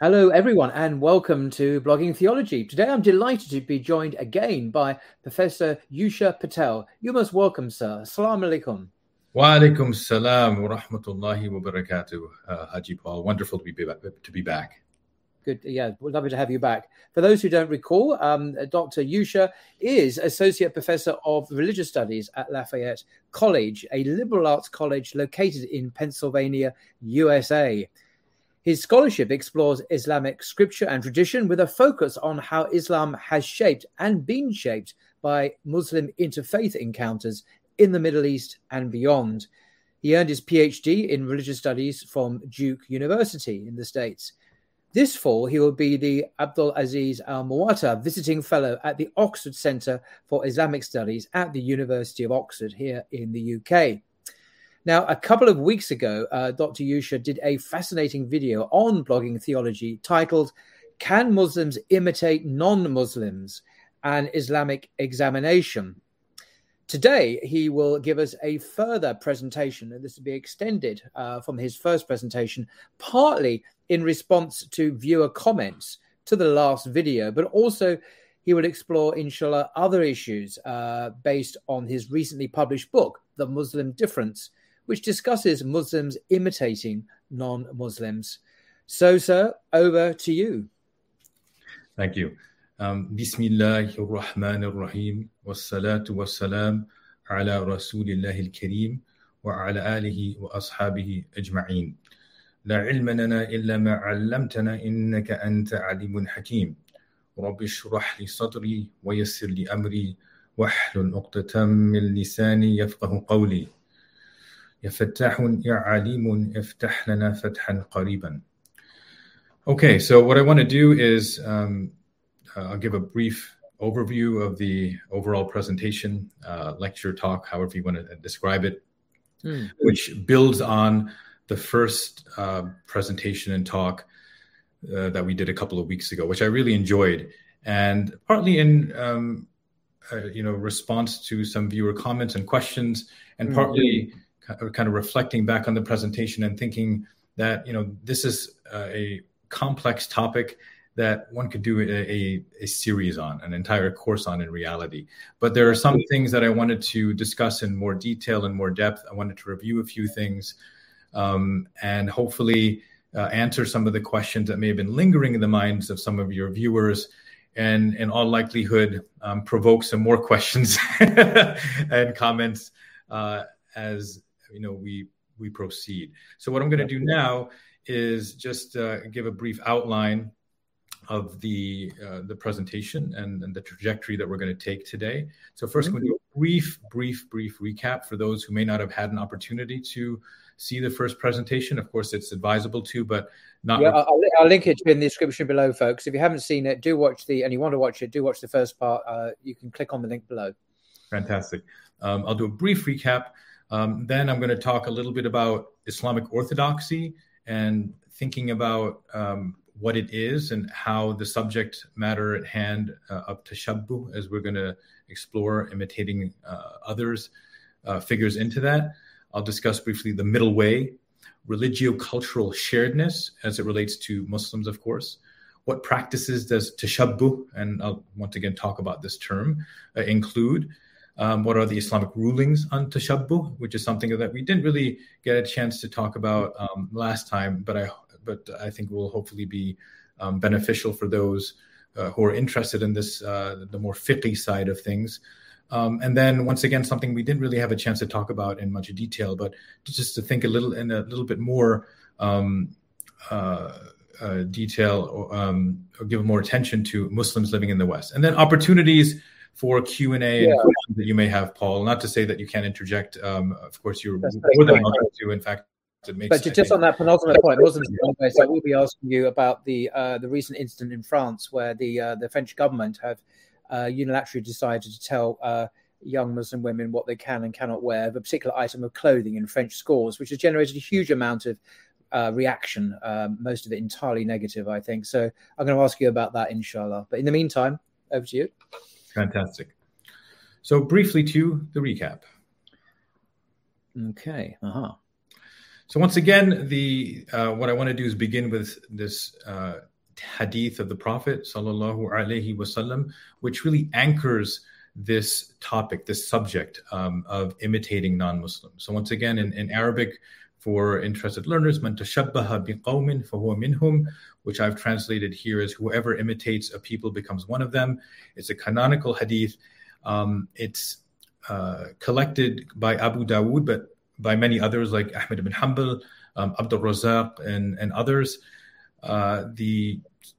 Hello, everyone, and welcome to Blogging Theology. Today, I'm delighted to be joined again by Professor Yusha Patel. You're most welcome, sir. Assalamu alaikum. Wa alaikum salam wa rahmatullahi wa barakatuh, Haji Paul. Wonderful to be back. Good. Yeah, we're lovely to have you back. For those who don't recall, Dr. Yusha is Associate Professor of Religious Studies at Lafayette College, a liberal arts college located in Pennsylvania, USA. His scholarship explores Islamic scripture and tradition with a focus on how Islam has shaped and been shaped by Muslim interfaith encounters in the Middle East and beyond. He earned his PhD in religious studies from Duke University in the States. This fall, he will be the Abdul Aziz Al-Muwatta Visiting Fellow at the Oxford Centre for Islamic Studies at the University of Oxford here in the UK. Now, a couple of weeks ago, Dr. Yusha did a fascinating video on blogging theology titled, Can Muslims Imitate Non-Muslims? An Islamic Examination. Today, he will give us a further presentation, and this will be extended from his first presentation, partly in response to viewer comments to the last video, but also he will explore, inshallah, other issues based on his recently published book, The Muslim Difference, which discusses Muslims imitating non-Muslims. So, sir, over to you. Thank you. Bismillahir Rahmanir Rahim. Wassalatu wassalam ala Rasulillahil Kareem wa ala alihi wa ashabihi ajma'in. La ilma lana illa ma 'allamtana innaka anta 'alimun hakim. Rabbi shrah li sadri wa yassir li amri wahlul 'uqdatam min lisani yafqahu qawli. Ya Fattahun, Ya Alimun, iftah lana fathan qariban. Okay, so what I want to do is I'll give a brief overview of the overall presentation, lecture, talk, however you want to describe it, which builds on the first presentation and talk that we did a couple of weeks ago, which I really enjoyed, and partly in response to some viewer comments and questions, and partly kind of reflecting back on the presentation and thinking that, this is a complex topic that one could do a series on, an entire course on in reality. But there are some things that I wanted to discuss in more detail and more depth. I wanted to review a few things and hopefully answer some of the questions that may have been lingering in the minds of some of your viewers, and in all likelihood provoke some more questions and comments as we proceed. So what I'm going to do now is just give a brief outline of the presentation and the trajectory that we're going to take today. So first, I'm going to do a brief recap for those who may not have had an opportunity to see the first presentation. Of course, it's advisable to, but not. Yeah, I'll link it in the description below, folks. If you haven't seen it, do watch and you want to watch it, do watch the first part. You can click on the link below. Fantastic. I'll do a brief recap. Then I'm going to talk a little bit about Islamic orthodoxy and thinking about what it is and how the subject matter at hand of tashabbuh, as we're going to explore imitating others, figures into that. I'll discuss briefly the middle way, religio-cultural sharedness as it relates to Muslims, of course. What practices does tashabbuh, and I'll once again talk about this term, include? What are the Islamic rulings on tashabbuh, which is something that we didn't really get a chance to talk about last time, but I think will hopefully be beneficial for those who are interested in this, the more fiqh side of things. And then once again, something we didn't really have a chance to talk about in much detail, but just to think a little bit more detail or give more attention to Muslims living in the West. And then opportunities for Q&A and questions that you may have, Paul. Not to say that you can't interject. Of course, you're more than welcome to. In fact, it makes. But just on that penultimate point, Muslims. So we'll be asking you about the recent incident in France where the French government have unilaterally decided to tell young Muslim women what they can and cannot wear of a particular item of clothing in French schools, which has generated a huge amount of reaction, most of it entirely negative, I think. So I'm going to ask you about that, inshallah. But in the meantime, over to you. Fantastic. So briefly to the recap. Okay. So once again, what I want to do is begin with this hadith of the Prophet sallallahu alaihi wasallam, which really anchors this topic, this subject of imitating non-Muslims. So once again, in Arabic, for interested learners, man tashabbaha biqawmin fahuwa minhum, which I've translated here as whoever imitates a people becomes one of them. It's a canonical hadith. It's collected by Abu Dawood, but by many others like Ahmed ibn Hanbal, Abdul Razak, and others. The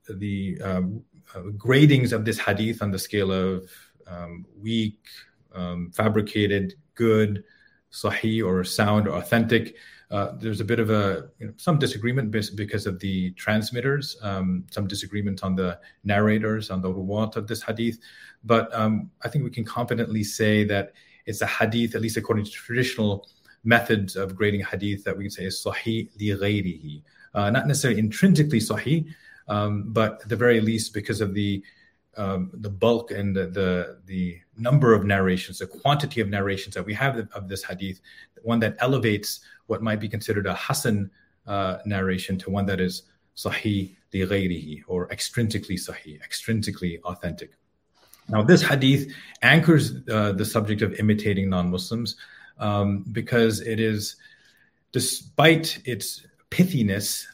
gradings of this hadith on the scale of weak, fabricated, good, sahih, or sound, or authentic. There's a bit of some disagreement because of the transmitters, some disagreement on the narrators, on the ruwat of this hadith. But I think we can confidently say that it's a hadith, at least according to traditional methods of grading hadith, that we can say is sahih li ghayrihi. Not necessarily intrinsically sahih, but at the very least because of the bulk and the number of narrations, the quantity of narrations that we have of this hadith, one that elevates what might be considered a hasan narration to one that is sahih li ghayrihi, or extrinsically sahih, extrinsically authentic. Now, this hadith anchors the subject of imitating non-Muslims because it is, despite its pithiness,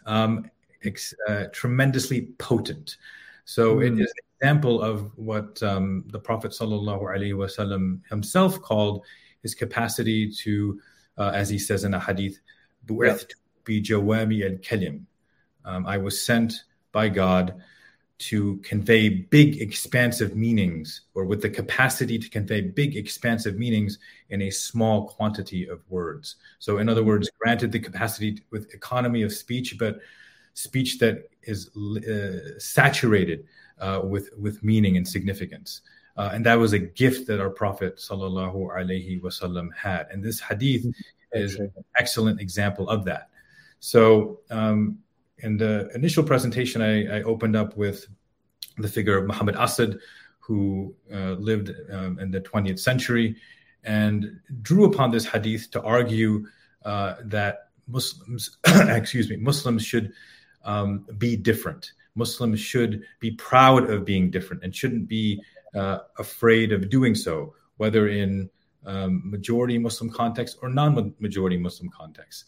tremendously potent. So it is an example of what the Prophet sallallahu alaihi wasallam himself called his capacity to, as he says in a hadith, "Bu'ithtu bi jawami al-kalim." I was sent by God to convey big, expansive meanings, or with the capacity to convey big, expansive meanings in a small quantity of words. So in other words, granted the capacity with economy of speech, but speech that is saturated with meaning and significance. And that was a gift that our Prophet sallallahu alaihi wasallam had. And this hadith is an excellent example of that. So in the initial presentation, I opened up with the figure of Muhammad Asad, who lived in the 20th century, and drew upon this hadith to argue that Muslims, Muslims should be different. Muslims should be proud of being different and shouldn't be afraid of doing so, whether in majority Muslim context or non-majority Muslim context.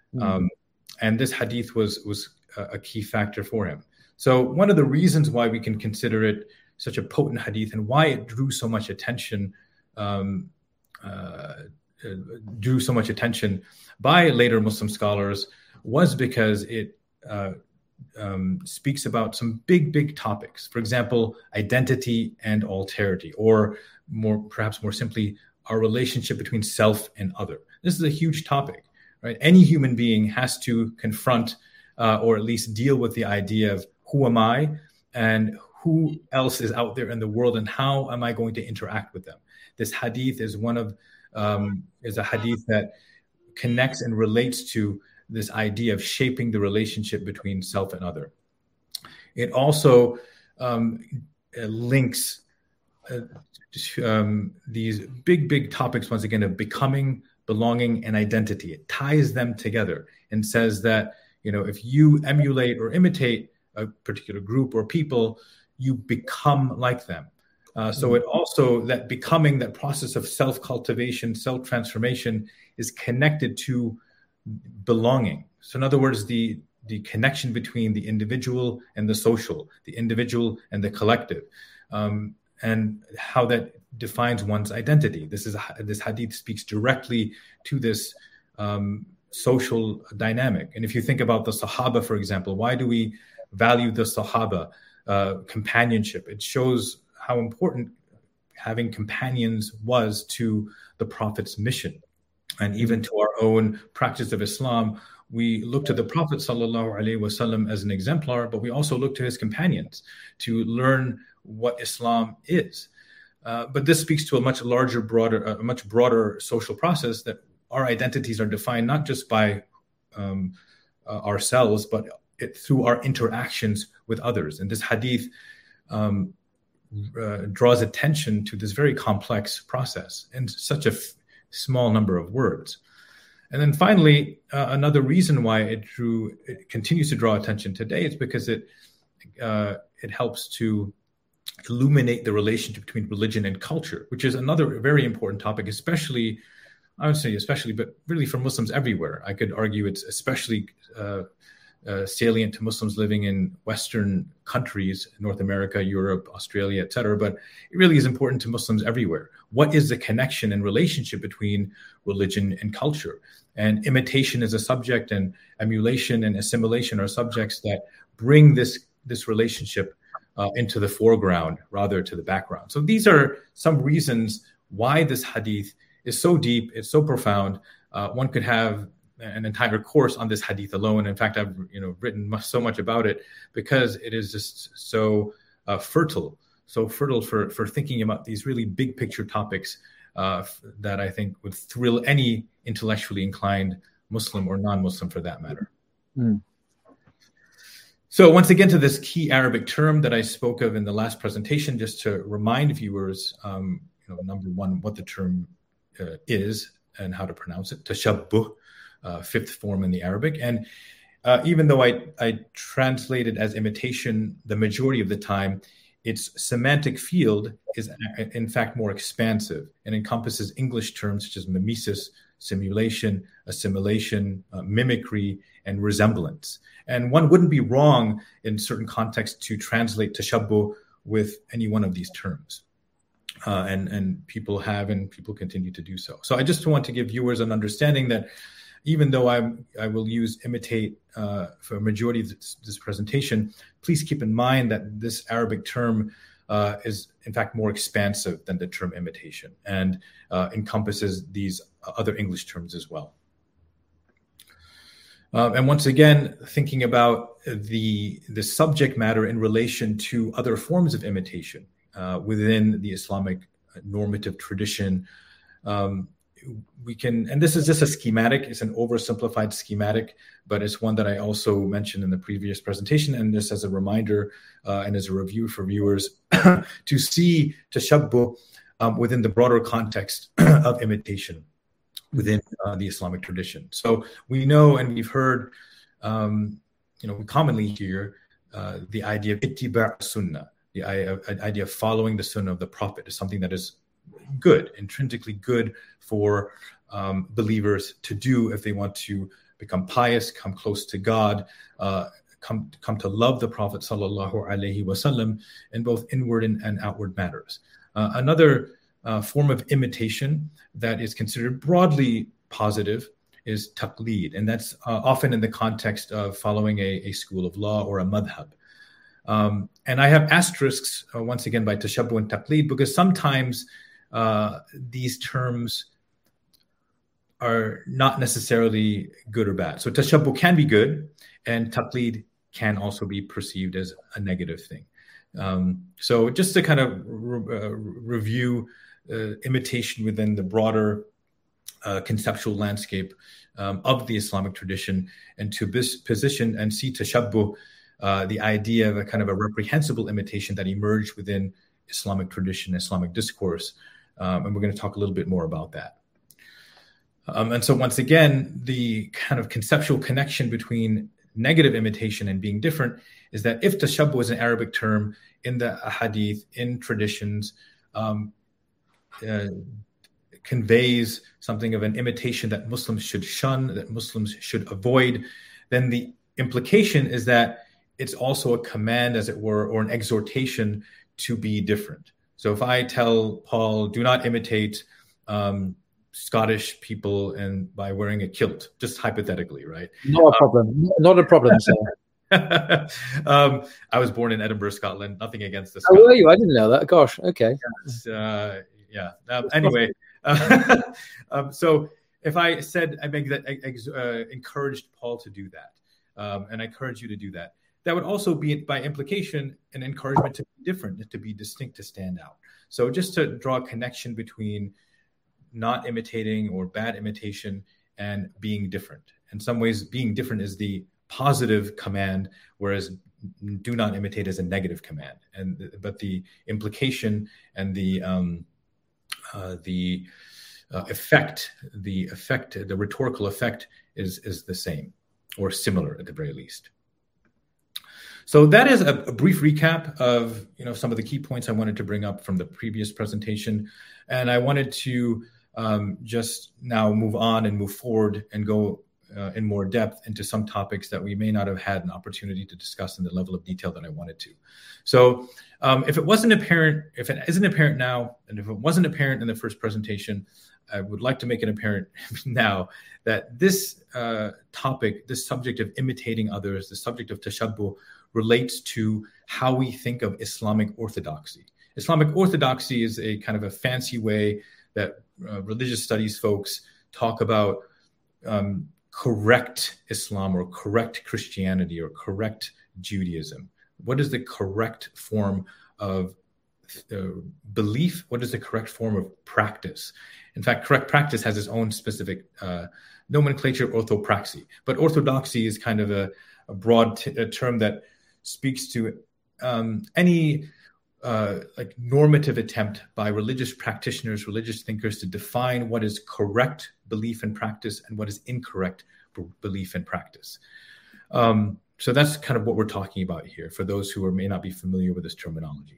And this hadith was a key factor for him. So one of the reasons why we can consider it such a potent hadith and why it drew so much attention by later Muslim scholars was because it speaks about some big topics. For example, identity and alterity, or perhaps more simply, our relationship between self and other. This is a huge topic, right? Any human being has to confront or at least deal with the idea of who am I and who else is out there in the world and how am I going to interact with them. This hadith is is a hadith that connects and relates to this idea of shaping the relationship between self and other. It also links these big topics, once again, of becoming, belonging, and identity. It ties them together and says that, if you emulate or imitate a particular group or people, you become like them. So it also, that becoming, that process of self-cultivation, self-transformation is connected to belonging. So in other words, the connection between the individual and the social, the individual and the collective, and how that defines one's identity. This hadith speaks directly to this social dynamic. And if you think about the Sahaba, for example, why do we value the Sahaba? Companionship. It shows how important having companions was to the Prophet's mission. And even to our own practice of Islam, we look to the Prophet ﷺ as an exemplar, but we also look to his companions to learn what Islam is. But this speaks to a much broader social process, that our identities are defined not just by ourselves, but through our interactions with others. And this hadith draws attention to this very complex process in such a small number of words. And then finally, another reason why it continues to draw attention today is because it it helps to illuminate the relationship between religion and culture, which is another very important topic, especially, I would say especially, but really for Muslims everywhere. I could argue it's especially salient to Muslims living in Western countries, North America, Europe, Australia, etc. But it really is important to Muslims everywhere. What is the connection and relationship between religion and culture? And imitation is a subject, and emulation and assimilation are subjects that bring this relationship into the foreground rather to the background. So these are some reasons why this hadith is so deep, it's so profound. One could have an entire course on this hadith alone. In fact, I've written so much about it because it is just so fertile for thinking about these really big picture topics that I think would thrill any intellectually inclined Muslim or non-Muslim for that matter. Mm. So once again, to this key Arabic term that I spoke of in the last presentation, just to remind viewers, number one, what the term is and how to pronounce it, tashabbuh, fifth form in the Arabic. And even though I translate it as imitation the majority of the time, its semantic field is in fact more expansive and encompasses English terms such as mimesis, simulation, assimilation, mimicry, and resemblance. And one wouldn't be wrong in certain contexts to translate tashabbuh with any one of these terms. And people have, and people continue to do so. So I just want to give viewers an understanding that even though I will use imitate for a majority of this presentation, please keep in mind that this Arabic term is in fact more expansive than the term imitation and encompasses these other English terms as well. And once again, thinking about the subject matter in relation to other forms of imitation within the Islamic normative tradition, we can, and this is just a schematic, it's an oversimplified schematic, but it's one that I also mentioned in the previous presentation, and just as a reminder and as a review for viewers to see tashabbuh within the broader context of imitation within the Islamic tradition. So we know, and we've heard, we commonly hear the idea of ittiba' sunnah, the idea of following the sunnah of the Prophet is something that is good, intrinsically good for believers to do if they want to become pious, come close to God, come to love the Prophet sallallahu alaihi wasallam in both inward and outward matters. Another form of imitation that is considered broadly positive is taqleed, and that's often in the context of following a school of law or a madhab. And I have asterisks once again by tashabbuh and taqleed because sometimes these terms are not necessarily good or bad. So tashabbuh can be good, and taqleed can also be perceived as a negative thing. So just to kind of review imitation within the broader conceptual landscape of the Islamic tradition, and to position and see tashabbuh, the idea of a kind of a reprehensible imitation that emerged within Islamic tradition, Islamic discourse. And we're going to talk a little bit more about that. And so once again, the kind of conceptual connection between negative imitation and being different is that if tashabbuh is an Arabic term in the ahadith, in traditions, conveys something of an imitation that Muslims should shun, that Muslims should avoid, then the implication is that it's also a command, as it were, or an exhortation to be different. So if I tell Paul, do not imitate Scottish people and by wearing a kilt, just hypothetically, right? Not a problem, sir. I was born in Edinburgh, Scotland. Nothing against this. Oh, were you? I didn't know that. Gosh, okay. Anyway, so if I said, I make that encouraged Paul to do that, and I encourage you to do that, that would also be, by implication, an encouragement to be different, to be distinct, to stand out. So just to draw a connection between not imitating or bad imitation and being different. In some ways, being different is the positive command, whereas do not imitate is a negative command. But the implication and the effect, the rhetorical effect is the same or similar at the very least. So that is a brief recap of some of the key points I wanted to bring up from the previous presentation, and I wanted to just now move on and move forward and go in more depth into some topics that we may not have had an opportunity to discuss in the level of detail that I wanted to. So if it isn't apparent now, and if it wasn't apparent in the first presentation, I would like to make it apparent now that this topic, this subject of imitating others, the subject of tashabbuh, relates to how we think of Islamic orthodoxy. Islamic orthodoxy is a kind of a fancy way that religious studies folks talk about correct Islam or correct Christianity or correct Judaism. What is the correct form of belief? What is the correct form of practice? In fact, correct practice has its own specific nomenclature, orthopraxy. But orthodoxy is kind of a broad term that speaks to any like normative attempt by religious practitioners, religious thinkers to define what is correct belief and practice and what is incorrect belief and practice. So that's kind of what we're talking about here for those who may not be familiar with this terminology.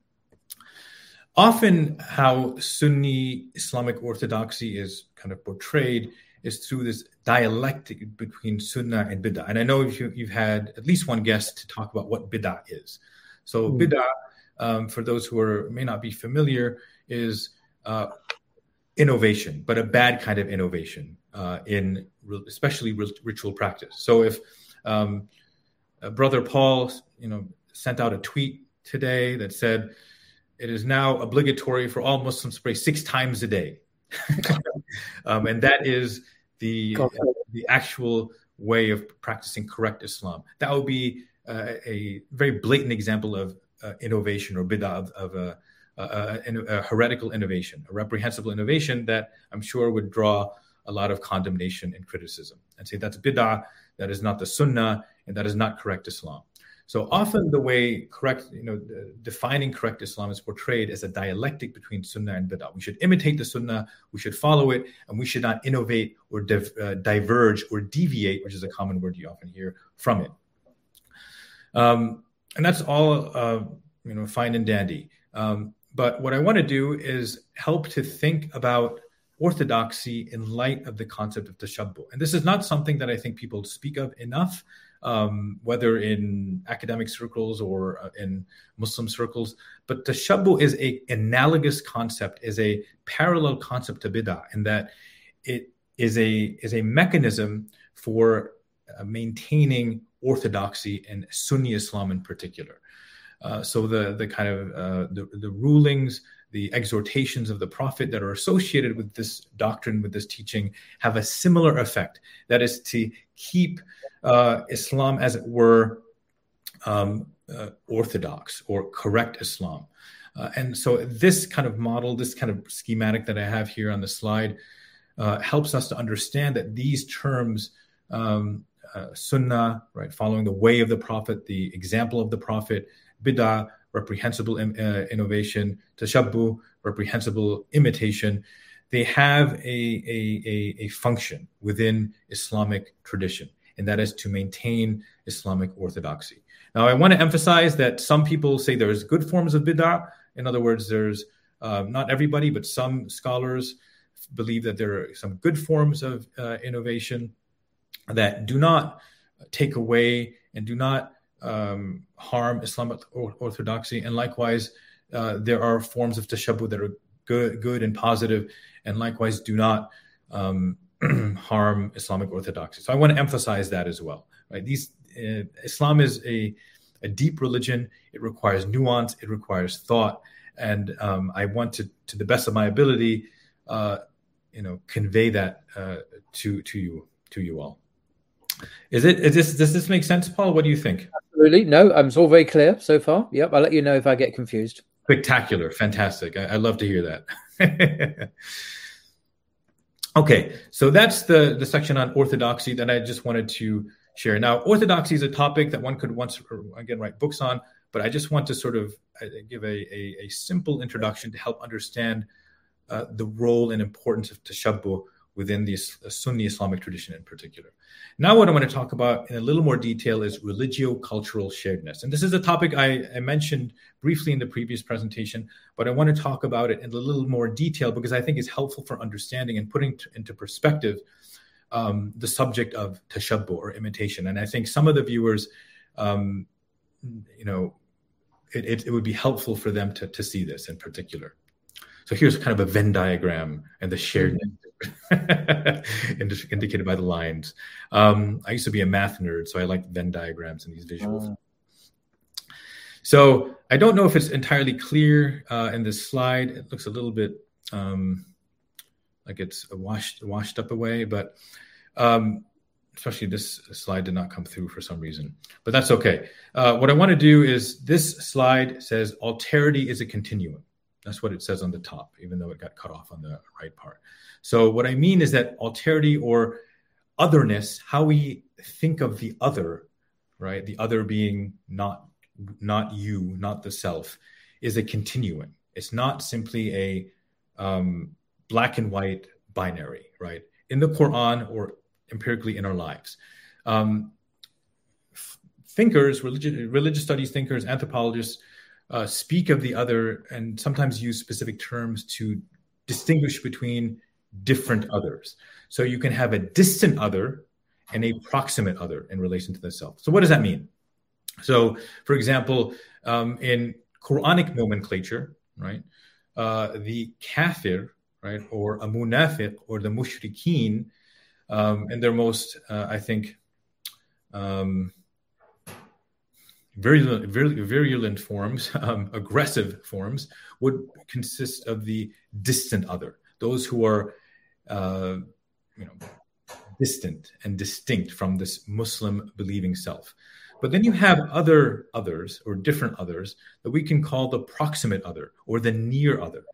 Often how Sunni Islamic orthodoxy is kind of portrayed is through this dialectic between Sunnah and Bid'ah. And I know you've had at least one guest to talk about what Bid'ah is. So Bid'ah, for those who may not be familiar, is innovation, but a bad kind of innovation in especially ritual practice. So if Brother Paul, sent out a tweet today that said, it is now obligatory for all Muslims to pray 6 times a day. And that is the actual way of practicing correct Islam. That would be a very blatant example of innovation or bid'ah, of a heretical innovation, a reprehensible innovation that I'm sure would draw a lot of condemnation and criticism and say that's that is not the Sunnah, and that is not correct Islam. So often the way defining correct Islam is portrayed as a dialectic between Sunnah and Bid'ah. We should imitate the Sunnah, we should follow it, and we should not innovate or diverge or deviate, which is a common word you often hear, from it. And that's all fine and dandy. But what I want to do is help to think about orthodoxy in light of the concept of tashabbuh. And this is not something that I think people speak of enough, whether in academic circles or in Muslim circles. But tashabbuh is an analogous concept, is a parallel concept to bid'ah, in that it is a mechanism for maintaining orthodoxy and Sunni Islam in particular. So the kind of the rulings, the exhortations of the Prophet that are associated with this doctrine, with this teaching, have a similar effect. That is to keep Islam, as it were, orthodox or correct Islam. And so this kind of model, this kind of schematic that I have here on the slide, helps us to understand that these terms, Sunnah, right, following the way of the Prophet, the example of the Prophet, bid'ah, reprehensible innovation, tashabbuh, reprehensible imitation, they have a function within Islamic tradition, and that is to maintain Islamic orthodoxy. Now, I want to emphasize that some people say there's good forms of bid'ah. In other words, there's not everybody, but some scholars believe that there are some good forms of innovation that do not take away and do not harm Islamic orthodoxy. And likewise, there are forms of tashabbuh that are good and positive, and likewise do not harm Islamic orthodoxy. So I want to emphasize that as well. Right? Islam is a deep religion. It requires nuance. It requires thought. And I want to the best of my ability, convey that to you all. Does this make sense, Paul? What do you think? Absolutely. No, it's all very clear so far. Yep. I'll let you know if I get confused. Spectacular. Fantastic. I love to hear that. Okay. So that's the section on orthodoxy that I just wanted to share. Now, orthodoxy is a topic that one could write books on, but I just want to sort of give a simple introduction to help understand the role and importance of tashabbuh within the Sunni Islamic tradition in particular. Now, what I want to talk about in a little more detail is religio-cultural sharedness. And this is a topic I mentioned briefly in the previous presentation, but I want to talk about it in a little more detail because I think it's helpful for understanding and putting into perspective the subject of tashabbuh or imitation. And I think some of the viewers, it would be helpful for them to see this in particular. So here's kind of a Venn diagram and the sharedness indicated by the lines. I used to be a math nerd, so I like Venn diagrams and these visuals. So I don't know if it's entirely clear in this slide. It looks a little bit like it's washed up away, but especially this slide did not come through for some reason, but that's okay. What I want to do is this slide says alterity is a continuum. That's what it says on the top, even though it got cut off on the right part. So what I mean is that alterity or otherness, how we think of the other, right? The other being not you, not the self, is a continuum. It's not simply a black and white binary, right? In the Quran or empirically in our lives. Thinkers, religious studies thinkers, anthropologists, speak of the other and sometimes use specific terms to distinguish between different others. So you can have a distant other and a proximate other in relation to the self. So what does that mean? So, for example, in Quranic nomenclature, right, the kafir, right, or a munafiq or the mushrikeen, in their most, I think, virulent forms, aggressive forms, would consist of the distant other, those who are, distant and distinct from this Muslim believing self. But then you have others or different others that we can call the proximate other or the near other.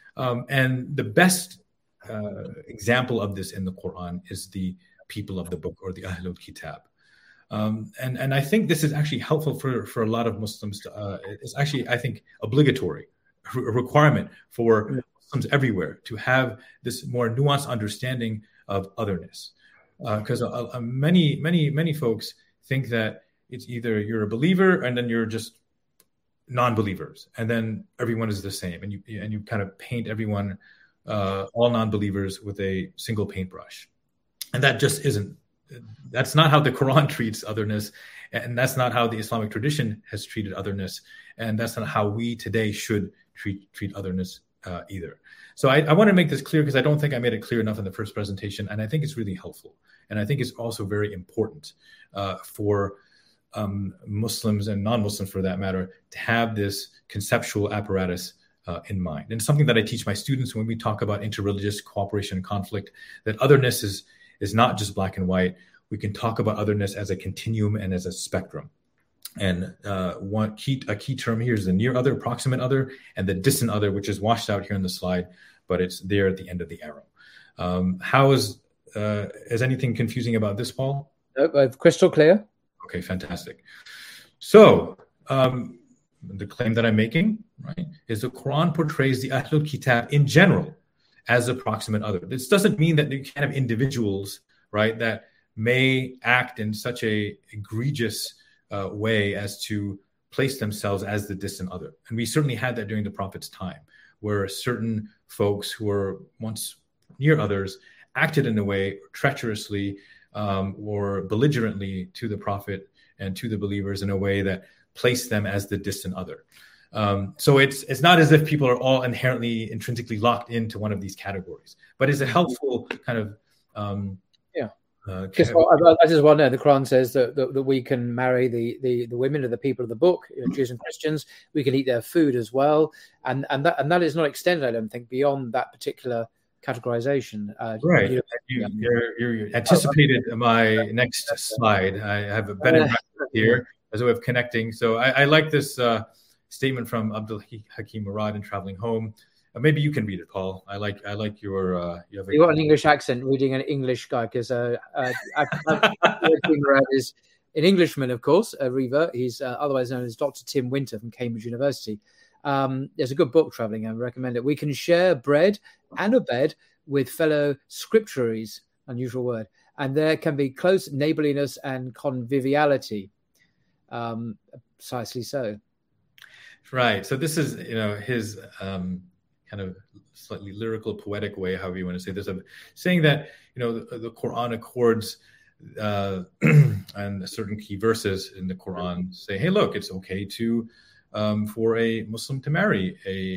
And the best example of this in the Quran is the people of the book or the Ahlul Kitab. And I think this is actually helpful for a lot of Muslims. It's actually, I think, obligatory, a requirement for Muslims everywhere to have this more nuanced understanding of otherness. Because many folks think that it's either you're a believer and then you're just non-believers, and then everyone is the same, and you kind of paint everyone, all non-believers, with a single paintbrush, and that just isn't. That's not how the Quran treats otherness, and that's not how the Islamic tradition has treated otherness, and that's not how we today should treat otherness either. So I want to make this clear because I don't think I made it clear enough in the first presentation, and I think it's really helpful, and I think it's also very important for Muslims and non-Muslims, for that matter, to have this conceptual apparatus in mind. And it's something that I teach my students when we talk about interreligious cooperation and conflict, that otherness is not just black and white. We can talk about otherness as a continuum and as a spectrum. And a key term here is the near other, proximate other, and the distant other, which is washed out here on the slide, but it's there at the end of the arrow. How is anything confusing about this, Paul? Nope, crystal clear. Okay, fantastic. So the claim that I'm making, right, is the Quran portrays the Ahlul Kitab in general as a proximate other. This doesn't mean that you can't have individuals, right, that may act in such a egregious way as to place themselves as the distant other. And we certainly had that during the Prophet's time, where certain folks who were once near others acted in a way treacherously or belligerently to the Prophet and to the believers in a way that placed them as the distant other. So it's not as if people are all intrinsically locked into one of these categories, but it's a helpful kind of I just want to know, the Quran says that we can marry the women of the people of the book, Jews and Christians. We can eat their food as well, and that is not extended, I don't think, beyond that particular categorization. Right. You anticipated my next slide. I have a better here as a way of connecting. So I like this statement from Abdul Hakim Murad in Traveling Home. Maybe you can read it, Paul. I like your. You got an English accent, reading an English guy, because Murad is an Englishman, of course, a revert. He's otherwise known as Dr. Tim Winter from Cambridge University. There's a good book, Traveling. I recommend it. We can share bread and a bed with fellow scripturaries, unusual word, and there can be close neighborliness and conviviality. Precisely so. Right. So this is, his kind of slightly lyrical, poetic way, however you want to say this, of saying that, the Quran accords and certain key verses in the Quran say, hey, look, it's okay to for a Muslim to marry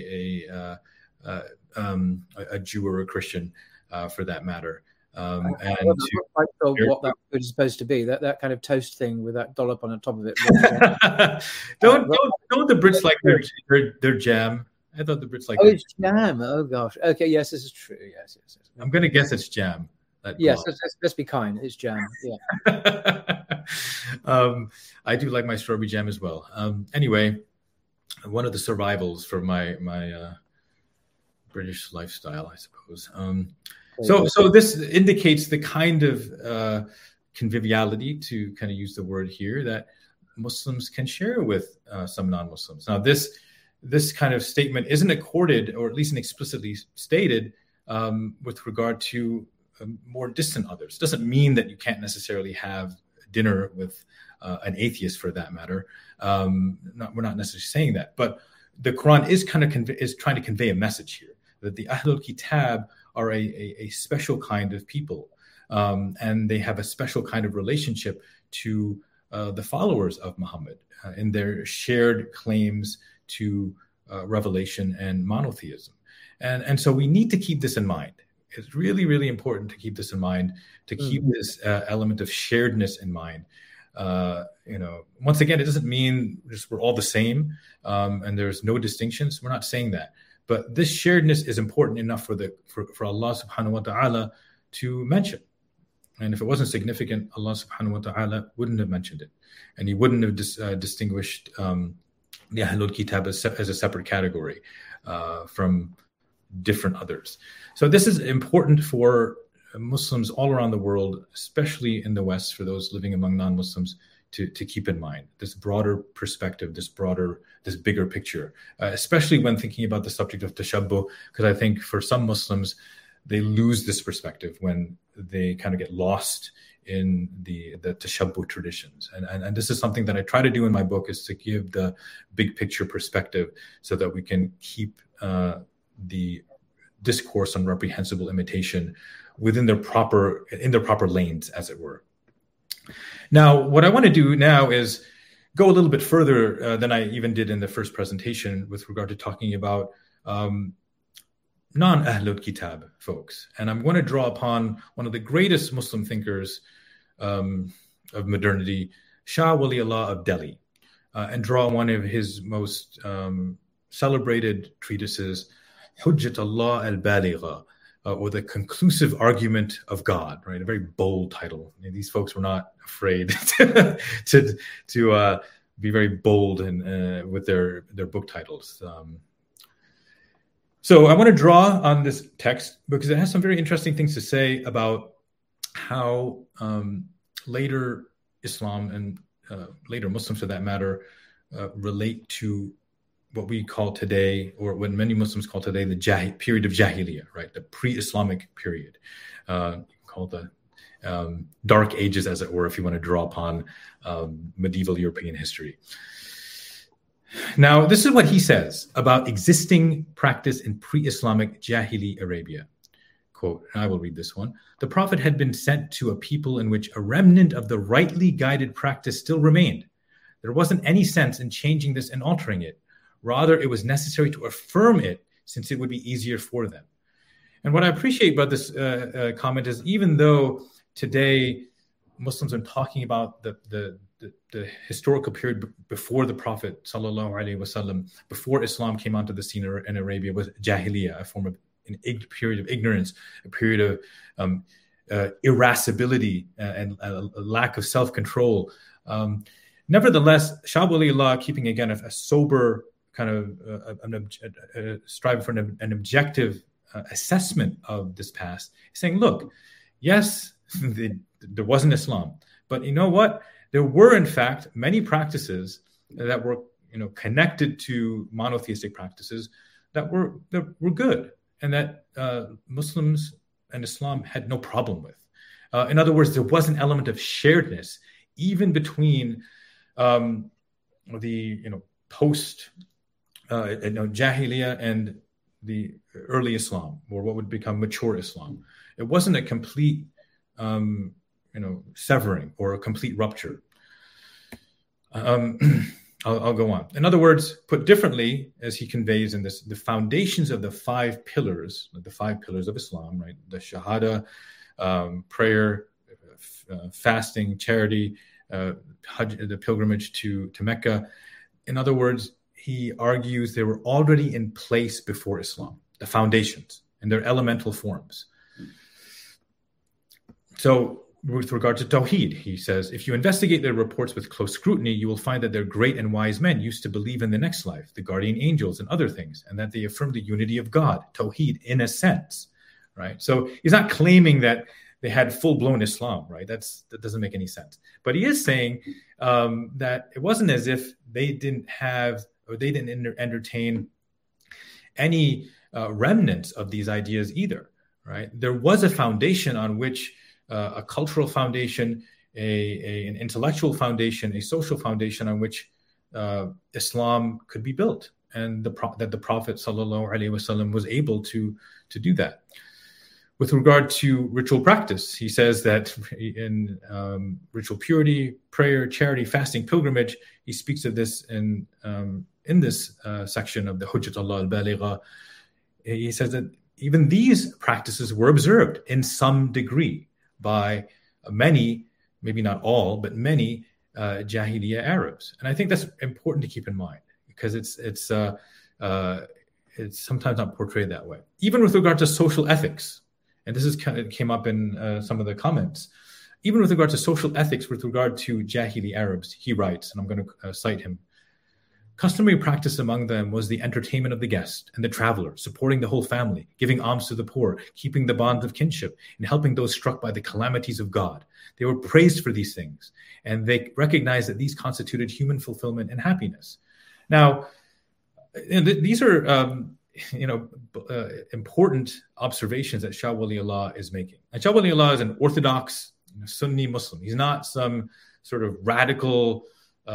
a Jew or a Christian, for that matter. And what that food is supposed to be, that kind of toast thing with that dollop on the top of it. don't the Brits like their jam? I thought the Brits like it's jam. Oh gosh. Okay, yes, this is true. Yes. I'm going to guess it's jam. Yes, let's be kind. It's jam. Yeah. I do like my strawberry jam as well. Anyway, one of the survivals for my British lifestyle, I suppose. So this indicates the kind of conviviality, to kind of use the word here, that Muslims can share with some non-Muslims. Now, this kind of statement isn't accorded, or at least explicitly stated, with regard to more distant others. It doesn't mean that you can't necessarily have dinner with an atheist, for that matter. We're not necessarily saying that, but the Quran is trying to convey a message here, that the Ahlul Kitab are a special kind of people, and they have a special kind of relationship to the followers of Muhammad in their shared claims to revelation and monotheism. And so we need to keep this in mind. It's really, really important to keep this in mind, to keep this element of sharedness in mind. Once again, it doesn't mean just we're all the same and there's no distinctions. We're not saying that. But this sharedness is important enough for Allah subhanahu wa ta'ala to mention. And if it wasn't significant, Allah subhanahu wa ta'ala wouldn't have mentioned it. And he wouldn't have distinguished the Ahlul Kitab as a separate category from different others. So this is important for Muslims all around the world, especially in the West, for those living among non-Muslims, to keep in mind this broader perspective, this bigger picture, especially when thinking about the subject of tashabbuh, because I think for some Muslims, they lose this perspective when they kind of get lost in the tashabbuh traditions. And this is something that I try to do in my book, is to give the big picture perspective so that we can keep the discourse on reprehensible imitation within their proper lanes, as it were. Now, what I want to do now is go a little bit further than I even did in the first presentation with regard to talking about non-Ahlul Kitab folks. And I'm going to draw upon one of the greatest Muslim thinkers of modernity, Shah Waliullah of Delhi, and draw one of his most celebrated treatises, Hujjat Allah al-Baligha, or the conclusive argument of God, right? A very bold title. These folks were not afraid to be very bold with their book titles. So I want to draw on this text because it has some very interesting things to say about how later Islam and later Muslims, for that matter, relate to what we call today, or what many Muslims call today, the period of Jahiliyyah, right? The pre-Islamic period, called the Dark Ages, as it were, if you want to draw upon medieval European history. Now, this is what he says about existing practice in pre-Islamic Jahili Arabia. Quote, and I will read this one. The Prophet had been sent to a people in which a remnant of the rightly guided practice still remained. There wasn't any sense in changing this and altering it. Rather, it was necessary to affirm it, since it would be easier for them. And what I appreciate about this comment is, even though today Muslims are talking about the historical period before the Prophet sallallahu alaihi wasallam, before Islam came onto the scene in Arabia, was Jahiliyyah, a form of a period of ignorance, a period of irascibility and a lack of self-control. Nevertheless, Shah Waliullah, keeping again a sober kind of striving for an objective assessment of this past, saying, look, yes, there wasn't Islam, but you know what? There were, in fact, many practices that were connected to monotheistic practices that were good, and that Muslims and Islam had no problem with. In other words, there was an element of sharedness even between the post Jahiliyyah and the early Islam, or what would become mature Islam. It wasn't a complete severing or a complete rupture. I'll go on. In other words, put differently, as he conveys in this, the foundations of the five pillars of Islam, right? The Shahada, prayer, fasting, charity, Hajj, the pilgrimage to Mecca. In other words, he argues they were already in place before Islam, the foundations and their elemental forms. So with regard to Tawheed, he says, if you investigate their reports with close scrutiny, you will find that their great and wise men used to believe in the next life, the guardian angels and other things, and that they affirm the unity of God, Tawheed, in a sense, right? So he's not claiming that they had full-blown Islam, right? That doesn't make any sense. But he is saying that it wasn't as if they didn't have, or they didn't entertain any remnants of these ideas either, right? There was a foundation on which a cultural foundation, an intellectual foundation, a social foundation on which Islam could be built, and that the Prophet ﷺ was able to do that. With regard to ritual practice, he says that in ritual purity, prayer, charity, fasting, pilgrimage, he speaks of this in this section of the Hujjatullah al-Baligha. He says that even these practices were observed in some degree by many, maybe not all, but many Jahiliyyah Arabs. And I think that's important to keep in mind, because it's sometimes not portrayed that way. Even with regard to social ethics, and this came up in some of the comments, even with regard to social ethics, with regard to Jahili Arabs, he writes, and I'm going to cite him, customary practice among them was the entertainment of the guest and the traveler, supporting the whole family, giving alms to the poor, keeping the bonds of kinship, and helping those struck by the calamities of God. They were praised for these things, and they recognized that these constituted human fulfillment and happiness. Now, these are important observations that Shah Waliullah is making. And Shah Waliullah is an orthodox Sunni Muslim. He's not some sort of radical,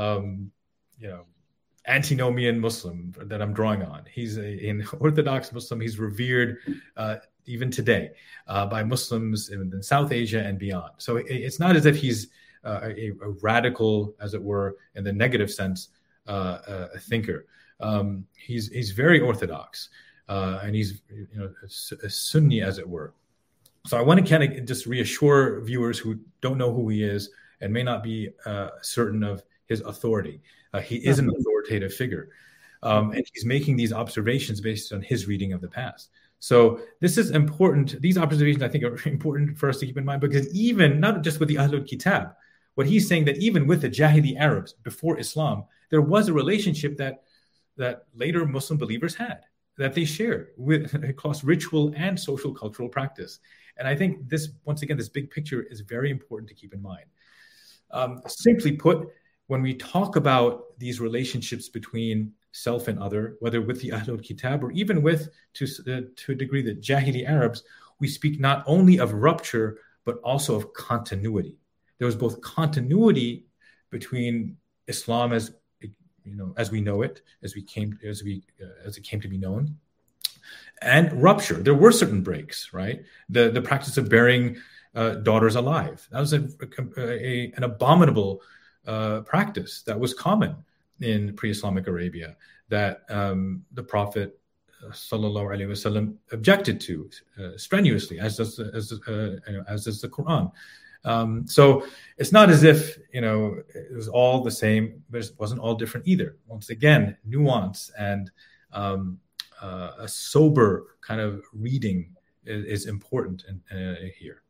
antinomian Muslim that I'm drawing on. He's an Orthodox Muslim. He's revered even today by Muslims in South Asia and beyond. So it's not as if he's a radical, as it were, in the negative sense, a thinker. He's very Orthodox, and he's a Sunni, as it were. So I want to kind of just reassure viewers who don't know who he is and may not be certain of his authority. He is an authoritative figure, and he's making these observations based on his reading of the past. So this is important. These observations, I think, are important for us to keep in mind, because even, not just with the Ahlul Kitab, what he's saying, that even with the Jahili Arabs before Islam, there was a relationship that later Muslim believers had, that they shared across ritual and social cultural practice. And I think this, once again, this big picture is very important to keep in mind. Simply put, when we talk about these relationships between self and other, whether with the Ahlul Kitab or even with, to a degree, the Jahili Arabs, we speak not only of rupture, but also of continuity. There was both continuity between Islam as we know it, as it came to be known, and rupture. There were certain breaks, right? The practice of burying daughters alive. That was an abominable practice that was common in pre-Islamic Arabia, that the Prophet sallallahu alaihi wasallam objected to strenuously, as does the Quran. So it's not as if it was all the same, but it wasn't all different either. Once again, nuance and a sober kind of reading is important here.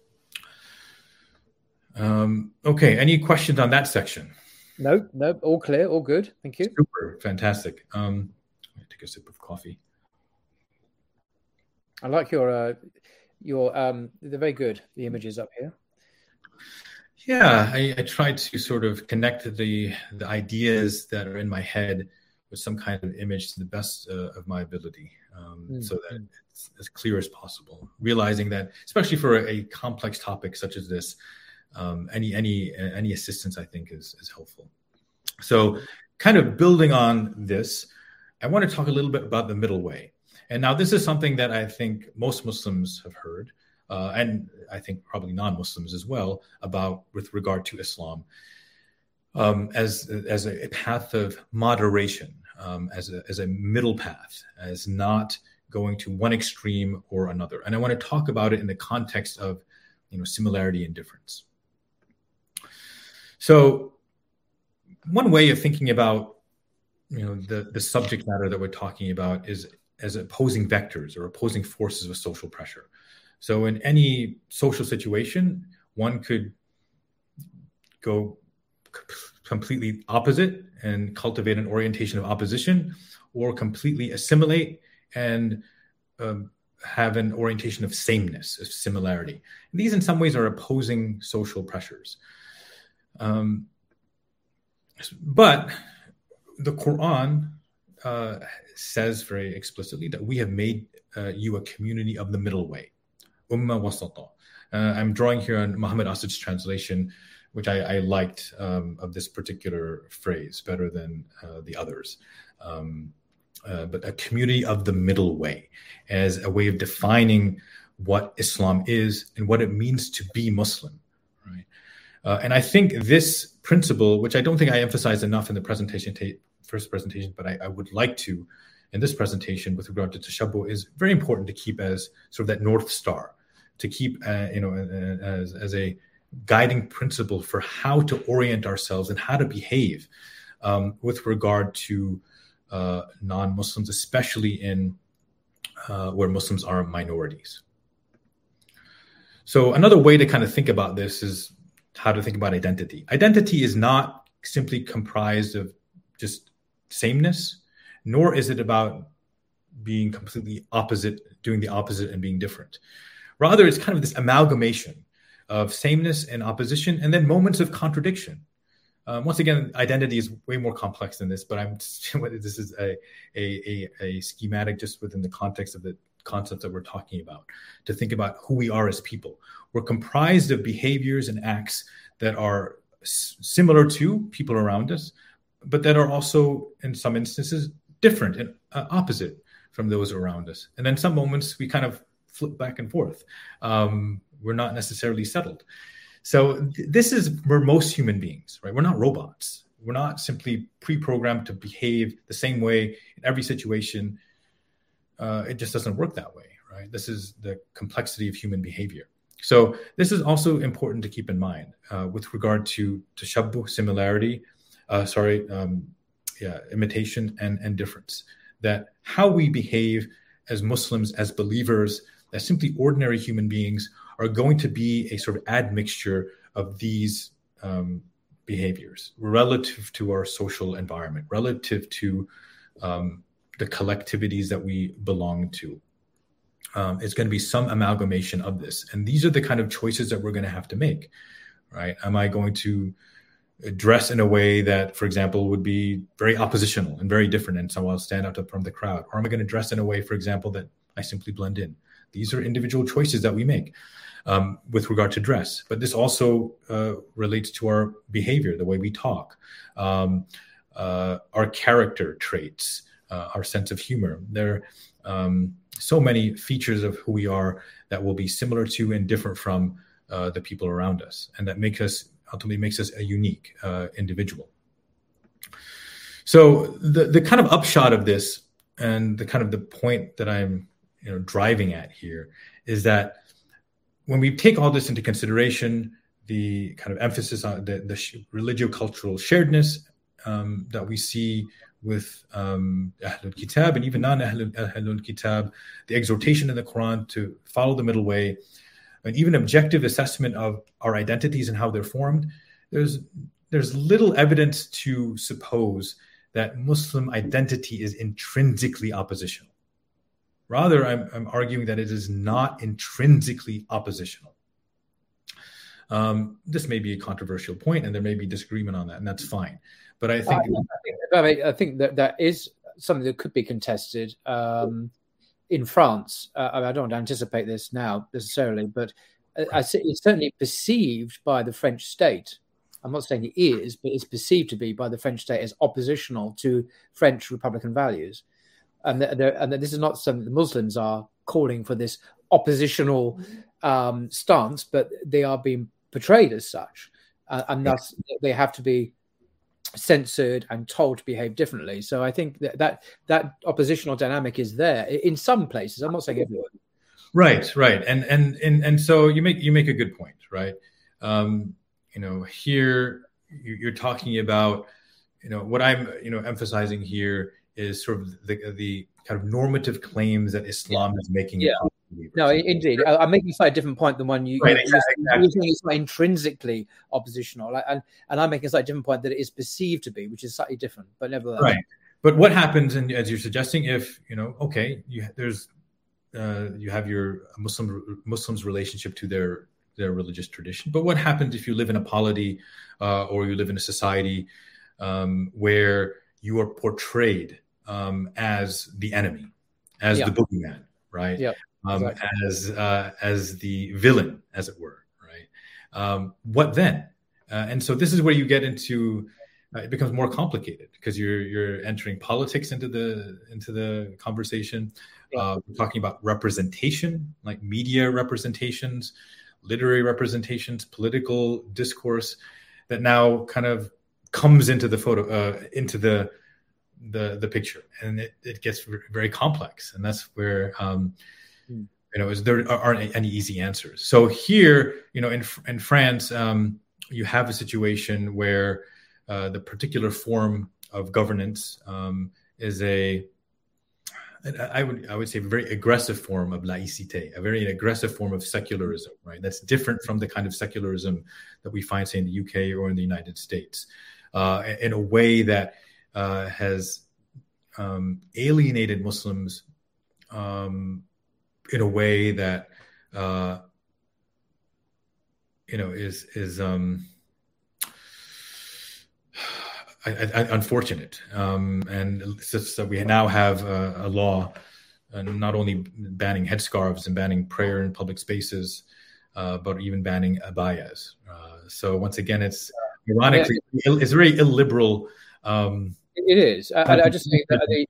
Okay, any questions on that section? No, all clear, all good. Thank you. Super, fantastic. Let me take a sip of coffee. I like your they're very good, the images up here. Yeah, I try to sort of connect the ideas that are in my head with some kind of image to the best of my ability, so that it's as clear as possible. Realizing that, especially for a complex topic such as this, any assistance I think is helpful. So, kind of building on this, I want to talk a little bit about the middle way. And now this is something that I think most Muslims have heard, and I think probably non-Muslims as well, about with regard to Islam, as a path of moderation, as a middle path, as not going to one extreme or another. And I want to talk about it in the context of, similarity and difference. So one way of thinking about, the subject matter that we're talking about is as opposing vectors or opposing forces of social pressure. So in any social situation, one could go completely opposite and cultivate an orientation of opposition, or completely assimilate and have an orientation of sameness, of similarity. And these in some ways are opposing social pressures. But the Quran says very explicitly that we have made you a community of the middle way. Ummah wasata. I'm drawing here on Muhammad Asad's translation, which I liked, of this particular phrase better than the others. But a community of the middle way as a way of defining what Islam is and what it means to be Muslim. Right? And I think this principle, which I don't think I emphasized enough in the first presentation, but I would like to in this presentation with regard to tashabbuh, is very important to keep as sort of that North Star, to keep as a guiding principle for how to orient ourselves and how to behave with regard to non-Muslims, especially in where Muslims are minorities. So another way to kind of think about this is how to think about identity. Identity is not simply comprised of just sameness, nor is it about being completely opposite, doing the opposite and being different. Rather, it's kind of this amalgamation of sameness and opposition, and then moments of contradiction. Once again, identity is way more complex than this, but this is a schematic just within the context of the concepts that we're talking about, to think about who we are as people. We're comprised of behaviors and acts that are similar to people around us, but that are also, in some instances, different and opposite from those around us. And then some moments we kind of flip back and forth. We're not necessarily settled. So this is where most human beings, right? We're not robots. We're not simply pre-programmed to behave the same way in every situation. It just doesn't work that way, right? This is the complexity of human behavior. So this is also important to keep in mind with regard to tashabbuh, similarity, imitation and difference. That how we behave as Muslims, as believers, as simply ordinary human beings are going to be a sort of admixture of these behaviors relative to our social environment, relative to the collectivities that we belong to. It's going to be some amalgamation of this. And these are the kind of choices that we're going to have to make, right? Am I going to dress in a way that, for example, would be very oppositional and very different, and so I'll stand out from the crowd? Or am I going to dress in a way, for example, that I simply blend in? These are individual choices that we make with regard to dress. But this also relates to our behavior, the way we talk, our character traits, our sense of humor. There are so many features of who we are that will be similar to and different from the people around us, and that ultimately makes us a unique individual. So the kind of upshot of this, and the kind of the point that I'm driving at here, is that when we take all this into consideration, the kind of emphasis on the religio-cultural sharedness that we see with Ahlul Kitab and even non-Ahlul Kitab, the exhortation in the Quran to follow the middle way, and even objective assessment of our identities and how they're formed, there's little evidence to suppose that Muslim identity is intrinsically oppositional. Rather, I'm arguing that it is not intrinsically oppositional. This may be a controversial point, and there may be disagreement on that, and that's fine. But I think I think that is something that could be contested in France. I don't anticipate this now necessarily, but it's certainly perceived by the French state. I'm not saying it is, but it's perceived to be by the French state as oppositional to French Republican values. And that this is not something the Muslims are calling for, this oppositional stance, but they are being portrayed as such. And thus they have to be censored and told to behave differently. So I think that oppositional dynamic is there in some places. I'm not saying everywhere. Right. And so you make a good point, right? Here you're talking about, what I'm, emphasizing here is sort of the kind of normative claims that Islam is making. Yeah. No, indeed. I'm making a slightly different point than one you. Right, exactly. You're saying it's not intrinsically oppositional, and I'm making a slightly different point that it is perceived to be, which is slightly different, but nevertheless. Right. But what happens, and as you're suggesting, if you have your Muslims' relationship to their religious tradition, but what happens if you live in a polity or you live in a society where you are portrayed as the enemy, as the boogeyman, right? Yeah. Exactly. As the villain, as it were, right? What then? And so this is where you get into it becomes more complicated because you're entering politics into the conversation. We're talking about representation, like media representations, literary representations, political discourse that now kind of comes into the photo, into the picture, and it gets very complex, and that's where. There aren't any easy answers. So here, in France, you have a situation where the particular form of governance is I would say a very aggressive form of laïcité, a very aggressive form of secularism, right? That's different from the kind of secularism that we find, say, in the UK or in the United States, in a way that has alienated Muslims in a way that is unfortunate, and it's just that we now have a law not only banning headscarves and banning prayer in public spaces, but even banning abayas. So once again, it's ironically it's very illiberal. It is. I just think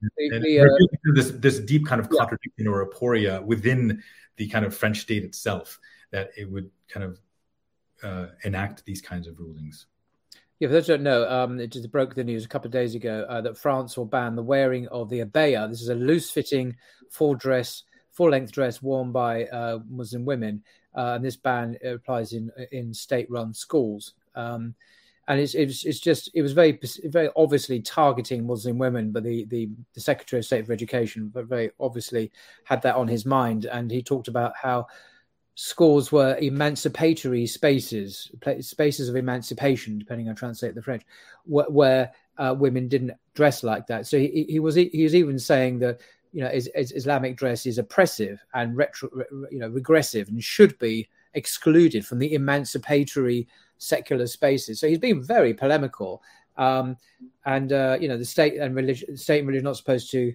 that this deep kind of contradiction or aporia within the kind of French state itself, that it would kind of enact these kinds of rulings. Yeah, for those who don't know, it just broke the news a couple of days ago that France will ban the wearing of the abaya. This is a loose-fitting full-length dress worn by Muslim women, and this ban applies in state-run schools. And it was very obviously targeting Muslim women, but the Secretary of State for Education, but very obviously had that on his mind, and he talked about how schools were emancipatory spaces of emancipation, depending on how I translate the French, where women didn't dress like that. So he was even saying that Islamic dress is oppressive and regressive and should be excluded from the emancipatory secular spaces. So he's been very polemical, and the state and religion are not supposed to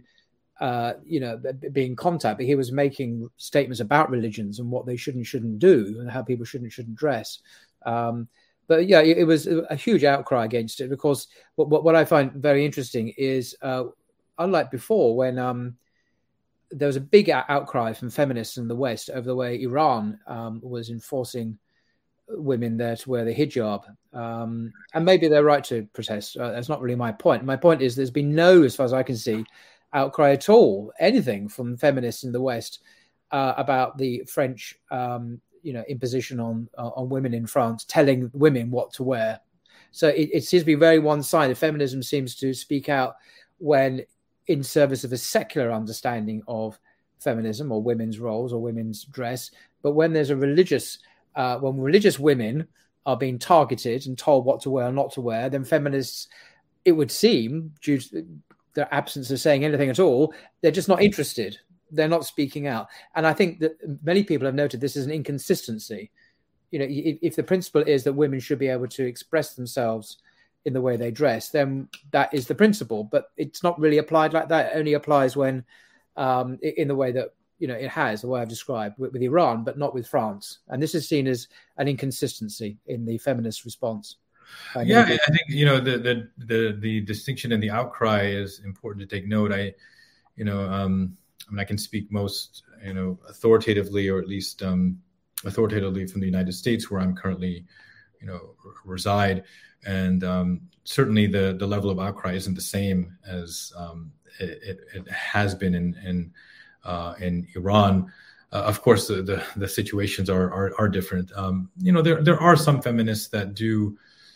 be in contact, but he was making statements about religions and what they should and shouldn't do and how people should and shouldn't dress. But yeah, it was a huge outcry against it, because what I find very interesting is, unlike before, when there was a big outcry from feminists in the West over the way Iran was enforcing women there to wear the hijab. And maybe they're right to protest. That's not really my point. My point is there's been no, as far as I can see, outcry at all, anything from feminists in the West about the French imposition on women in France, telling women what to wear. So it seems to be very one-sided. Feminism seems to speak out when in service of a secular understanding of feminism or women's roles or women's dress. But when there's when religious women are being targeted and told what to wear or not to wear, then feminists, it would seem, due to their absence of saying anything at all, they're just not interested. They're not speaking out. And I think that many people have noted this as an inconsistency. if the principle is that women should be able to express themselves in the way they dress, then that is the principle. But it's not really applied like that. It only applies when in the way that it has, the way I've described with Iran, but not with France. And this is seen as an inconsistency in the feminist response. I think the distinction in the outcry is important to take note. I can speak most authoritatively, or at least authoritatively from the United States, where I'm currently reside, and certainly the level of outcry isn't the same as it has been in Iran. Of course, the situations are different. There are some feminists that do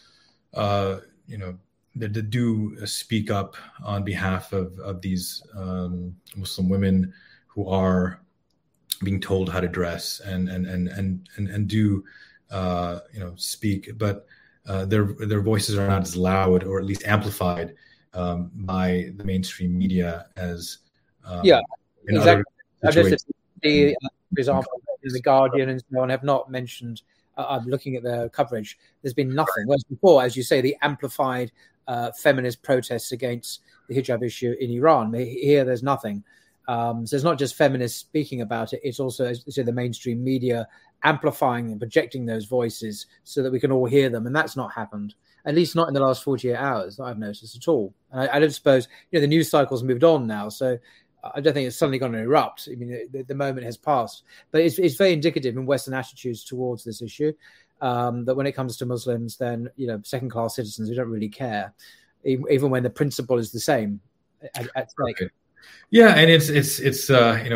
that do speak up on behalf of these Muslim women who are being told how to dress and do speak, but their voices are not as loud, or at least amplified by the mainstream media as exactly. For example, the Guardian and so on have not mentioned. I'm looking at their coverage. There's been nothing. Whereas before, as you say, the amplified feminist protests against the hijab issue in Iran. Here, there's nothing. So it's not just feminists speaking about it. It's also, as you say, the mainstream media amplifying and projecting those voices so that we can all hear them. And that's not happened, at least not in the last 48 hours that I've noticed at all. And I don't suppose, the news cycle's moved on now. So I don't think it's suddenly going to erupt. I mean, the moment has passed. But it's very indicative in Western attitudes towards this issue, that when it comes to Muslims, then, second-class citizens, we don't really care, even when the principle is the same at stake. Right. Yeah, and it's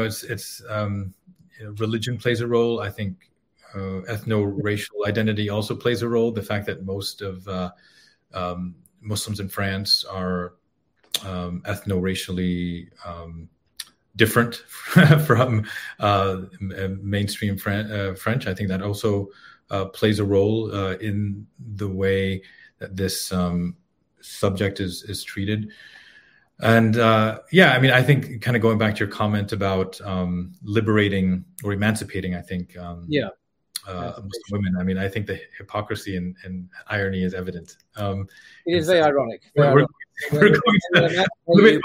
religion plays a role. I think ethno-racial identity also plays a role. The fact that most of Muslims in France are ethno-racially different from mainstream French. I think that also plays a role in the way that this subject is treated. And I think kind of going back to your comment about liberating or emancipating, I think Muslim women. I mean, I think the hypocrisy and irony is evident. It is very ironic. We're going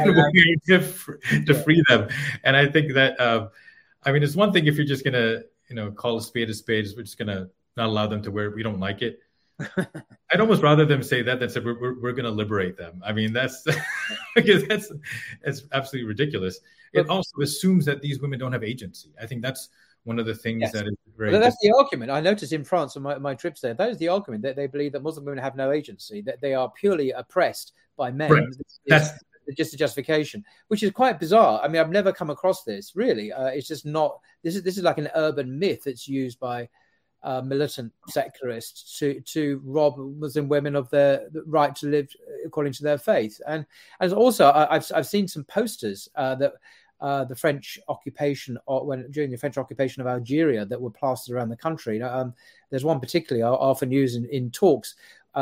to free them, and I think that it's one thing if you're just gonna call a spade, we're just gonna not allow them to wear it. We don't like it. I'd almost rather them say that than say we're going to liberate them. I mean, that's because it's absolutely ridiculous. It also assumes that these women don't have agency. I think that's one of the things that is very. Well, that's the argument I noticed in France on my trips there. That is the argument, that they believe that Muslim women have no agency, that they are purely oppressed by men. Right. That's just a justification, which is quite bizarre. I mean, I've never come across this really. It's just not. This is like an urban myth that's used by militant secularists to rob Muslim women of their right to live according to their faith. And also, I've seen some posters that the French occupation, during the French occupation of Algeria, that were plastered around the country. There's one particularly I often use in talks.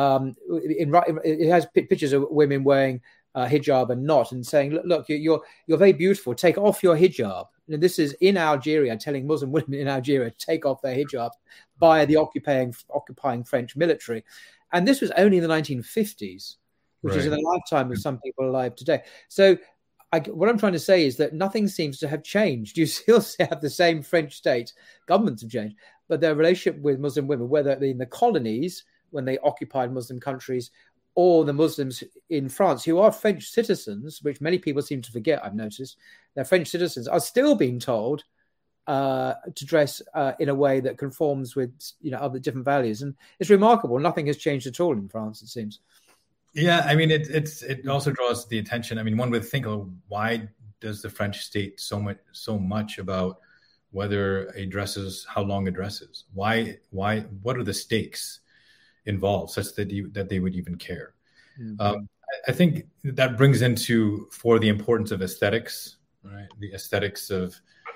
It has pictures of women wearing hijab and not, and saying, look, you're very beautiful. Take off your hijab. And this is in Algeria, telling Muslim women in Algeria to take off their hijab by the occupying French military. And this was only in the 1950s, which is in the lifetime of some people alive today. So what I'm trying to say is that nothing seems to have changed. You still have the same French state, governments have changed, but their relationship with Muslim women, whether in the colonies, when they occupied Muslim countries, or the Muslims in France, who are French citizens, which many people seem to forget, I've noticed, they're French citizens, are still being told to dress in a way that conforms with other different values. And it's remarkable. Nothing has changed at all in France, it seems. Yeah, I mean, it also draws the attention. I mean, one would think, why does the French state so much about whether a dress is, how long a dress is? Why? What are the stakes involved such that they would even care? Mm-hmm. I think that brings into the importance of aesthetics, right? The aesthetics of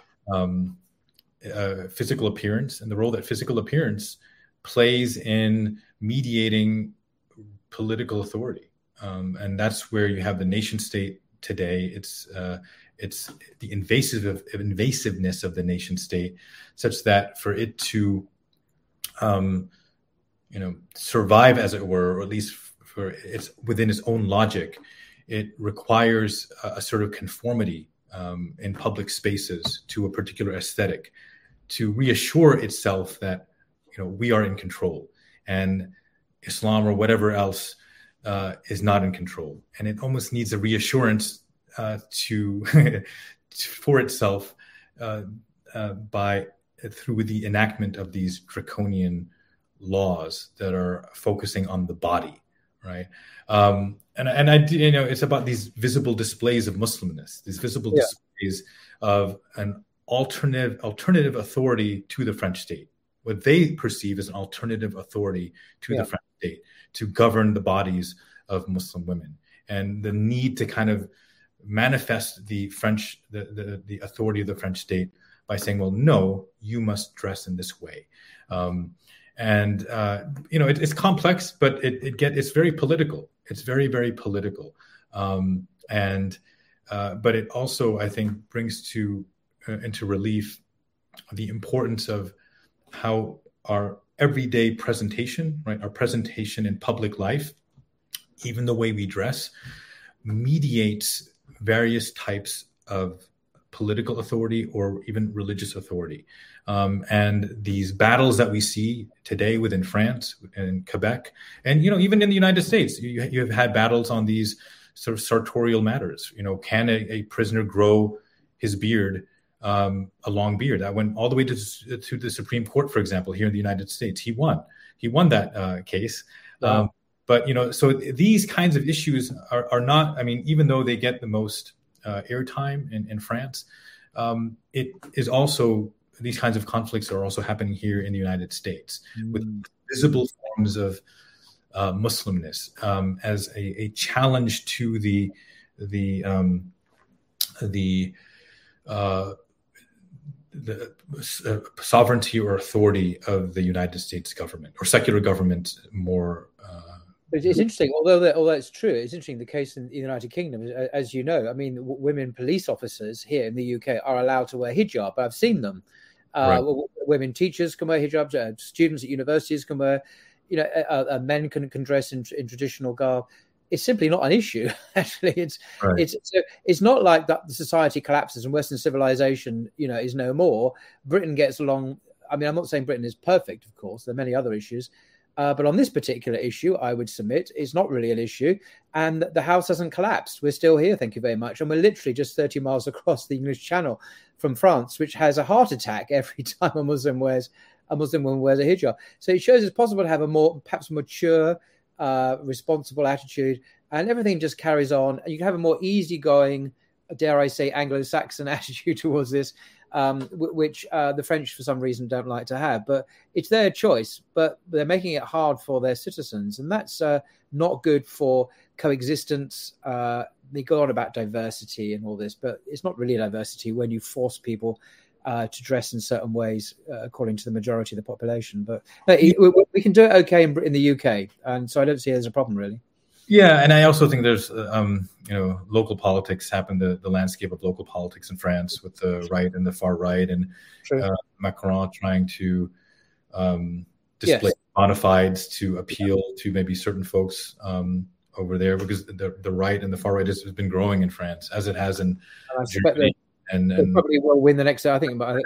physical appearance and the role that physical appearance plays in mediating political authority, and that's where you have the nation state today. It's the invasiveness of the nation state, such that for it to survive, as it were, or at least for it's within its own logic, it requires a sort of conformity in public spaces to a particular aesthetic to reassure itself that we are in control and Islam or whatever else is not in control. And it almost needs a reassurance for itself through the enactment of these draconian laws that are focusing on the body, right? It's about these visible displays of Muslimness, these visible displays of an alternative authority to the French state, what they perceive as an alternative authority to the French state to govern the bodies of Muslim women, and the need to kind of manifest the authority of the French state by saying, well, no, you must dress in this way. It's complex, but it's very political. It's very, very political. But it also, I think, brings into relief the importance of how our everyday presentation, right, our presentation in public life, even the way we dress, mediates various types of political authority or even religious authority. And these battles that we see today within France and Quebec, and even in the United States, you have had battles on these sort of sartorial matters. Can a prisoner grow his beard, a long beard? That went all the way to the Supreme Court, for example, here in the United States. He won that case. Wow. But so these kinds of issues are not. I mean, even though they get the most airtime in France, it is also, these kinds of conflicts are also happening here in the United States with visible forms of Muslimness as a challenge to the sovereignty or authority of the United States government, or secular government more. It's interesting, although it's true, it's interesting, the case in the United Kingdom, as you know, I mean, women police officers here in the UK are allowed to wear hijab. I've seen them. Right. Women teachers can wear hijabs, students at universities can wear, men can dress in traditional garb. It's simply not an issue. Actually, it's not like that the society collapses and Western civilization, is no more. Britain gets along. I mean, I'm not saying Britain is perfect, of course. There are many other issues. But on this particular issue, I would submit it's not really an issue, and the house hasn't collapsed. We're still here, thank you very much. And we're literally just 30 miles across the English Channel from France, which has a heart attack every time a Muslim woman wears a hijab. So it shows it's possible to have a more, perhaps mature, responsible attitude, and everything just carries on. And you can have a more easygoing, dare I say, Anglo-Saxon attitude towards this, which the French, for some reason, don't like to have. But it's their choice, but they're making it hard for their citizens. And that's not good for coexistence. They go on about diversity and all this, but it's not really diversity when you force people to dress in certain ways according to the majority of the population. But we can do it okay in the UK. And so I don't see there's a problem, really. Yeah, and I also think there's, local politics happen, the landscape of local politics in France with the right and the far right, and Macron trying to display bona fides to appeal to maybe certain folks over there, because the right and the far right has been growing in France, as it has in Germany. And probably will win the next. I think my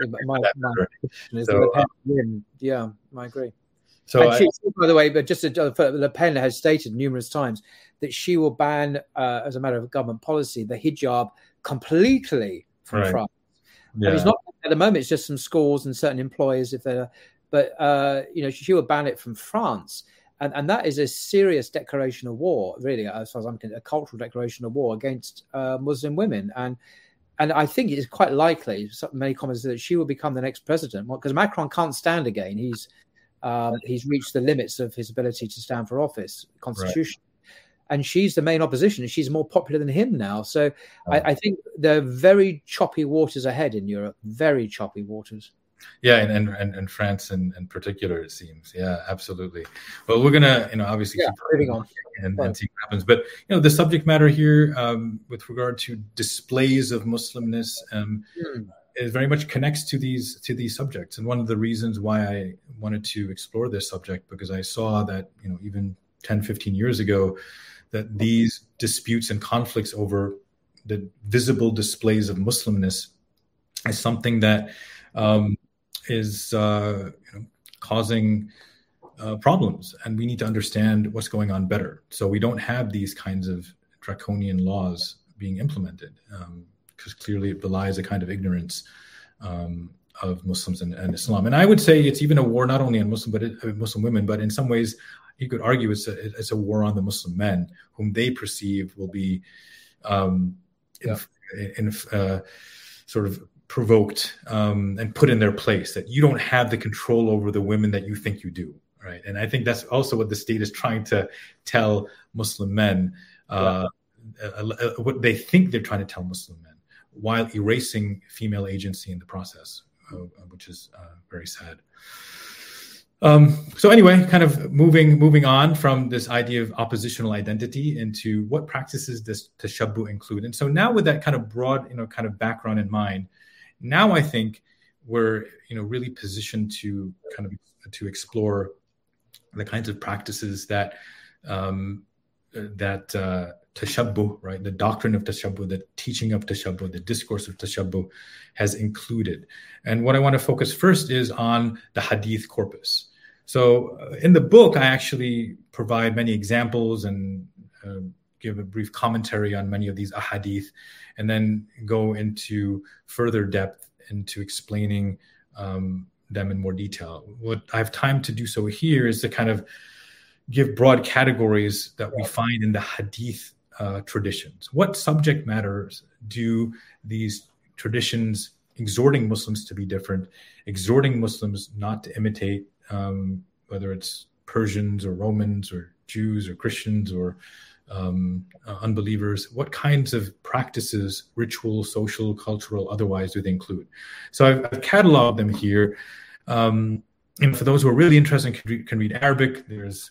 is Le Pen win. Yeah, I agree. So, by the way, but just Le Pen has stated numerous times that she will ban, as a matter of government policy, the hijab completely from France. Yeah. I mean, it's not at the moment; it's just some schools and certain employers, if they're. But she will ban it from France, and that is a serious declaration of war, really, as far as I'm concerned, a cultural declaration of war against Muslim women. And I think it is quite likely, many comments, that she will become the next president, because Macron can't stand again. He's reached the limits of his ability to stand for office, constitution. Right. And she's the main opposition. She's more popular than him now. So I think there are very choppy waters ahead in Europe, very choppy waters. Yeah, and France in particular, it seems. Yeah, absolutely. Well, we're gonna, obviously keep moving on and see what happens. But the subject matter here, with regard to displays of Muslimness, is very much connects to these subjects. And one of the reasons why I wanted to explore this subject, because I saw that, even 10, 15 years ago, that these disputes and conflicts over the visible displays of Muslimness is something that is causing problems, and we need to understand what's going on better, so we don't have these kinds of draconian laws being implemented, because clearly it belies a kind of ignorance of Muslims and Islam. And I would say it's even a war not only on Muslim women, but in some ways you could argue it's a war on the Muslim men, whom they perceive will be sort of provoked and put in their place, that you don't have the control over the women that you think you do, right? And I think that's also what the state is trying to tell Muslim men, what they think they're trying to tell Muslim men, while erasing female agency in the process, which is very sad. So anyway, kind of moving on from this idea of oppositional identity into what practices does tashabbuh include. And so now with that kind of broad, kind of background in mind, now I think we're, really positioned to explore the kinds of practices that tashabbuh, right, the doctrine of tashabbuh, the teaching of tashabbuh, the discourse of tashabbuh has included. And what I want to focus first is on the hadith corpus. So in the book, I actually provide many examples and give a brief commentary on many of these ahadith, and then go into further depth into explaining them in more detail. What I have time to do so here is to kind of give broad categories that we find in the hadith traditions. What subject matters do these traditions, exhorting Muslims to be different, exhorting Muslims not to imitate, whether it's Persians or Romans or Jews or Christians or unbelievers, what kinds of practices, ritual, social, cultural, otherwise, do they include? So I've cataloged them here. And for those who are really interested and can read Arabic, there's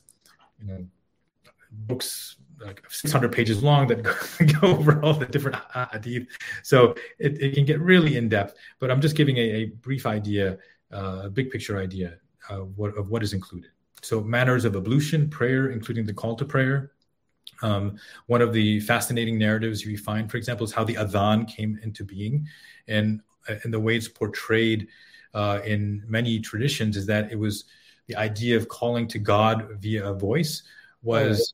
books like 600 pages long that go over all the different hadith. So it can get really in depth, but I'm just giving a brief idea, a big picture idea of what is included. So manners of ablution, prayer, including the call to prayer. One of the fascinating narratives we find, for example, is how the adhan came into being, and the way it's portrayed in many traditions is that it was the idea of calling to God via a voice was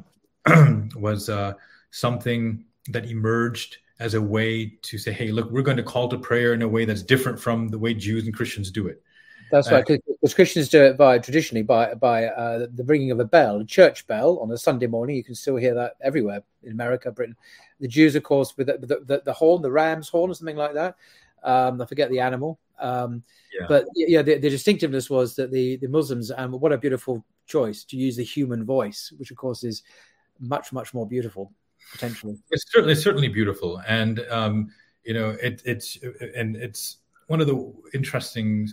something that emerged as a way to say, hey, look, we're going to call to prayer in a way that's different from the way Jews and Christians do it. That's right, because Christians do it traditionally by the ringing of a bell, a church bell on a Sunday morning. You can still hear that everywhere in America, Britain. The Jews, of course, with the horn, the ram's horn or something like that. I forget the animal. But the distinctiveness was that the Muslims, and what a beautiful choice to use the human voice, which of course is much, much more beautiful, potentially. It's certainly beautiful. And, it's one of the interesting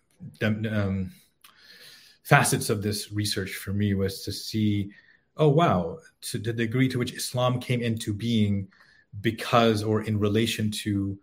facets of this research for me was to see, oh wow, to the degree to which Islam came into being because or in relation to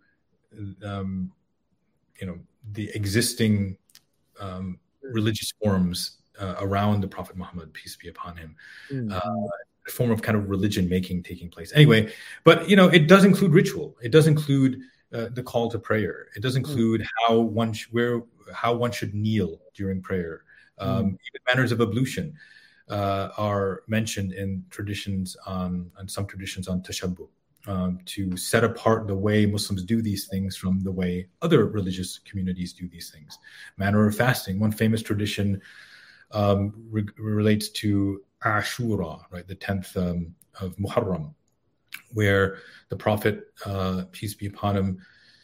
the existing religious forms around the Prophet Muhammad, peace be upon him, a form of kind of religion making taking place. Anyway, but it does include ritual. It does include the call to prayer. It does include how one should kneel during prayer. Even manners of ablution are mentioned in traditions on some traditions on tashabbuh, to set apart the way Muslims do these things from the way other religious communities do these things. Manner of fasting. One famous tradition relates to Ashura, right, the 10th of Muharram, where the Prophet, peace be upon him,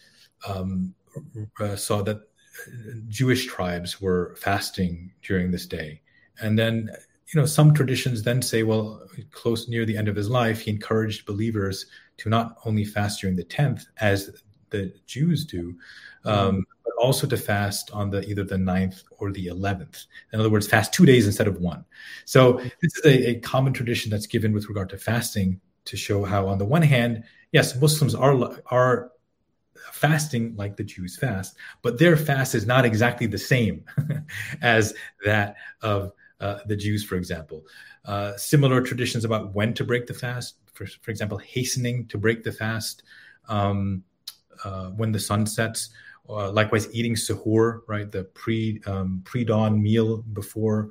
saw that Jewish tribes were fasting during this day. And then, some traditions then say, well, close near the end of his life, he encouraged believers to not only fast during the 10th, as the Jews do, but also to fast on either the 9th or the 11th. In other words, fast 2 days instead of one. So this is a common tradition that's given with regard to fasting, to show how, on the one hand, yes, Muslims are fasting like the Jews fast, but their fast is not exactly the same as that of the Jews, for example. Similar traditions about when to break the fast, for example, hastening to break the fast when the sun sets. Likewise, eating suhoor, right, the pre-dawn meal before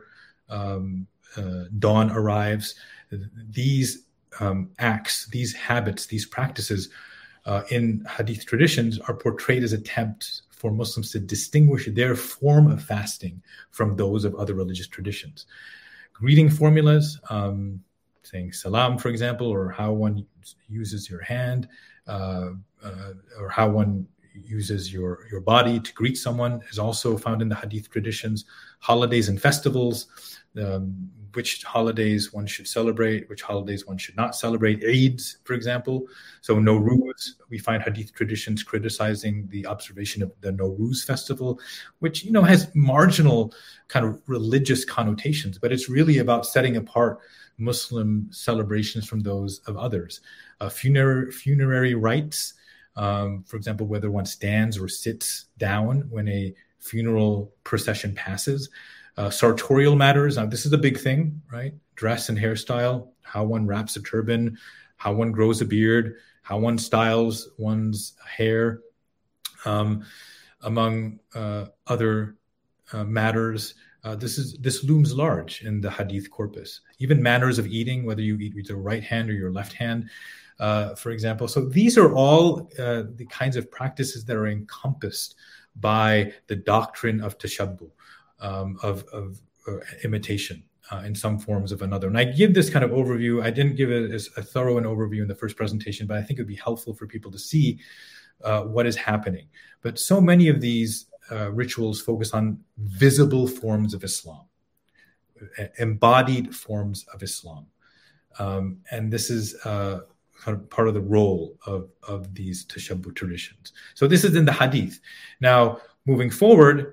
dawn arrives. These acts, these habits, these practices in Hadith traditions are portrayed as attempts for Muslims to distinguish their form of fasting from those of other religious traditions. Greeting formulas, saying salam, for example, or how one uses your hand, or how one uses your body to greet someone is also found in the Hadith traditions. Holidays and festivals, which holidays one should celebrate, which holidays one should not celebrate. Eids, for example. So Nowruz, we find Hadith traditions criticizing the observation of the Nowruz festival, which, you know, has marginal kind of religious connotations, but it's really about setting apart Muslim celebrations from those of others. Funerary rites, for example, whether one stands or sits down when a funeral procession passes. Sartorial matters. Now, this is a big thing, right? Dress and hairstyle, how one wraps a turban, how one grows a beard, how one styles one's hair, among other matters. This looms large in the Hadith corpus. Even manners of eating, whether you eat with your right hand or your left hand, for example. So these are all the kinds of practices that are encompassed by the doctrine of tashabbuh, of imitation in some forms of another. And I give this kind of overview. I didn't give it as a thorough an overview in the first presentation, but I think it would be helpful for people to see what is happening. But so many of these rituals focus on visible forms of Islam, embodied forms of Islam. And this is kind of part of the role of these tashabbuh traditions. So this is in the Hadith. Now, moving forward,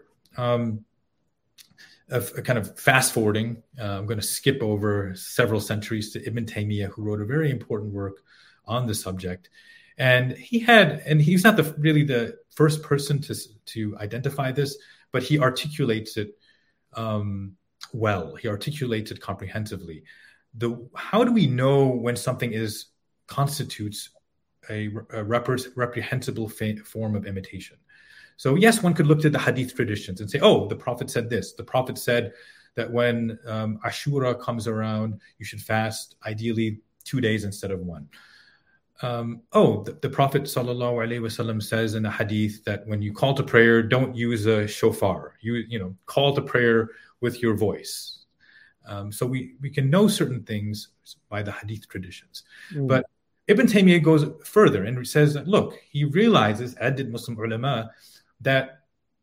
kind of fast forwarding, I'm going to skip over several centuries to Ibn Taymiyyah, who wrote a very important work on the subject. And he's not really the first person to identify this, but he articulates it well. He articulates it comprehensively. How do we know when something constitutes a reprehensible form of imitation? So yes, one could look at the Hadith traditions and say, oh, the Prophet said this. The Prophet said that when Ashura comes around, you should fast ideally 2 days instead of one. The Prophet ﷺ says in the Hadith that when you call to prayer, don't use a shofar. You call to prayer with your voice. So we can know certain things by the Hadith traditions. But Ibn Taymiyyah goes further and says that, look, he realizes, as did Muslim ulama, that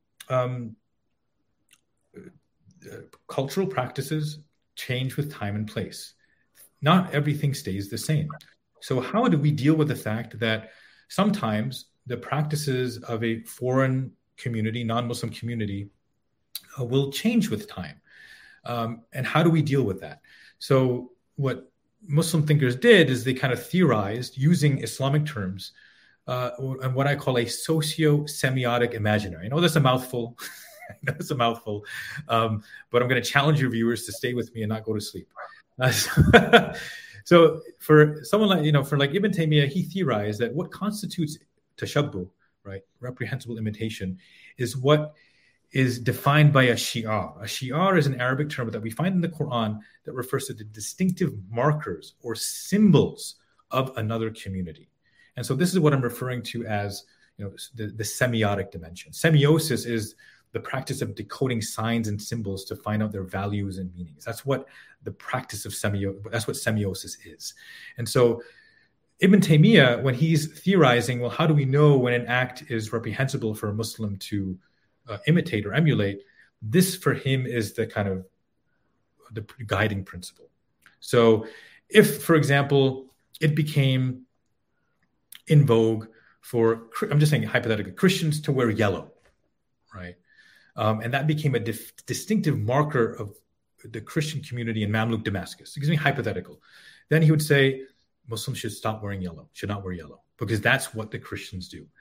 cultural practices change with time and place. Not everything stays the same. So how do we deal with the fact that sometimes the practices of a foreign community, non-Muslim community, will change with time? And how do we deal with that? So what Muslim thinkers did is they kind of theorized using Islamic terms and what I call a socio-semiotic imaginary. I know that's a mouthful. But I'm going to challenge your viewers to stay with me and not go to sleep. So for someone like Ibn Taymiyyah, he theorized that what constitutes tashabbuh, right, reprehensible imitation, is what is defined by a shi'ar. A shi'ar is an Arabic term that we find in the Quran that refers to the distinctive markers or symbols of another community. And so this is what I'm referring to as, the semiotic dimension. Semiosis is the practice of decoding signs and symbols to find out their values and meanings. That's what the practice of that's what semiosis is. And so Ibn Taymiyyah, when he's theorizing, well, how do we know when an act is reprehensible for a Muslim to imitate or emulate? This for him is the kind of the guiding principle. So if, for example, it became in vogue for, I'm just saying hypothetically, Christians to wear yellow, right? And that became a distinctive marker of the Christian community in Mamluk Damascus. Excuse me, hypothetical. Then he would say Muslims should not wear yellow, because that's what the Christians do.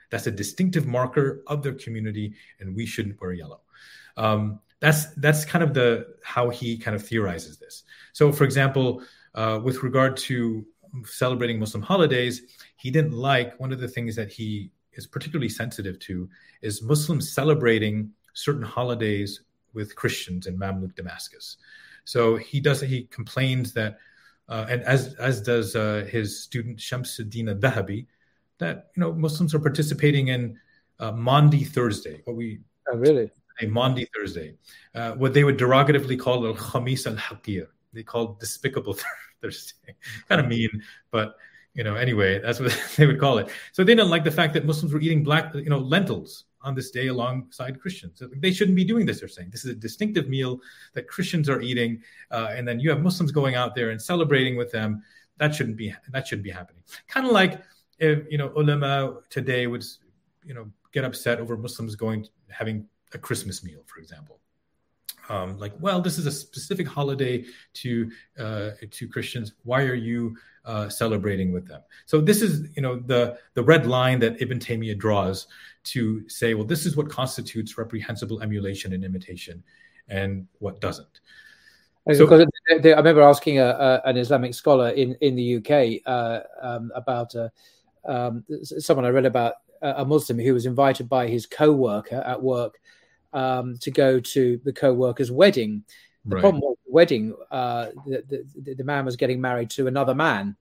That's a distinctive marker of their community, and we shouldn't wear yellow. That's kind of how he kind of theorizes this. So, for example, with regard to celebrating Muslim holidays, he didn't like, one of the things that he is particularly sensitive to is Muslims celebrating certain holidays with Christians in Mamluk Damascus. So he complains that, and as does his student Shamsuddin al-Dhahabi, that Muslims are participating in Maundy Thursday, a Maundy Thursday, what they would derogatively call al-Khamis al-Haqir. They call Despicable Thursday. Kind of mean, but anyway, that's what they would call it. So they didn't like the fact that Muslims were eating lentils on this day alongside Christians. So they shouldn't be doing this, they're saying. This is a distinctive meal that Christians are eating, and then you have Muslims going out there and celebrating with them. That shouldn't be happening. Kind of like if ulama today would get upset over Muslims having a Christmas meal, for example. This is a specific holiday to Christians. Why are you celebrating with them? So this is, the red line that Ibn Taymiyyah draws to say, well, this is what constitutes reprehensible emulation and imitation, and what doesn't. So, I remember asking an Islamic scholar in the UK about someone I read about, a Muslim who was invited by his co-worker at work to go to the co-worker's wedding. The problem was the wedding, the man was getting married to another man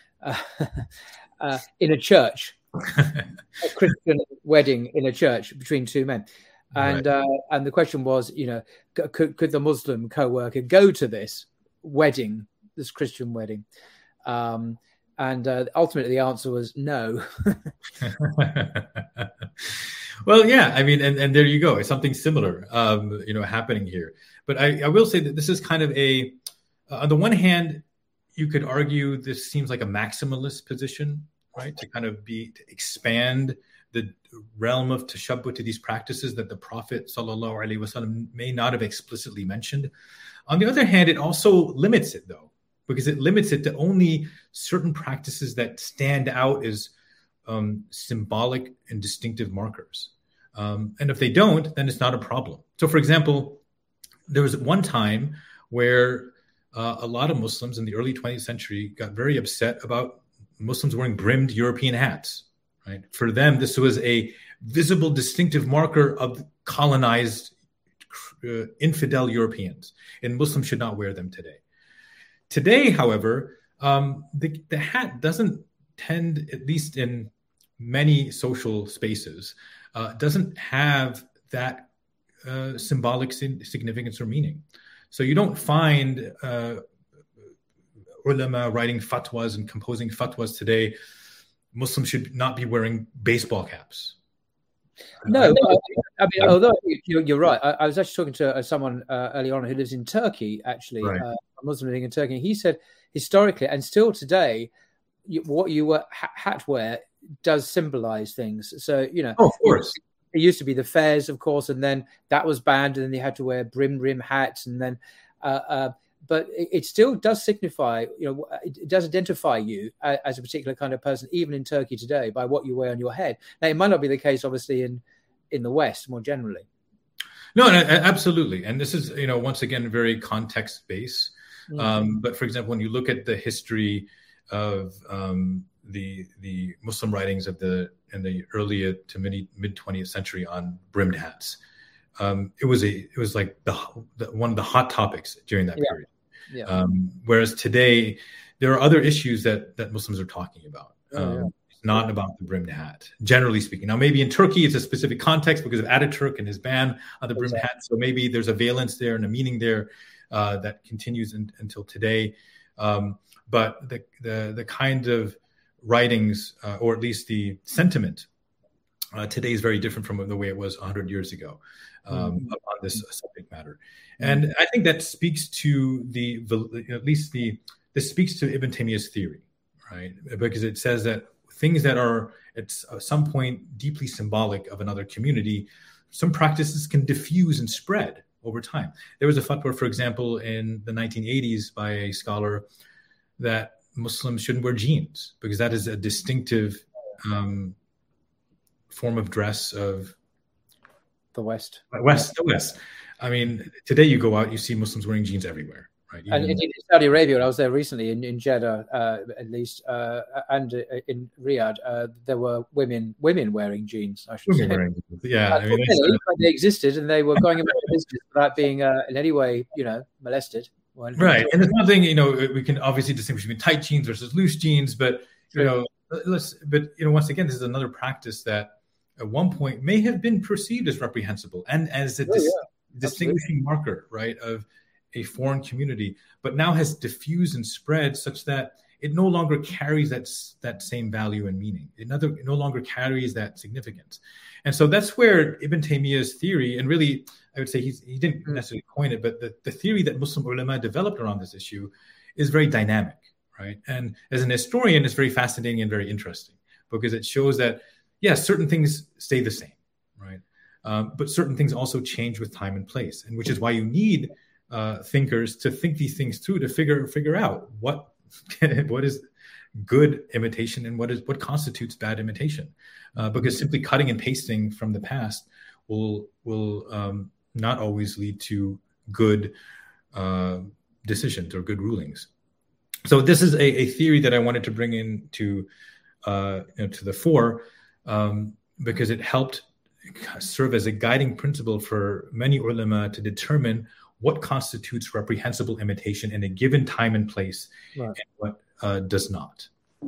in a church, a Christian wedding in a church between two men. And the question was, could the Muslim co-worker go to this wedding, this Christian wedding? And ultimately the answer was no. Well, yeah, I mean, and there you go. It's something similar, happening here. But I will say that this is kind of on the one hand, you could argue this seems like a maximalist position, right? To expand the realm of tashabbuh to these practices that the Prophet sallallahu alaihi wasallam may not have explicitly mentioned. On the other hand, it also limits it, though, because it limits it to only certain practices that stand out as symbolic and distinctive markers. And if they don't, then it's not a problem. So, for example, there was one time where a lot of Muslims in the early 20th century got very upset about Muslims wearing brimmed European hats. Right? For them, this was a visible, distinctive marker of colonized infidel Europeans, and Muslims should not wear them today. Today, however, the hat doesn't tend, at least in many social spaces, doesn't have that symbolic significance or meaning. So you don't find ulama writing fatwas and composing fatwas today. Muslims should not be wearing baseball caps. No, I mean, although you're right. I was actually talking to someone early on who lives in Turkey, actually, a Muslim living in Turkey. And he said historically and still today, what you wear, hat wear does symbolize things. So, of course. It used to be the fairs, of course, and then that was banned, and then they had to wear brim hats, and then but it still does signify, it does identify you as a particular kind of person, even in Turkey today, by what you wear on your head. Now, it might not be the case, obviously, in the West more generally. No, absolutely. And this is, once again, very context-based. But for example, when you look at the history of the Muslim writings in the early to mid 20th century on brimmed hats, it was like one of the hot topics during that period. Yeah. Whereas today, there are other issues that Muslims are talking about. It's not about the brimmed hat, generally speaking. Now, maybe in Turkey, it's a specific context because of Ataturk and his ban on the brimmed hat. So maybe there's a valence there and a meaning there that continues until today. But the kind of writings, or at least the sentiment, today is very different from the way it was 100 years ago on this subject matter. And I think that speaks to this speaks to Ibn Taymiyyah's theory, right? Because it says that things that are at some point deeply symbolic of another community, some practices can diffuse and spread over time. There was a fatwa, for example, in the 1980s by a scholar that Muslims shouldn't wear jeans because that is a distinctive form of dress of the West. The West. I mean, today you go out, you see Muslims wearing jeans everywhere, right? And in Saudi Arabia, when I was there recently, in Jeddah, at least, and in Riyadh, there were women wearing jeans. I should say. Yeah, I mean, they existed, and they were going about their business without being in any way, molested. Right, and there's nothing, we can obviously distinguish between tight jeans versus loose jeans, but once again, this is another practice that at one point may have been perceived as reprehensible and as a distinguishing marker, right, of a foreign community, but now has diffused and spread such that it no longer carries that same value and meaning. It no longer carries that significance. And so that's where Ibn Taymiyyah's theory, and really, I would say he didn't necessarily coin it, but the theory that Muslim ulama developed around this issue is very dynamic, right? And as an historian, it's very fascinating and very interesting because it shows that, yes, certain things stay the same, right? But certain things also change with time and place, and which is why you need thinkers to think these things through, to figure out what is good imitation and what constitutes bad imitation, because simply cutting and pasting from the past will not always lead to good decisions or good rulings. So this is a theory that I wanted to bring in to the fore, because it helped serve as a guiding principle for many ulama to determine what constitutes reprehensible imitation in a given time and place, right, and what does not.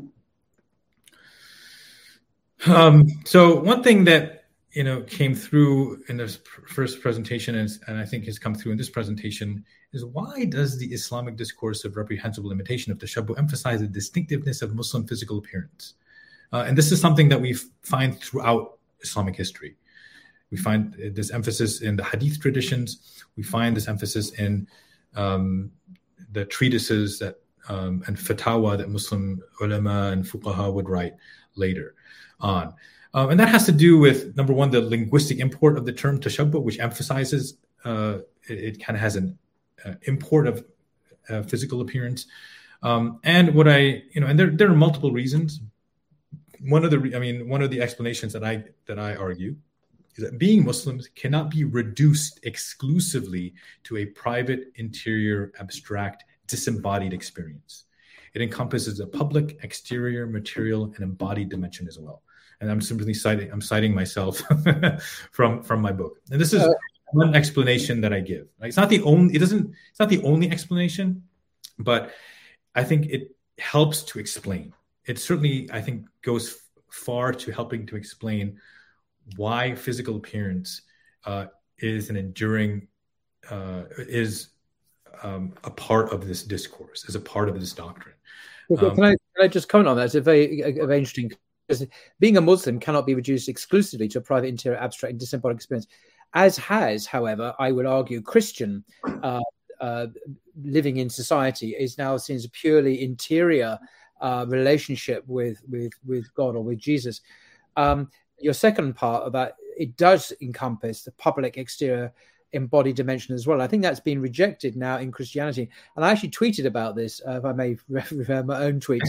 So one thing that came through in this first presentation, and I think has come through in this presentation, is why does the Islamic discourse of reprehensible imitation of tashabbuh emphasize the distinctiveness of Muslim physical appearance? And this is something that we find throughout Islamic history. We find this emphasis in the hadith traditions. We find this emphasis in the treatises that and fatwa that Muslim ulama and fuqaha would write later on. And that has to do with, number one, the linguistic import of the term tashabbuh, which emphasizes it kind of has an import of physical appearance. And what and there are multiple reasons. One of the explanations that I argue is that being Muslims cannot be reduced exclusively to a private, interior, abstract, disembodied experience. It encompasses a public, exterior, material, and embodied dimension as well. And I'm simply citing myself from my book. And this is one explanation that I give. It's not the only explanation, but I think it helps to explain. It certainly, I think, goes far to helping to explain why physical appearance is an enduring, is a part of this discourse, is a part of this doctrine. Can I just comment on that? It's a very interesting, because being a Muslim cannot be reduced exclusively to a private, interior, abstract, and disembodied experience, as has, however, I would argue, Christian living in society is now seen as a purely interior relationship with God or with Jesus. Your second part about it does encompass the public, exterior, embodied dimension as well. I think that's been rejected now in Christianity. And I actually tweeted about this, if I may refer my own tweet,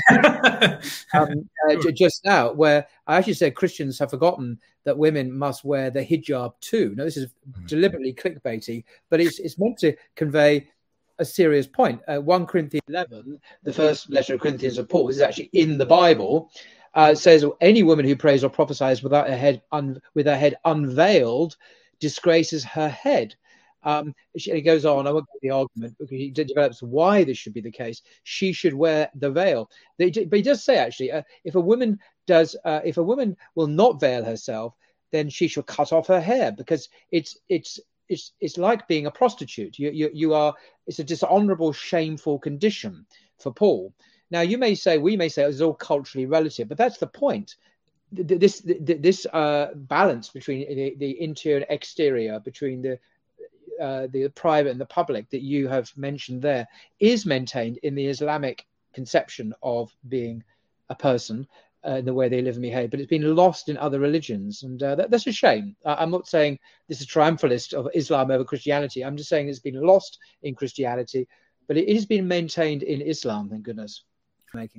just now, where I actually said Christians have forgotten that women must wear the hijab too. Now, this is deliberately clickbaity, but it's meant to convey a serious point. 1 Corinthians 11, the first letter of Corinthians of Paul, this is actually in the Bible, says any woman who prays or prophesies with her head unveiled disgraces her head. It goes on. I won't get the argument because he develops why this should be the case. She should wear the veil. But he does say actually, if a woman will not veil herself, then she should cut off her hair, because it's like being a prostitute. You are. It's a dishonorable, shameful condition for Paul. Now, we may say it's all culturally relative, but that's the point. This balance between the interior and exterior, between the private and the public that you have mentioned there, is maintained in the Islamic conception of being a person, in the way they live and behave, but it's been lost in other religions, and that's a shame. I'm not saying this is triumphalist of Islam over Christianity. I'm just saying it's been lost in Christianity, but it has been maintained in Islam. Thank goodness.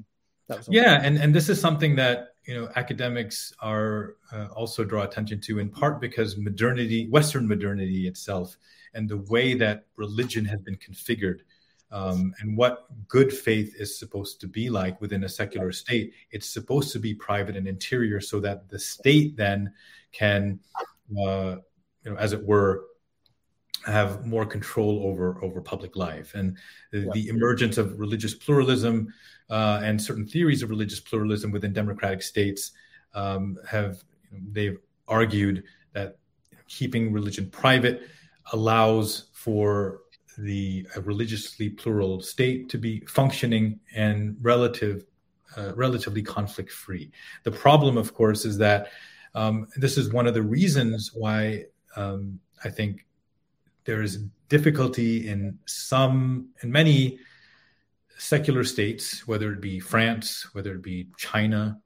That was yeah, and this is something that academics are also draw attention to, in part because modernity, Western modernity itself, and the way that religion has been configured, and what good faith is supposed to be like within a secular state. It's supposed to be private and interior, so that the state then can, as it were, have more control over public life. And the emergence of religious pluralism and certain theories of religious pluralism within democratic states they've argued that keeping religion private allows for the religiously plural state to be functioning and relatively conflict-free. The problem, of course, is that this is one of the reasons why I think there is difficulty in many secular states, whether it be France, whether it be China,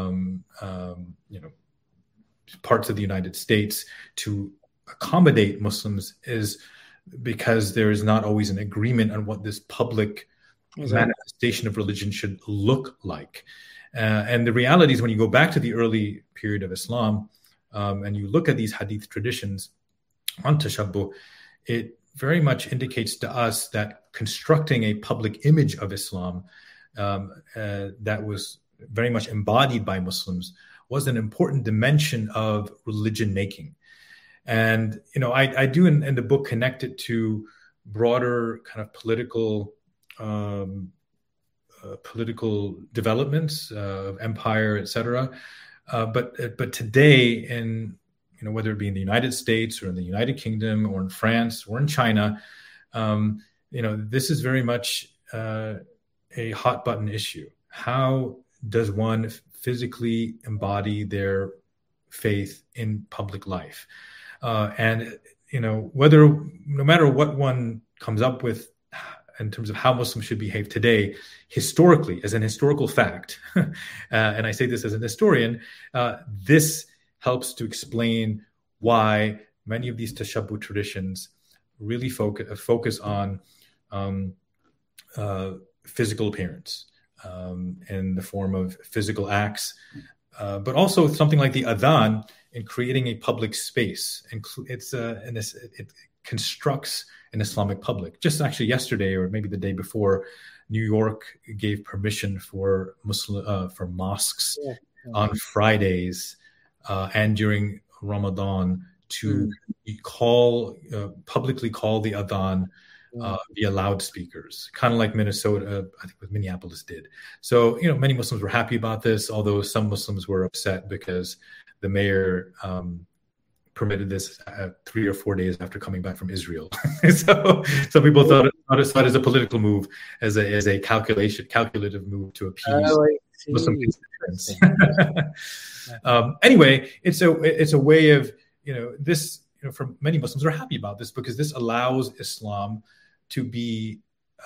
parts of the United States, to accommodate Muslims, is because there is not always an agreement on what this public manifestation of religion should look like. And the reality is, when you go back to the early period of Islam and you look at these hadith traditions on tashabbuh, it very much indicates to us that constructing a public image of Islam that was very much embodied by Muslims was an important dimension of religion making. And, I do in the book connect it to broader kind of political developments of empire, etc. But today, whether it be in the United States or in the United Kingdom or in France or in China, this is very much a hot button issue. How does one physically embody their faith in public life? And no matter what one comes up with in terms of how Muslims should behave today, historically, as an historical fact, and I say this as an historian, this helps to explain why many of these tashabbuh traditions really focus on physical appearance in the form of physical acts, but also something like the adhan in creating a public space. It constructs an Islamic public. Just actually yesterday, or maybe the day before, New York gave permission for mosques on Fridays and during Ramadan to publicly call the adhan via loudspeakers, kind of like Minnesota, I think what Minneapolis did. So, many Muslims were happy about this, although some Muslims were upset because the mayor permitted this 3 or 4 days after coming back from Israel. So some people thought it as a political move, as a calculative move to appease Muslim constituents. Anyway, it's a way of this. For many Muslims are happy about this because this allows Islam to be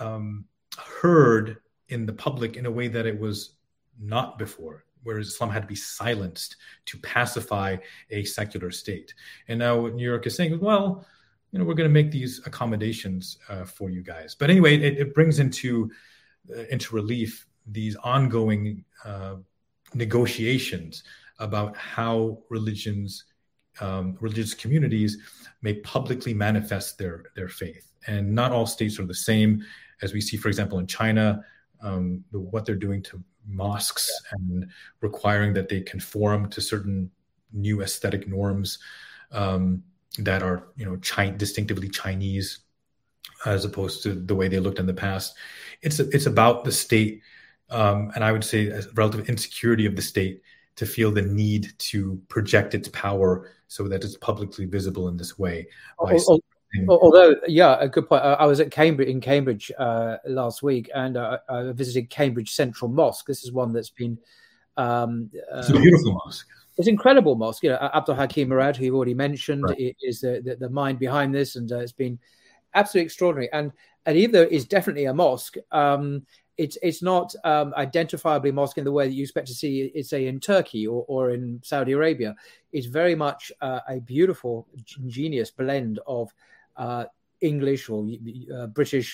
heard in the public in a way that it was not before, whereas Islam had to be silenced to pacify a secular state. And now what New York is saying is, well, we're going to make these accommodations for you guys. But anyway, it brings into relief these ongoing negotiations about how religious communities may publicly manifest their faith. And not all states are the same, as we see, for example, in China, what they're doing to mosques and requiring that they conform to certain new aesthetic norms that are, distinctively Chinese, as opposed to the way they looked in the past. It's about the state, and I would say a relative insecurity of the state to feel the need to project its power so that it's publicly visible in this way. Although, a good point. I was in Cambridge last week, and I visited Cambridge Central Mosque. This is one that's been it's a beautiful mosque. It's an incredible mosque. Abdul Hakim Murad, who you've already mentioned, is the mind behind this, and it's been absolutely extraordinary. And either is definitely a mosque. It's not identifiably mosque in the way that you expect to see it, say, in Turkey or in Saudi Arabia. It's very much a beautiful, ingenious blend of English or British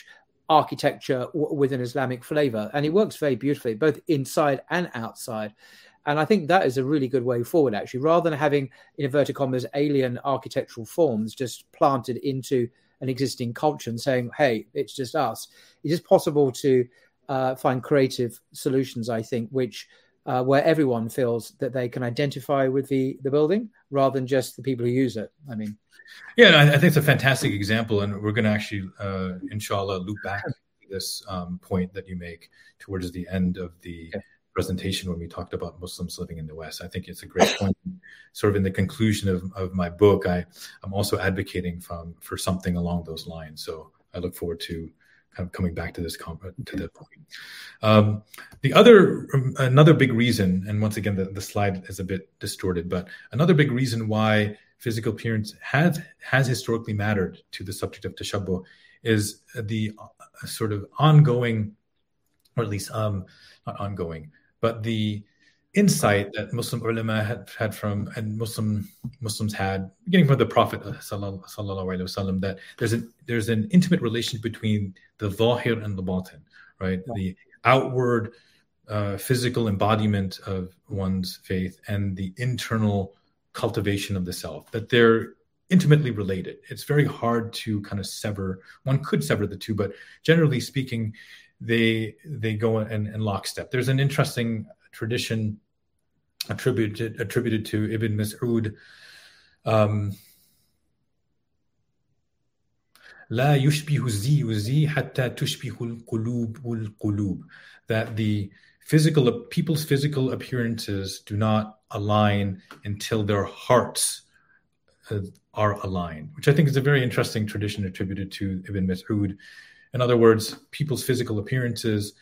architecture with an Islamic flavor. And it works very beautifully, both inside and outside. And I think that is a really good way forward, actually, rather than having, in inverted commas, alien architectural forms just planted into an existing culture and saying, hey, it's just us. It is possible to find creative solutions, I think, which where everyone feels that they can identify with the building rather than just the people who use it. I mean, yeah, I think it's a fantastic example, and we're going to actually, inshallah, loop back to this point that you make towards the end of the presentation when we talked about Muslims living in the West. I think it's a great point. Sort of in the conclusion of my book, I'm also advocating for something along those lines. So I look forward to kind of coming back to this to that point. Another big reason, and once again the slide is a bit distorted, but another big reason why physical appearance has historically mattered to the subject of tashabbuh is the sort of ongoing, or at least not ongoing, but the insight that Muslim ulama had from, and Muslims had, beginning from the Prophet sallallahu alaihi wasallam, that there's an intimate relation between the zahir and the batin, right? Yeah. The outward physical embodiment of one's faith and the internal cultivation of the self, that they're intimately related. It's very hard to kind of sever. One could sever the two, but generally speaking, they go in lockstep. There's an interesting tradition attributed to Ibn Mas'ud. لا يشبه الزي حتى تشبه القلوب والقلوب. That the people's physical appearances do not align until their hearts are aligned, which I think is a very interesting tradition attributed to Ibn Mas'ud. In other words, people's physical appearances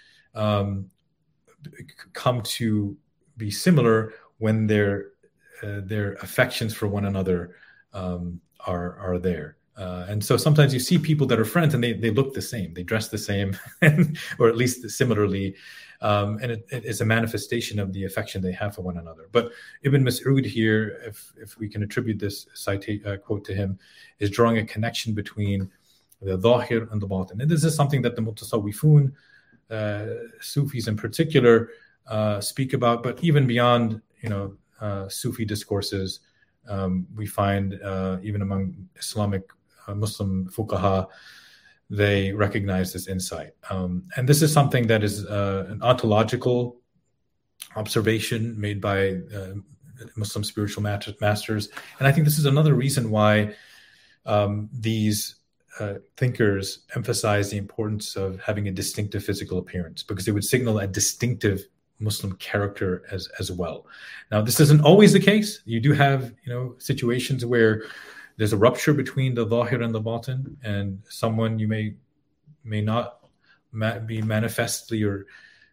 come to be similar when their affections for one another are there. And so sometimes you see people that are friends and they look the same, they dress the same, or at least similarly. And it is a manifestation of the affection they have for one another. But Ibn Mas'ud here, if we can attribute this quote to him, is drawing a connection between the zahir and the batin. And this is something that the mutasawwifun, Sufis in particular, speak about. But even beyond, Sufi discourses, we find even among Islamic Muslim fuqaha, they recognize this insight. And this is something that is an ontological observation made by Muslim spiritual masters. And I think this is another reason why these thinkers emphasize the importance of having a distinctive physical appearance, because it would signal a distinctive Muslim character as well. Now, this isn't always the case. You do have, situations where there's a rupture between the zahir and the batin, and someone you may not be manifestly or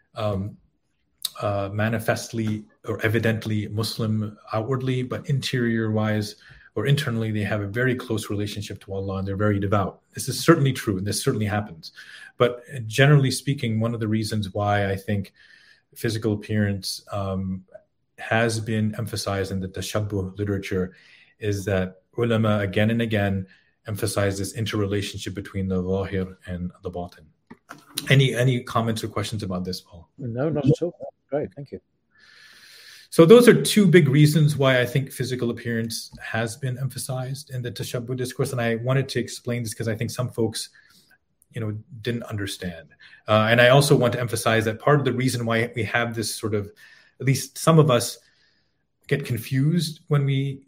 evidently Muslim outwardly, but interior-wise or internally, they have a very close relationship to Allah and they're very devout. This is certainly true, and this certainly happens. But generally speaking, one of the reasons why I think physical appearance has been emphasized in the tashabbuh literature is that ulama again and again emphasize this interrelationship between the zahir and the batin. Any comments or questions about this, Paul? No, not at all. Great, thank you. So those are two big reasons why I think physical appearance has been emphasized in the tashabbuh discourse. And I wanted to explain this because I think some folks, didn't understand. And I also want to emphasize that part of the reason why we have this sort of, at least some of us get confused when we,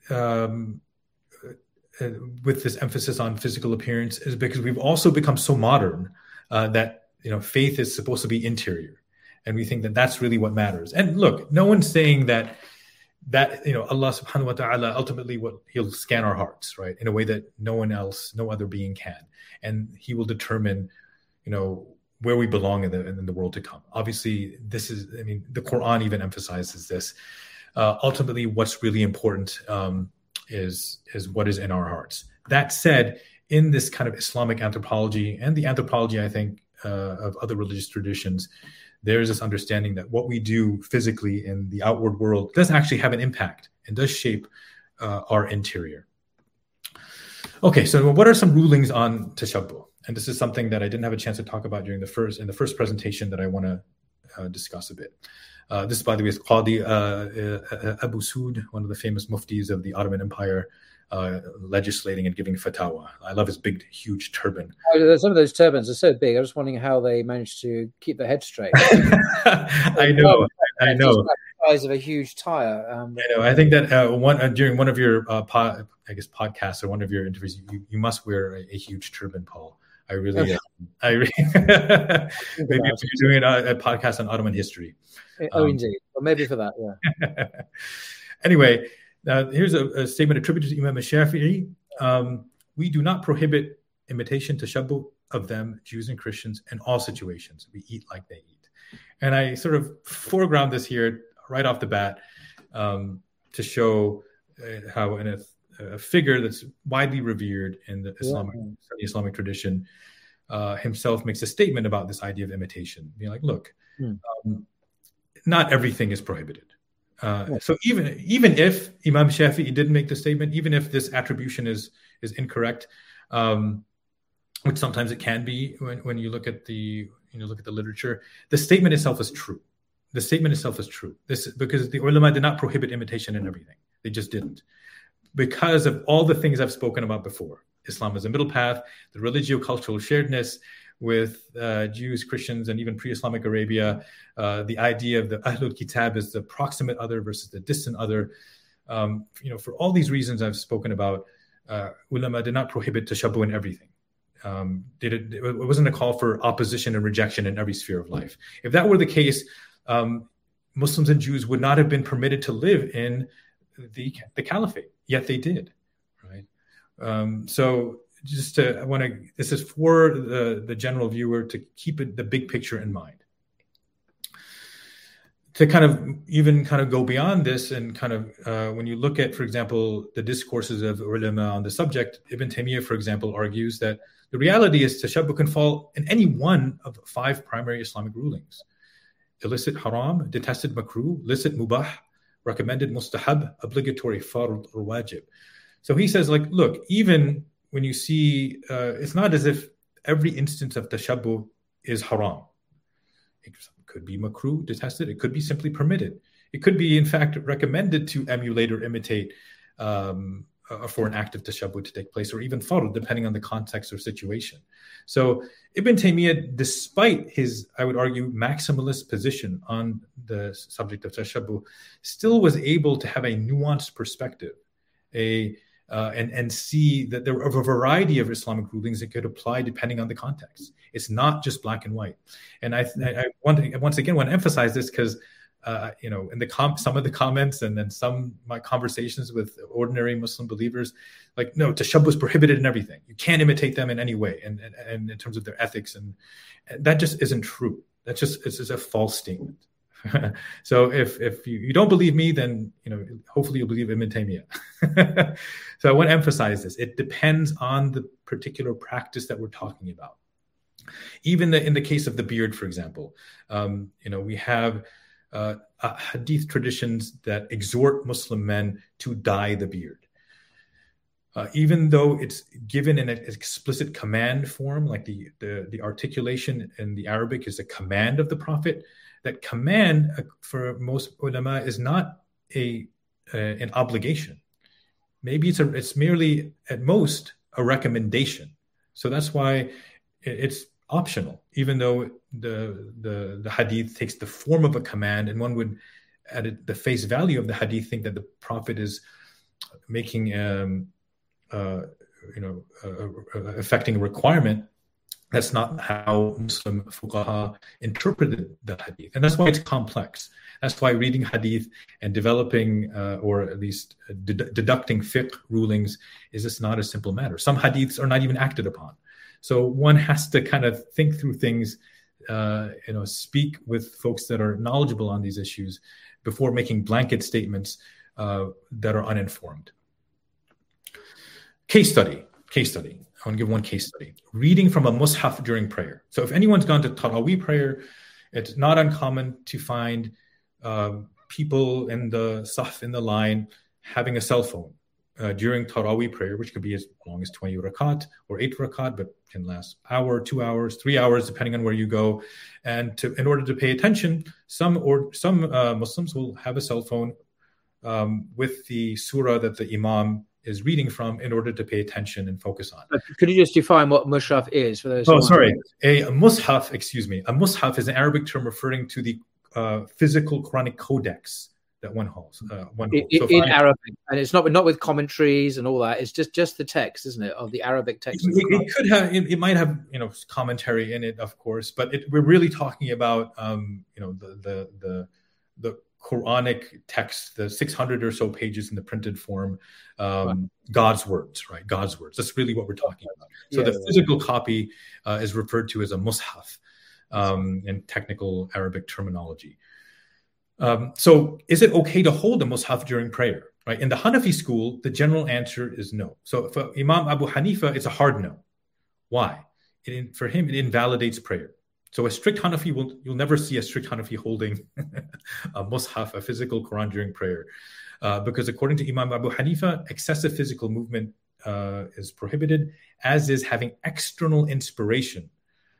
with this emphasis on physical appearance, is because we've also become so modern that, faith is supposed to be interior. And we think that that's really what matters. And look, no one's saying that Allah subhanahu wa ta'ala, ultimately he'll scan our hearts, right? In a way that no other being can. And he will determine, where we belong in the world to come. Obviously, the Quran even emphasizes this. Ultimately, what's really important is what is in our hearts. That said, in this kind of Islamic anthropology and the anthropology, I think, of other religious traditions, there's this understanding that what we do physically in the outward world does actually have an impact and does shape our interior. Okay, so what are some rulings on tashabbuh? and this is something that I didn't have a chance to talk about in the first presentation that I want to discuss a bit. This, by the way, is Qadi Abu Sood, one of the famous muftis of the Ottoman Empire, legislating and giving fatwa. I love his big, huge turban. Some of those turbans are so big. I was wondering how they managed to keep their head straight. I know. Like the size of a huge tire. I know. I think that during one of your podcasts or one of your interviews, you must wear a huge turban, Paul. I really, maybe if you're doing a podcast on Ottoman history. Indeed. Well, maybe for that, yeah. Anyway, here's a statement attributed to Imam al-Shafi'i. We do not prohibit imitation, tashabbuh of them, Jews and Christians, in all situations. We eat like they eat. And I sort of foreground this here right off the bat to show how in a figure that's widely revered in the Islamic tradition himself makes a statement about this idea of imitation. Being like, look, not everything is prohibited. So even if Imam Shafi'i didn't make the statement, even if this attribution is incorrect, which sometimes it can be when you look at the literature, the statement itself is true. The statement itself is true. This because the ulama did not prohibit imitation in everything. They just didn't. Because of all the things I've spoken about before. Islam is a middle path, the religio-cultural sharedness with Jews, Christians, and even pre-Islamic Arabia, the idea of the Ahlul Kitab as the proximate other versus the distant other. For all these reasons I've spoken about, ulama did not prohibit tashabbuh in everything. It wasn't a call for opposition and rejection in every sphere of life. If that were the case, Muslims and Jews would not have been permitted to live in the caliphate, yet they did, right? So this is for the general viewer to keep the big picture in mind. To kind of go beyond this and when you look at, for example, the discourses of ulama on the subject, Ibn Taymiyyah, for example, argues that the reality is tashabbuh can fall in any one of 5 primary Islamic rulings: illicit haram, detested makruh, licit mubah, recommended mustahab, obligatory fard or wajib. So he says, look, even when you see, it's not as if every instance of tashabbuh is haram. It could be makruh, detested. It could be simply permitted. It could be, in fact, recommended to emulate or imitate for an act of tashabbuh to take place, or even fard, depending on the context or situation. So Ibn Taymiyyah, despite his, I would argue, maximalist position on the subject of tashabbuh, still was able to have a nuanced perspective, and see that there are a variety of Islamic rulings that could apply depending on the context. It's not just black and white. And I once again want to emphasize this because in some of the comments and then my conversations with ordinary Muslim believers, no, tashabbuh is prohibited in everything. You can't imitate them in any way, and in terms of their ethics, and that just isn't true. It's just a false statement. So if you don't believe me, then hopefully you'll believe Ibn Taymiyyah. So I want to emphasize this. It depends on the particular practice that we're talking about. Even in the case of the beard, for example, we have hadith traditions that exhort Muslim men to dye the beard. Even though it's given in an explicit command form, like the articulation in the Arabic is a command of the Prophet, that command for most ulama is not an obligation. Maybe it's merely at most a recommendation. So that's why it's optional, even though the hadith takes the form of a command, and one would, at the face value of the hadith, think that the Prophet is making affecting a requirement. That's not how Muslim fuqaha interpreted the hadith. And that's why it's complex. That's why reading hadith and developing or at least deducting fiqh rulings is just not a simple matter. Some hadiths are not even acted upon. So one has to kind of think through things, speak with folks that are knowledgeable on these issues before making blanket statements that are uninformed. Case study. I want to give one case study. Reading from a mushaf during prayer. So if anyone's gone to Tarawih prayer, it's not uncommon to find people in the saf, in the line, having a cell phone during Tarawih prayer, which could be as long as 20 rakat or 8 rakat, but can last hour, 2 hours, 3 hours, depending on where you go. And in order to pay attention, some Muslims will have a cell phone with the surah that the imam is reading from in order to pay attention and focus on. Could you just define what mushaf is for those? Oh, sorry. A mushaf, A mushaf is an Arabic term referring to the physical Quranic codex that one holds. In Arabic, and it's not with commentaries and all that. It's just the text, isn't it, of the Arabic text? It could have. It might have commentary in it, of course, but we're really talking about the Quranic text, the 600 or so pages in the printed form, God's words, right? God's words. That's really what we're talking about. So the physical copy is referred to as a mushaf in technical Arabic terminology. So is it okay to hold a mushaf during prayer? Right? In the Hanafi school, the general answer is no. So for Imam Abu Hanifa, it's a hard no. Why? For him, it invalidates prayer. So a strict Hanafi, you'll never see a strict Hanafi holding a mushaf, a physical Quran during prayer. Because according to Imam Abu Hanifa, excessive physical movement is prohibited, as is having external inspiration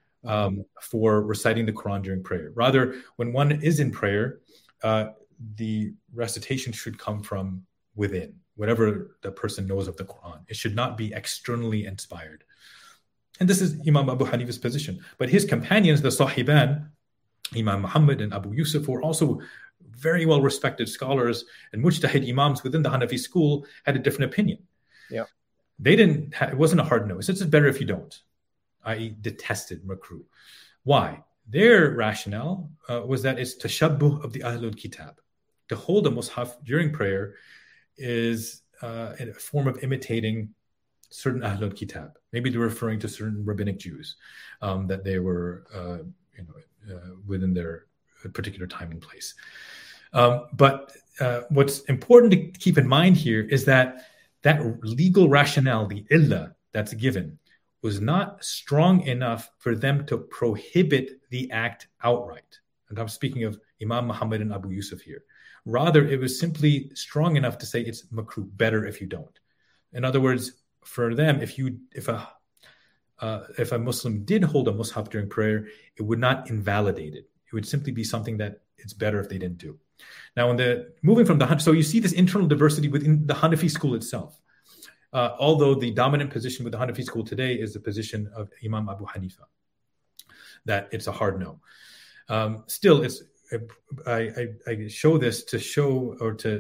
for reciting the Quran during prayer. Rather, when one is in prayer, the recitation should come from within, whatever the person knows of the Quran. It should not be externally inspired. And this is Imam Abu Hanifa's position. But his companions, the Sahiban, Imam Muhammad and Abu Yusuf, were also very well respected scholars, and mujtahid imams within the Hanafi school had a different opinion. Yeah, they didn't. It wasn't a hard no. It's better if you don't, i.e., detested makruh. Why? Their rationale was that it's tashabbuh of the Ahlul Kitab. To hold a mushaf during prayer is a form of imitating certain Ahlul Kitab. Maybe they're referring to certain rabbinic Jews that they were within their particular time and place. But what's important to keep in mind here is that legal rationale, the illah that's given, was not strong enough for them to prohibit the act outright. And I'm speaking of Imam Muhammad and Abu Yusuf here. Rather, it was simply strong enough to say it's makruh, better if you don't. In other words, for them, if a Muslim did hold a mushaf during prayer, it would not invalidate it. It would simply be something that it's better if they didn't do. Now, moving from so you see this internal diversity within the Hanafi school itself. Although the dominant position with the Hanafi school today is the position of Imam Abu Hanifa, that it's a hard no. Still, I show this to show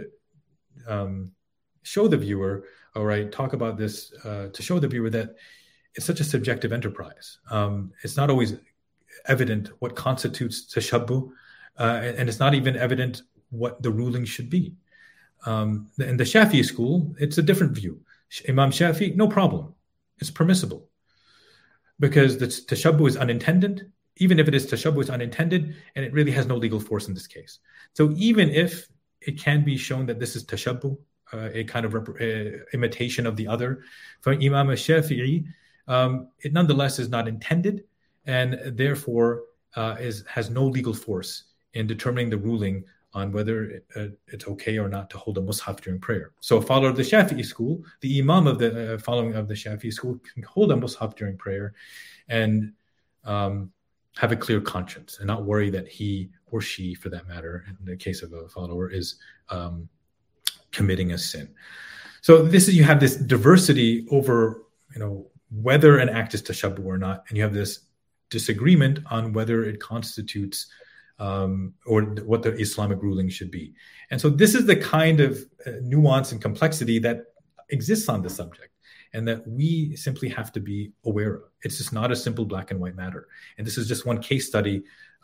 the viewer, all right, talk about this to show the viewer that it's such a subjective enterprise. It's not always evident what constitutes tashabbuh, and it's not even evident what the ruling should be. In the Shafi'i school, it's a different view. Imam Shafi, no problem. It's permissible because the tashabbuh is unintended. Even if it is tashabbuh, it's unintended, and it really has no legal force in this case. So even if it can be shown that this is tashabbuh, a kind of imitation of the other, for Imam Shafi'i, it nonetheless is not intended, and therefore has no legal force in determining the ruling on whether it's okay or not to hold a mushaf during prayer. So a follower of the Shafi'i school, the imam of the following of the Shafi'i school, can hold a mushaf during prayer and have a clear conscience and not worry that he or she, for that matter, in the case of a follower, is committing a sin. So you have this diversity over, whether an act is tashabbuh or not, and you have this disagreement on whether it constitutes or what the Islamic ruling should be. And so this is the kind of nuance and complexity that exists on the subject, and that we simply have to be aware of. It's just not a simple black and white matter. And this is just one case study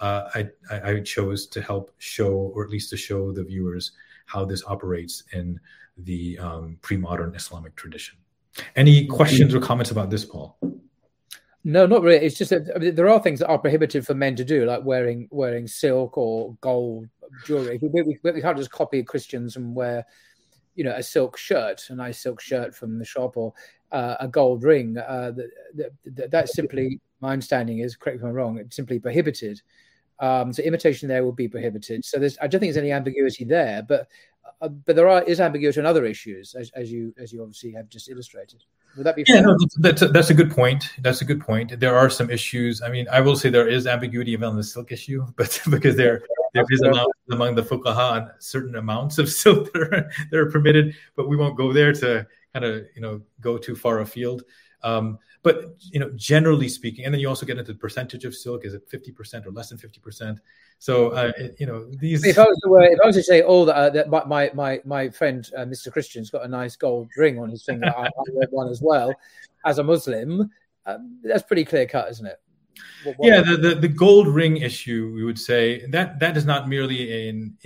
I chose to help show, or at least to show the viewers, how this operates in the pre-modern Islamic tradition. Any questions or comments about this, Paul? No, not really. It's just that there are things that are prohibited for men to do, like wearing silk or gold jewelry. We can't just copy Christians and wear, a silk shirt, a nice silk shirt from the shop, or a gold ring. That's simply, my understanding is, correct me if I'm wrong, it's simply prohibited. So imitation there will be prohibited. So I don't think there's any ambiguity there. But but there is ambiguity on other issues, as you obviously have just illustrated. Would that be fair? Yeah, no, that's a good point. That's a good point. There are some issues. I mean, I will say there is ambiguity around the silk issue, but because there is among the fuqaha on certain amounts of silk that are permitted, but we won't go there to kind of go too far afield. But generally speaking, and then you also get into the percentage of silk. Is it 50% or less than 50%? So these. If I was to say, that my friend Mr. Christian's got a nice gold ring on his finger, I wear one as well. As a Muslim, that's pretty clear cut, isn't it? Yeah, the gold ring issue, we would say that is not merely an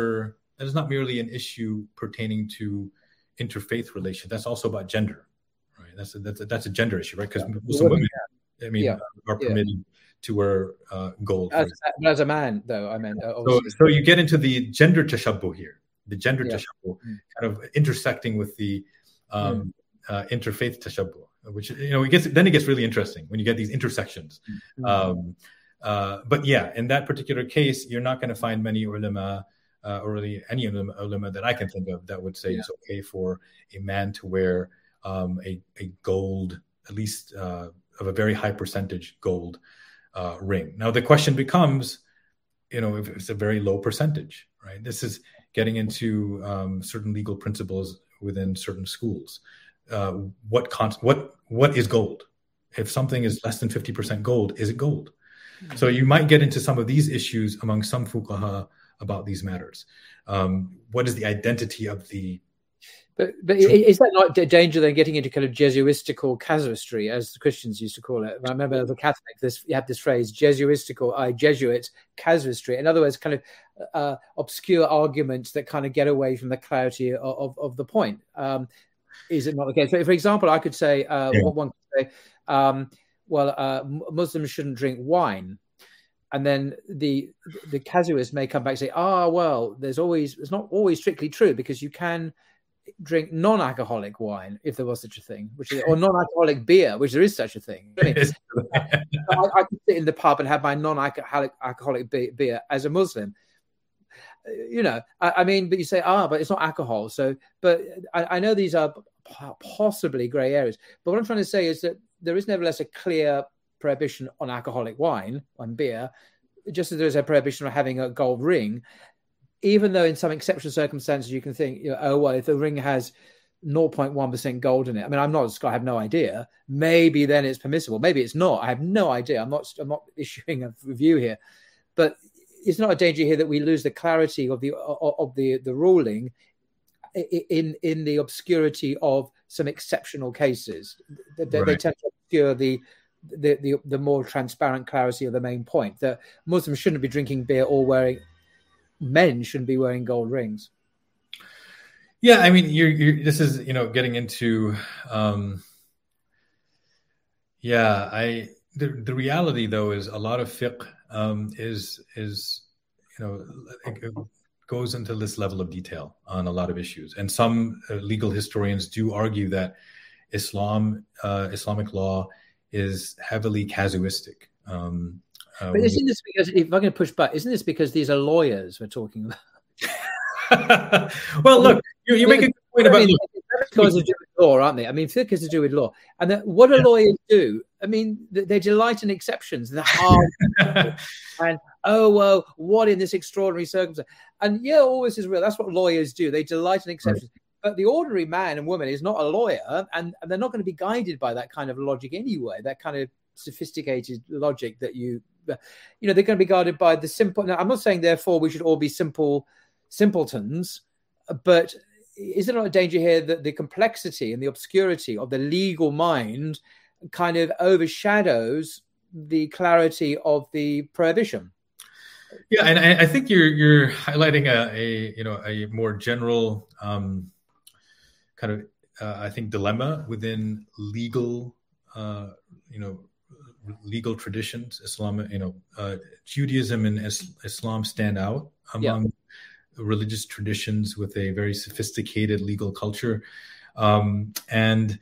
issue pertaining to interfaith relation. That's also about gender. That's a gender issue, right? Because Muslim women, are permitted to wear gold. As a man, though, I meant. So you get into the gender tashabbuh here, tashabbuh, kind of intersecting with the interfaith tashabbuh, which it gets really interesting when you get these intersections. But yeah, in that particular case, you're not going to find many ulama, or really any ulama that I can think of that would say it's okay for a man to wear a gold, at least of a very high percentage gold ring. Now the question becomes, if it's a very low percentage, right? This is getting into certain legal principles within certain schools. What is gold? If something is less than 50% gold, is it gold? Mm-hmm. So you might get into some of these issues among some fuqaha about these matters. What is the identity of the? But is that not a danger then getting into kind of Jesuitical casuistry, as the Christians used to call it? I remember as a Catholic, you have this phrase, Jesuitical, Jesuit, casuistry. In other words, kind of obscure arguments that kind of get away from the clarity of the point. Is it not the case? So, for example, I could say, one could say, Muslims shouldn't drink wine. And then the casuist may come back and say, it's not always strictly true, because you can drink non-alcoholic wine, if there was such a thing, or non-alcoholic beer, which there is such a thing. I could sit in the pub and have my non-alcoholic beer as a Muslim. But you say, but it's not alcohol. So, but I know these are possibly grey areas. But what I'm trying to say is that there is nevertheless a clear prohibition on alcoholic wine, on beer, just as there is a prohibition on having a gold ring. Even though in some exceptional circumstances you can think, if the ring has 0.1% gold in it. I mean, I have no idea. Maybe then it's permissible. Maybe it's not. I have no idea. I'm not issuing a review here. But it's not a danger here that we lose the clarity of the ruling in the obscurity of some exceptional cases. They tend to obscure the more transparent clarity of the main point, that Muslims shouldn't be drinking beer or men shouldn't be wearing gold rings. Yeah, I mean, this is getting into the reality though is a lot of fiqh is it goes into this level of detail on a lot of issues, and some legal historians do argue that Islamic law is heavily casuistic. But isn't this because, if I'm going to push back, isn't this because these are lawyers we're talking about? Well, look, you make a good point about because to do with law, aren't they? I mean, fiqh is to do with law, and what do lawyers do? I mean, they delight in exceptions. They're hard, and what in this extraordinary circumstance? And all this is real. That's what lawyers do. They delight in exceptions. Right. But the ordinary man and woman is not a lawyer, and they're not going to be guided by that kind of logic anyway. That kind of sophisticated logic that they're going to be guided by the simple. Now, I'm not saying therefore we should all be simpletons, but is there not a danger here that the complexity and the obscurity of the legal mind kind of overshadows the clarity of the prohibition? Yeah, and I think you're highlighting a more general kind of I think dilemma within legal legal traditions. Judaism and Islam stand out among religious traditions with a very sophisticated legal culture. I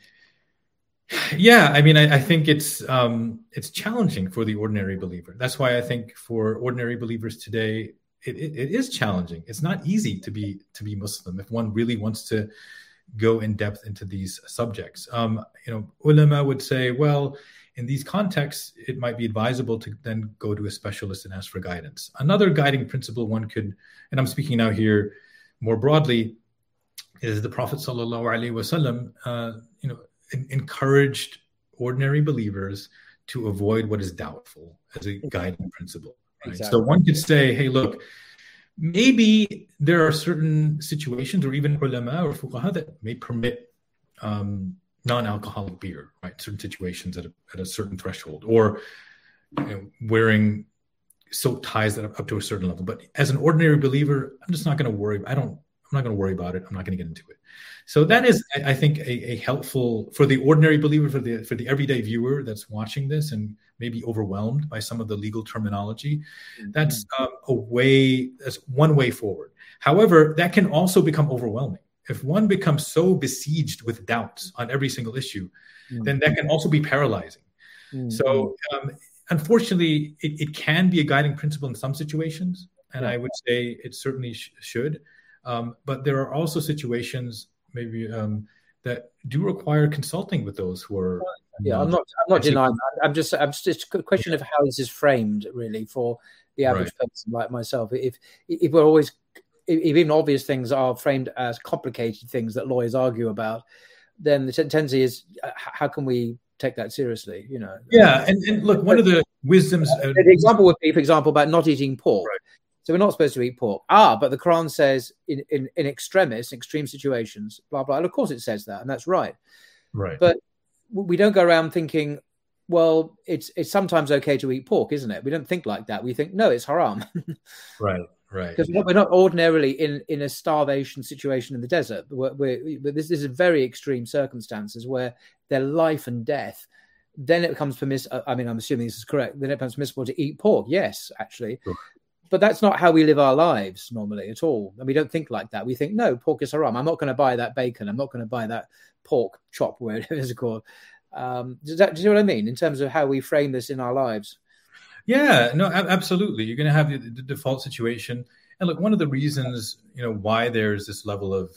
think it's challenging for the ordinary believer. That's why I think for ordinary believers today, it is challenging. It's not easy to be Muslim if one really wants to go in depth into these subjects. Ulama would say, well, in these contexts, it might be advisable to then go to a specialist and ask for guidance. Another guiding principle one could, and I'm speaking now here more broadly, is the Prophet sallallahu alaihi wasallam, encouraged ordinary believers to avoid what is doubtful as a guiding principle. Right? Exactly. So one could say, hey, look, maybe there are certain situations, or even ulama or fuqaha, that may permit non-alcoholic beer, right? Certain situations at a certain threshold, or wearing silk ties that are up to a certain level. But as an ordinary believer, I'm just not going to worry. I'm not going to worry about it. I'm not going to get into it. So that is, I think, a helpful for the ordinary believer, for the everyday viewer that's watching this and maybe overwhelmed by some of the legal terminology. That's that's one way forward. However, that can also become overwhelming. If one becomes so besieged with doubts on every single issue, then that can also be paralyzing. So unfortunately, it can be a guiding principle in some situations, and I would say it certainly should. But there are also situations maybe that do require consulting with those who are. I'm not denying that. It's just a question of how this is framed, really, for the average person like myself. If we're always, if even obvious things are framed as complicated things that lawyers argue about, then the tendency is, how can we take that seriously? Yeah, and look, one of the wisdoms. The example would be, for example, about not eating pork. Right. So we're not supposed to eat pork. But the Quran says in extreme situations, blah, blah. And of course it says that, and that's right. Right. But we don't go around thinking, well, it's sometimes okay to eat pork, isn't it? We don't think like that. We think, no, it's haram. Right. Because we're not ordinarily in a starvation situation in the desert. This is very extreme circumstances where they're life and death. Then it becomes permissible. I mean, I'm assuming this is correct. Then it becomes permissible to eat pork. Yes, actually. Sure. But that's not how we live our lives normally at all. And we don't think like that. We think, no, pork is haram. I'm not going to buy that bacon. I'm not going to buy that pork chop, whatever it is called. Do you see what I mean in terms of how we frame this in our lives? Yeah, no, absolutely. You're going to have the default situation. And look, one of the reasons, why there's this level of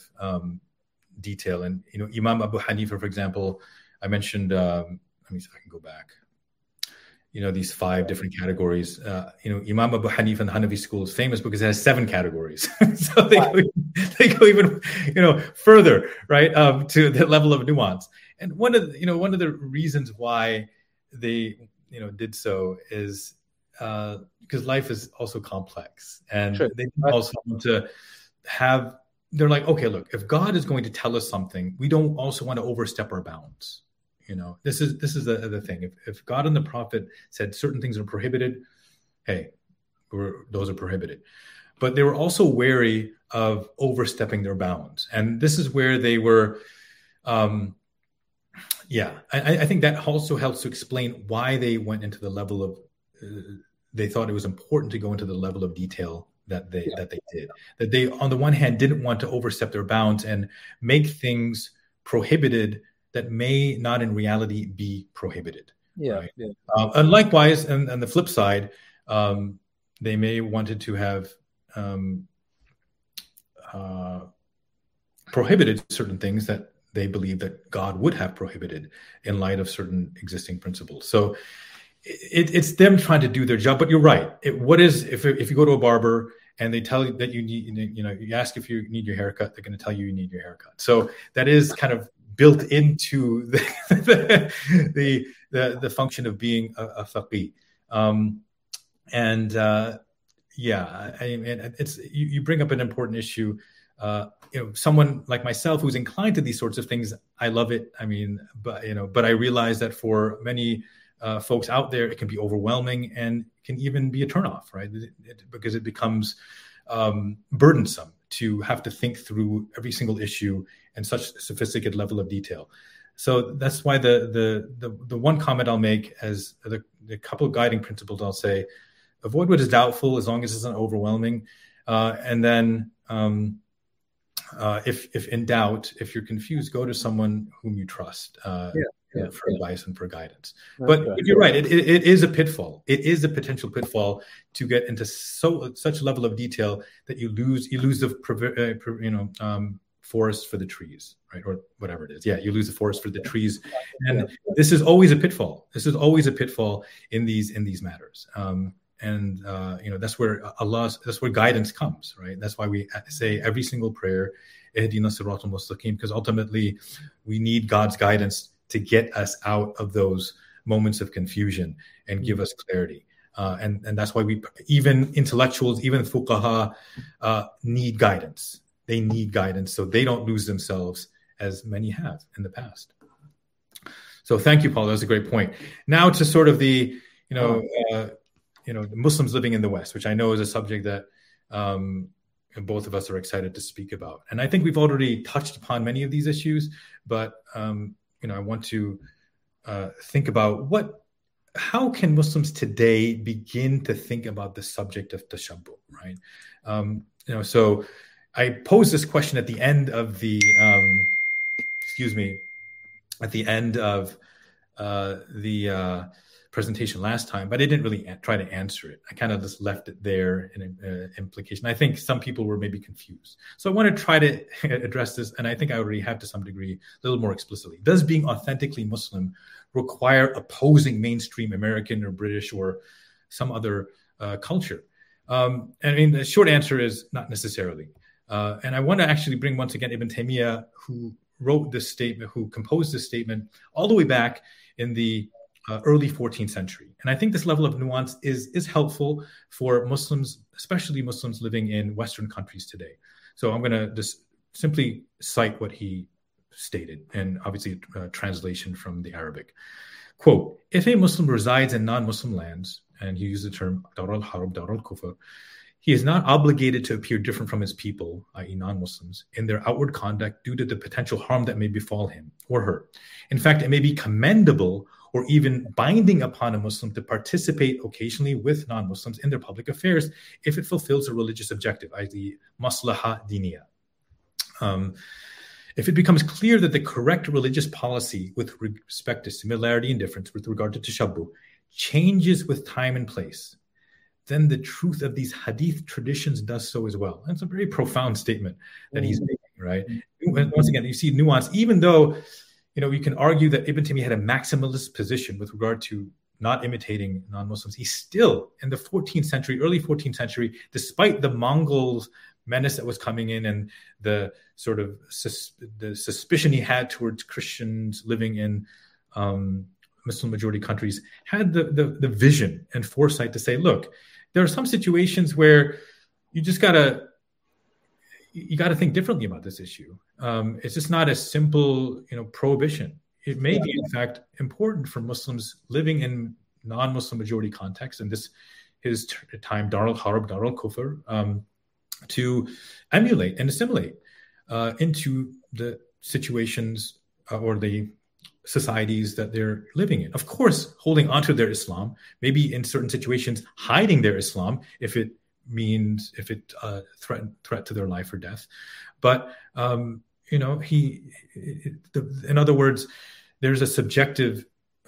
detail, and, Imam Abu Hanifa, for example, I mentioned, let me see if I can go back. These 5 different categories. Imam Abu Hanifa and the Hanafi school is famous because it has 7 categories. So they go even, further, right, to the level of nuance. And one of the reasons why they, did so is because life is also complex, and they also want to have. They're like, okay, look, if God is going to tell us something, we don't also want to overstep our bounds. This is the thing. If God and the Prophet said certain things are prohibited, hey, those are prohibited. But they were also wary of overstepping their bounds. And this is where they were, I think that also helps to explain why they went into the level of, they thought it was important to go into the level of detail that they did. That they, on the one hand, didn't want to overstep their bounds and make things prohibited that may not in reality be prohibited. Right? And likewise, and the flip side, they may wanted to have prohibited certain things that they believe that God would have prohibited in light of certain existing principles. So it's them trying to do their job. But you're right. What is if you go to a barber and they tell you that you need, you ask if you need your haircut, they're going to tell you need your haircut. So that is kind of built into the function of being a faqih. It's you bring up an important issue. Someone like myself who's inclined to these sorts of things, I love it. I mean, but I realize that for many folks out there, it can be overwhelming and can even be a turnoff, right? Because it becomes burdensome to have to think through every single issue in such a sophisticated level of detail. So that's why the one comment I'll make as the couple of guiding principles I'll say, avoid what is doubtful as long as it's not overwhelming. And then if in doubt, if you're confused, go to someone whom you trust. advice and for guidance. But you're right, it is a pitfall. It is a potential pitfall to get into such level of detail that you lose the forest for the trees, right? Or whatever it is. Yeah, you lose the forest for the trees. And this is always a pitfall. This is always a pitfall in these matters. That's where that's where guidance comes, right? That's why we say every single prayer, Ihdina Siratal Mustaqim, because ultimately we need God's guidance to get us out of those moments of confusion and give us clarity. And that's why even intellectuals, even fuqaha, need guidance. They need guidance so they don't lose themselves as many have in the past. So thank you, Paul. That was a great point. Now to sort of the Muslims living in the West, which I know is a subject that both of us are excited to speak about. And I think we've already touched upon many of these issues, but I want to think about how can Muslims today begin to think about the subject of tashabbuh, right? So I posed this question at the end of the presentation last time, but I didn't really try to answer it. I kind of just left it there in an implication. I think some people were maybe confused. So I want to try to address this, and I think I already have to some degree, a little more explicitly. Does being authentically Muslim require opposing mainstream American or British or some other culture? The short answer is not necessarily. And I want to actually bring once again Ibn Taymiyyah, who wrote this statement, who composed this statement all the way back in the early 14th century. And I think this level of nuance is helpful for Muslims, especially Muslims living in Western countries today. So I'm going to just simply cite what he stated, and obviously a translation from the Arabic. Quote, if a Muslim resides in non-Muslim lands, and he used the term Dar al-Harb, Dar al-Kufr, he is not obligated to appear different from his people, i.e. non-Muslims, in their outward conduct due to the potential harm that may befall him or her. In fact, it may be commendable or even binding upon a Muslim to participate occasionally with non-Muslims in their public affairs if it fulfills a religious objective, i.e. maslaha diniyah. If it becomes clear that the correct religious policy with respect to similarity and difference with regard to tashabbuh changes with time and place, then the truth of these hadith traditions does so as well. And it's a very profound statement that he's making, right? And once again, you see nuance, even though, you can argue that Ibn Taymiyyah had a maximalist position with regard to not imitating non-Muslims. He's still in the 14th century, early 14th century, despite the Mongols menace that was coming in and the sort of the suspicion he had towards Christians living in Muslim majority countries, had the vision and foresight to say, look, there are some situations where you just gotta think differently about this issue. It's just not a simple, prohibition. It may be, in fact, important for Muslims living in non-Muslim majority contexts, and his time, Dar al-Harb, Dar al-Kufr, to emulate and assimilate into the situations or the societies that they're living in. Of course, holding onto their Islam, maybe in certain situations hiding their Islam if it threat to their life or death. But in other words, there's a subjective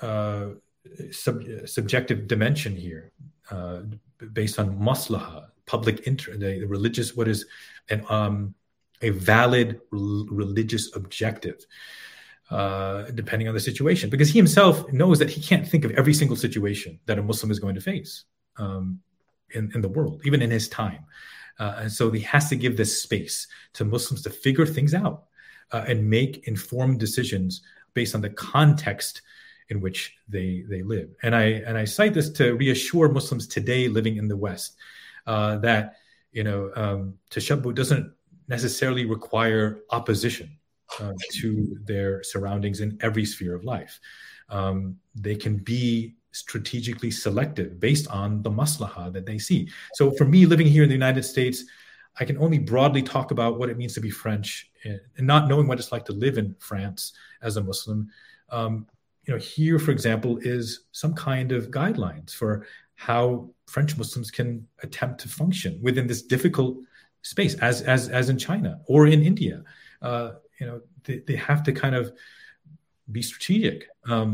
dimension here based on maslaha, public interest, the religious, what is a valid religious objective. Depending on the situation, because he himself knows that he can't think of every single situation that a Muslim is going to face in the world, even in his time. And so he has to give this space to Muslims to figure things out and make informed decisions based on the context in which they live. And I cite this to reassure Muslims today living in the West that tashabbuh doesn't necessarily require opposition to their surroundings in every sphere of life. They can be strategically selective based on the maslaha that they see. So for me, living here in the United States, I can only broadly talk about what it means to be French and not knowing what it's like to live in France as a Muslim. Here, for example, is some kind of guidelines for how French Muslims can attempt to function within this difficult space, as in China or in India. They have to kind of be strategic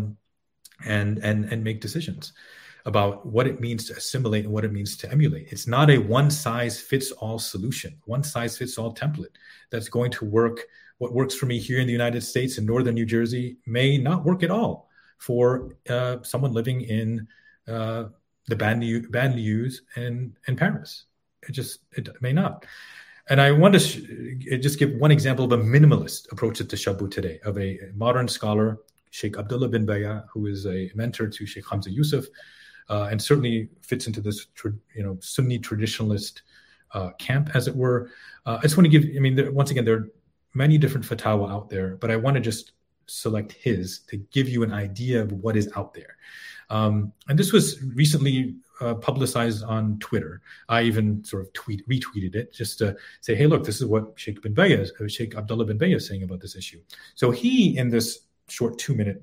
and make decisions about what it means to assimilate and what it means to emulate. It's not a one-size-fits-all solution, one-size-fits-all template that's going to work. What works for me here in the United States in northern New Jersey may not work at all for someone living in the banlieues in Paris. It may not. And I want to just give one example of a minimalist approach to tashabbuh today, of a modern scholar, Sheikh Abdullah bin Baya, who is a mentor to Sheikh Hamza Yusuf, and certainly fits into this Sunni traditionalist camp, as it were. I just want to give, once again, there are many different fatwa out there, but I want to just select his to give you an idea of what is out there. And this was recently publicized on Twitter. I even sort of retweeted it just to say, hey, look, this is what Sheikh Abdullah bin Baya is saying about this issue. So he, in this short 2-minute,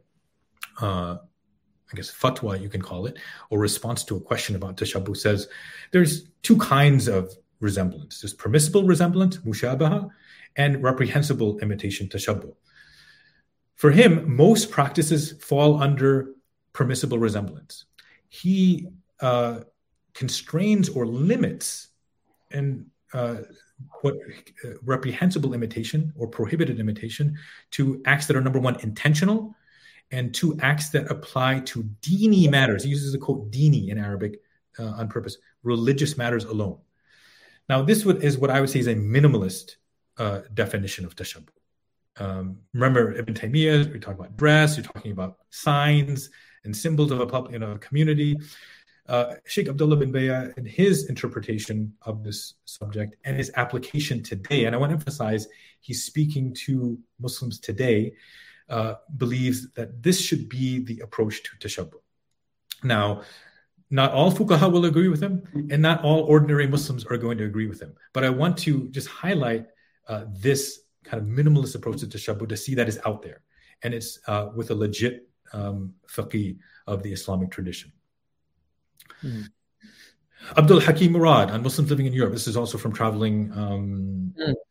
fatwa, you can call it, or response to a question about tashabbuh, says there's two kinds of resemblance. There's permissible resemblance, mushabaha, and reprehensible imitation, tashabbuh. For him, most practices fall under permissible resemblance. He constrains or limits what reprehensible imitation or prohibited imitation to acts that are, number one, intentional, and two, acts that apply to dini matters. He uses the quote dini in Arabic on purpose, religious matters alone. Now, this is what I would say is a minimalist definition of tashabbuh. Remember Ibn Taymiyyah, we're talking about dress, you're talking about signs and symbols of a community. Sheikh Abdullah bin Baya, in his interpretation of this subject and his application today, and I want to emphasize he's speaking to Muslims today, believes that this should be the approach to tashabbuh. Now, not all fuqaha will agree with him, and not all ordinary Muslims are going to agree with him. But I want to just highlight this kind of minimalist approach to tashabbuh to see that is out there. And it's with a legit faqih of the Islamic tradition. Abdul Hakim Murad on Muslims living in Europe. This is also from traveling home.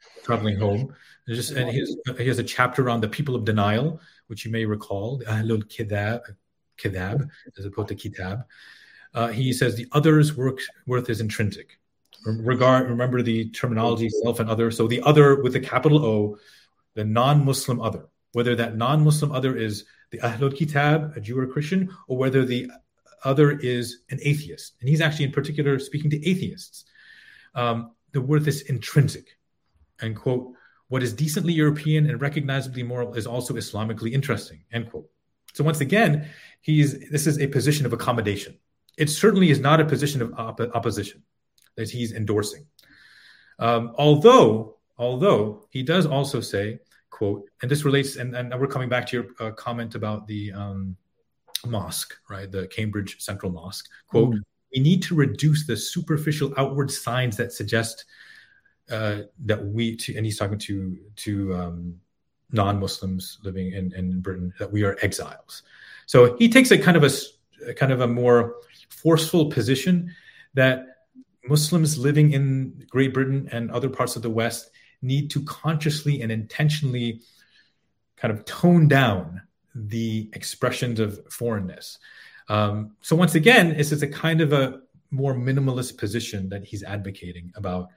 And he has a chapter on the people of denial, which you may recall, the Ahlul Kidab, as opposed to Kitab. He says the other's worth is intrinsic. Remember the terminology, self and other. So the other with a capital O, the non-Muslim other, whether that non-Muslim other is the Ahlul Kitab, a Jew or a Christian, or whether the other is an atheist. And he's actually in particular speaking to atheists. The worth is intrinsic. And quote, what is decently European and recognizably moral is also Islamically interesting, end quote. So once again, this is a position of accommodation. It certainly is not a position of opposition that he's endorsing. Although he does also say, quote, and this relates, and we're coming back to your comment about the mosque, right? The Cambridge Central Mosque, quote, we need to reduce the superficial outward signs that suggest that and he's talking to non-Muslims living in Britain, that we are exiles. So he takes a kind of a more forceful position that Muslims living in Great Britain and other parts of the West need to consciously and intentionally kind of tone down the expressions of foreignness. So once again, it's a kind of a more minimalist position that he's advocating about,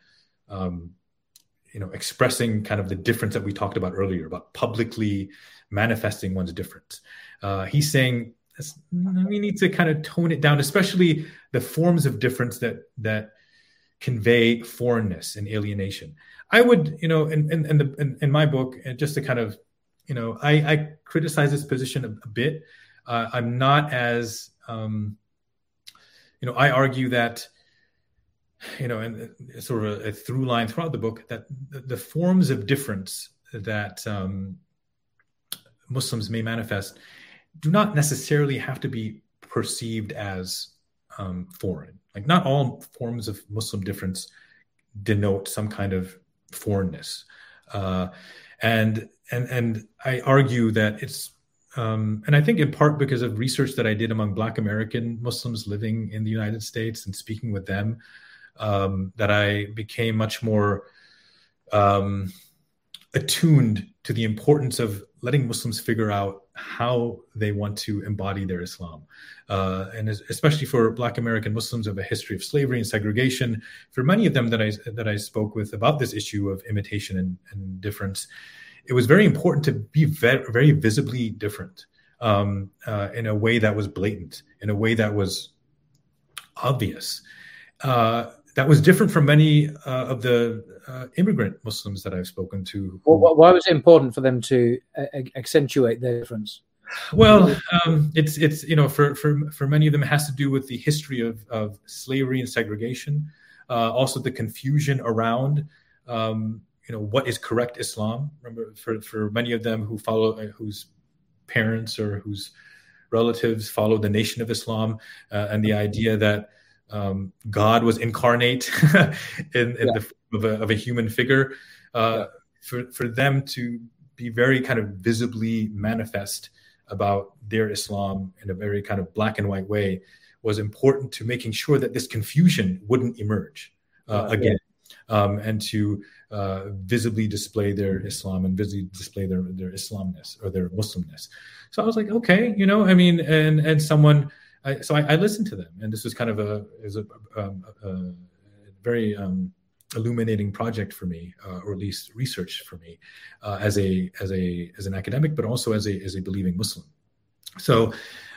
expressing kind of the difference that we talked about earlier, about publicly manifesting one's difference. He's saying we need to kind of tone it down, especially the forms of difference that convey foreignness and alienation. I would, in my book, and just to kind of, I criticize this position a bit. I'm not as, I argue that, and sort of a through line throughout the book, that the forms of difference that Muslims may manifest do not necessarily have to be perceived as foreign. Like, not all forms of Muslim difference denote some kind of foreignness. And I argue that it's, and I think in part because of research that I did among Black American Muslims living in the United States and speaking with them, that I became much more attuned to the importance of letting Muslims figure out how they want to embody their Islam. And especially for Black American Muslims who have a history of slavery and segregation, for many of them that I spoke with about this issue of imitation and difference, it was very important to be very, very visibly different in a way that was blatant, in a way that was obvious. That was different from many of the immigrant Muslims that I've spoken to. Why was it important for them to accentuate their difference? Well, it's for many of them, it has to do with the history of slavery and segregation, also the confusion around what is correct Islam. Remember, for many of them who follow, whose parents or whose relatives follow the Nation of Islam, and the idea that God was incarnate in the form of a human figure, for them to be very kind of visibly manifest about their Islam in a very kind of black and white way was important to making sure that this confusion wouldn't emerge again, and to visibly display their Islam and visibly display their Islamness or their Muslimness. So I was like, okay, and someone. So I listened to them, and this was kind of a very illuminating project for me, or at least research for me, as an academic, but also as a believing Muslim. So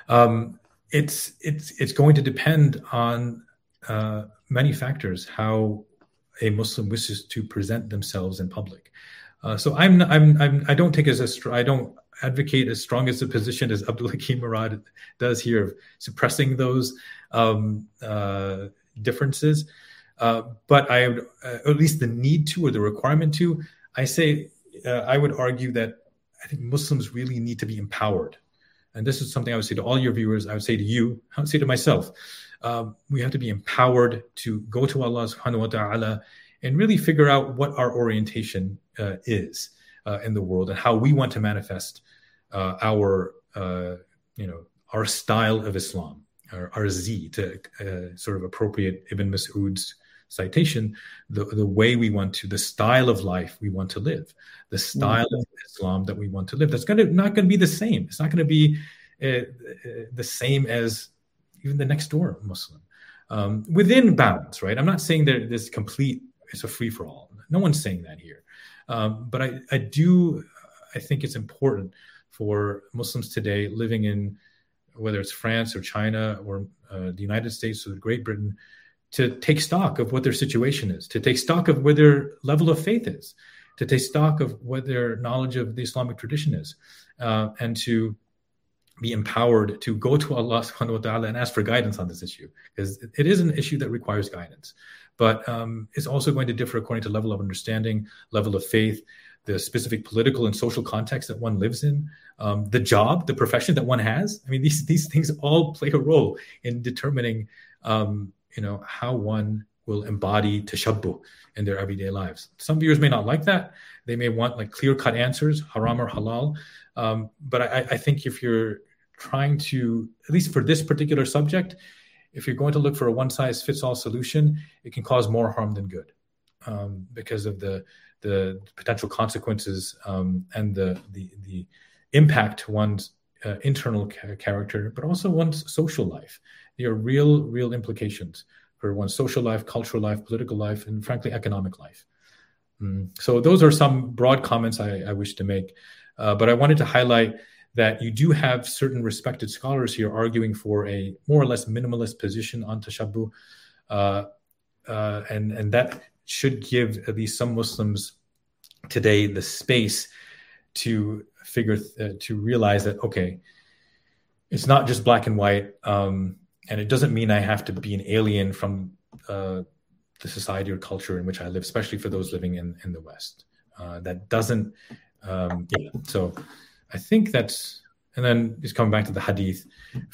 it's going to depend on many factors how a Muslim wishes to present themselves in public. So I don't take I don't advocate as strong as a position as Abdul Hakim Murad does here of suppressing those differences. But I would, at least the need to, or the requirement to, I would argue that I think Muslims really need to be empowered. And this is something I would say to all your viewers, I would say to you, I would say to myself, we have to be empowered to go to Allah subhanahu wa ta'ala and really figure out what our orientation is in the world and how we want to manifest our style of Islam, our Z, to sort of appropriate Ibn Mas'ud's citation, the way we want to, the style of life we want to live, the style of Islam that we want to live. That's not going to be the same. It's not going to be the same as even the next door Muslim, within bounds, right? I'm not saying that it's a free for all. No one's saying that here. But I think it's important for Muslims today living in, whether it's France or China or the United States or Great Britain, to take stock of what their situation is, to take stock of where their level of faith is, to take stock of what their knowledge of the Islamic tradition is, and to be empowered to go to Allah subhanahu wa ta'ala and ask for guidance on this issue, because it is an issue that requires guidance. But it's also going to differ according to level of understanding, level of faith, the specific political and social context that one lives in, the job, the profession that one has. I mean, these things all play a role in determining, how one will embody tashabbuh in their everyday lives. Some viewers may not like that. They may want like clear-cut answers, haram or halal. But I think if you're trying to, at least for this particular subject, if you're going to look for a one-size-fits-all solution, it can cause more harm than good, because of the potential consequences and the impact to one's internal character, but also one's social life. There are real implications for one's social life, cultural life, political life, and frankly, economic life. So those are some broad comments I wish to make. But I wanted to highlight that you do have certain respected scholars here arguing for a more or less minimalist position on tashabbuh, and that should give at least some Muslims today the space to to realize that, okay, it's not just black and white, and it doesn't mean I have to be an alien from the society or culture in which I live, especially for those living in the West. That doesn't, so I think that's, and then just coming back to the hadith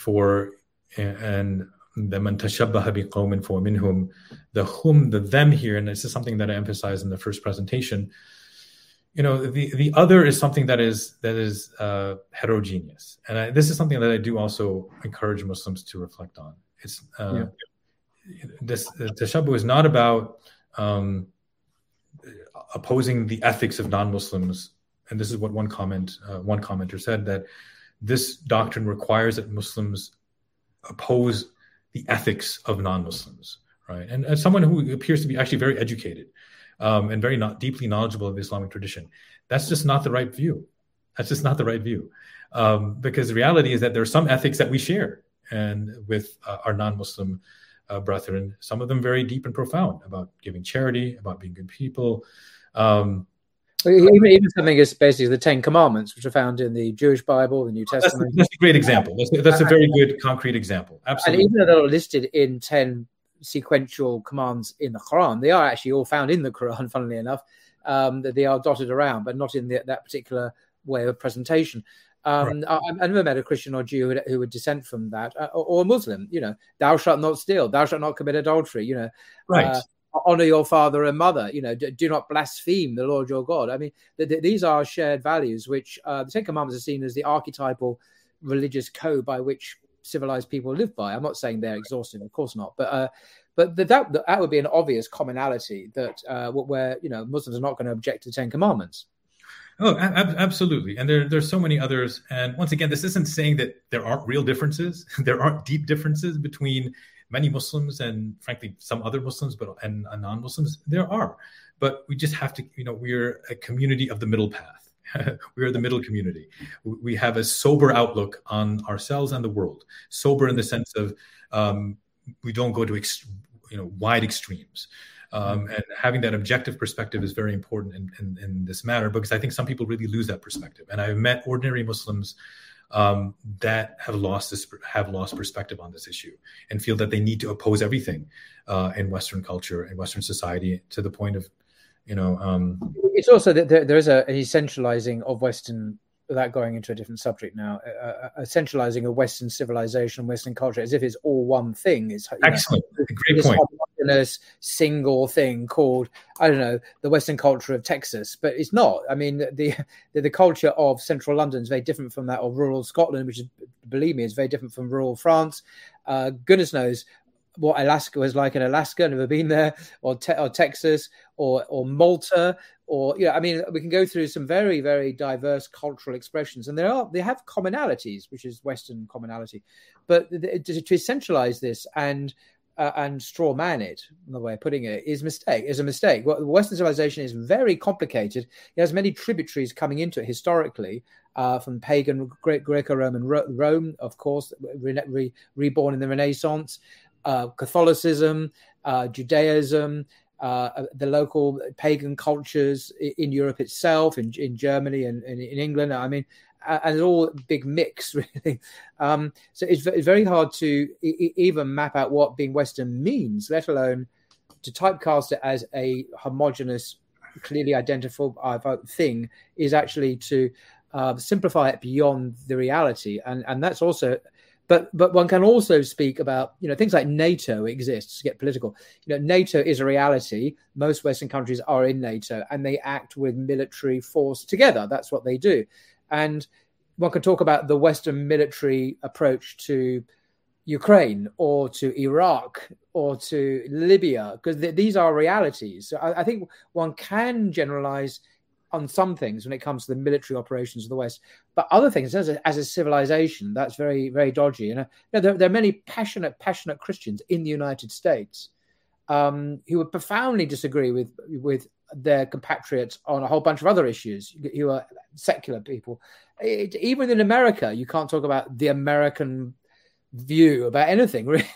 and the man tashabbaha biqawmin fahuwa minhum, the them here, and this is something that I emphasized in the first presentation. The other is something that is heterogeneous, and this is something that I do also encourage Muslims to reflect on. It's this tashabbuh is not about opposing the ethics of non-Muslims, and this is what one commenter said, that this doctrine requires that Muslims oppose the ethics of non-Muslims, right? And as someone who appears to be actually very educated and very not deeply knowledgeable of the Islamic tradition, that's just not the right view. That's just not the right view. Because the reality is that there are some ethics that we share and with our non-Muslim brethren, some of them very deep and profound, about giving charity, about being good people. Even something as basic as the Ten Commandments, which are found in the Jewish Bible, the New Testament. That's a great example. That's a very good concrete example. Absolutely. And even though they're listed in 10 sequential commands in the Quran, they are actually all found in the Quran, funnily enough. That they are dotted around, but not in that particular way of presentation. Right. I never met a Christian or Jew who would dissent from that, or a Muslim. Thou shalt not steal, thou shalt not commit adultery. Right. Honor your father and mother. Do not blaspheme the Lord your God. I mean, these are shared values, which the Ten Commandments are seen as the archetypal religious code by which civilized people live by. I'm not saying they're exhaustive, of course not, but that would be an obvious commonality that where Muslims are not going to object to the Ten Commandments. Oh, absolutely. And there's so many others. And once again, this isn't saying that there aren't real differences. There aren't deep differences between many Muslims and, frankly, some other Muslims, and non-Muslims. There are. But we just have to, we're a community of the middle path. We are the middle community. We have a sober outlook on ourselves and the world. Sober in the sense of we don't go to wide extremes. And having that objective perspective is very important in this matter, because I think some people really lose that perspective. And I've met ordinary Muslims that have lost perspective on this issue and feel that they need to oppose everything in Western culture and Western society, to the point of, It's also that there is an essentializing of Western, without going into a different subject now, essentializing of Western civilization, Western culture, as if it's all one thing. It's excellent, great point. Single thing called, I don't know, the Western culture of Texas, but it's not. I mean, the culture of central London is very different from that of rural Scotland, which is, believe me, is very different from rural France. Goodness knows what Alaska was like in Alaska. Never been there, or Texas, or Malta, or I mean, we can go through some very, very diverse cultural expressions, and they have commonalities, which is Western commonality, but to essentialize this and straw man it, another way of putting it, is a mistake. Well, Western civilization is very complicated. It has many tributaries coming into it historically, from pagan Greco-Roman Rome, of course, reborn in the Renaissance, Catholicism, Judaism, the local pagan cultures in Europe itself, in Germany and in England. I mean, and it's all a big mix, really. So it's very hard to even map out what being Western means, let alone to typecast it as a homogenous, clearly identifiable thing, is actually to simplify it beyond the reality. And that's also... But one can also speak about, things like NATO exists, to get political. NATO is a reality. Most Western countries are in NATO, and they act with military force together. That's what they do. And one can talk about the Western military approach to Ukraine or to Iraq or to Libya, because these are realities. So I think one can generalize on some things when it comes to the military operations of the West, but other things as a civilization, that's very, very dodgy. And there are many passionate Christians in the United States who would profoundly disagree with their compatriots on a whole bunch of other issues, who are secular people. Even in America, you can't talk about the American view about anything, really.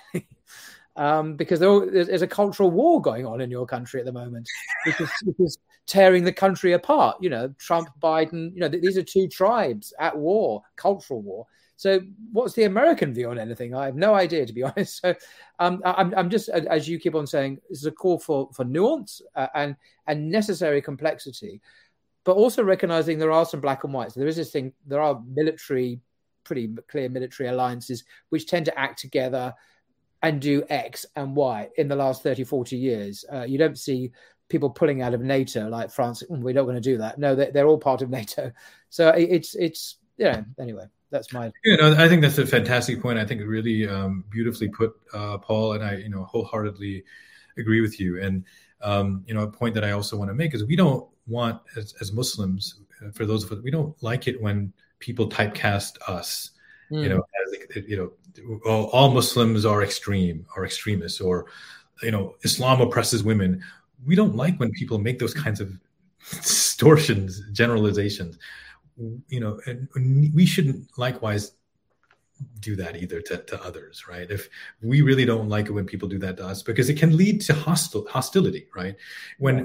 Because there's a cultural war going on in your country at the moment, which is tearing the country apart. Trump, Biden, these are two tribes at war, cultural war. So what's the American view on anything? I have no idea, to be honest. So I'm just, as you keep on saying, this is a call for nuance and necessary complexity, but also recognizing there are some black and whites. There is this thing, there are pretty clear military alliances which tend to act together and do X and Y in the last 30, 40 years. You don't see people pulling out of NATO like France. We're not going to do that. No, they're all part of NATO. So it's anyway, that's my... I think that's a fantastic point. I think it really beautifully put, Paul, and I, wholeheartedly agree with you. And, a point that I also want to make is we don't want, as Muslims, for those of us, we don't like it when people typecast us, as all Muslims are extreme or extremists, or Islam oppresses women. We don't like when people make those kinds of distortions, generalizations. And we shouldn't likewise do that either to others, right? If we really don't like it when people do that to us, because it can lead to hostility, right? When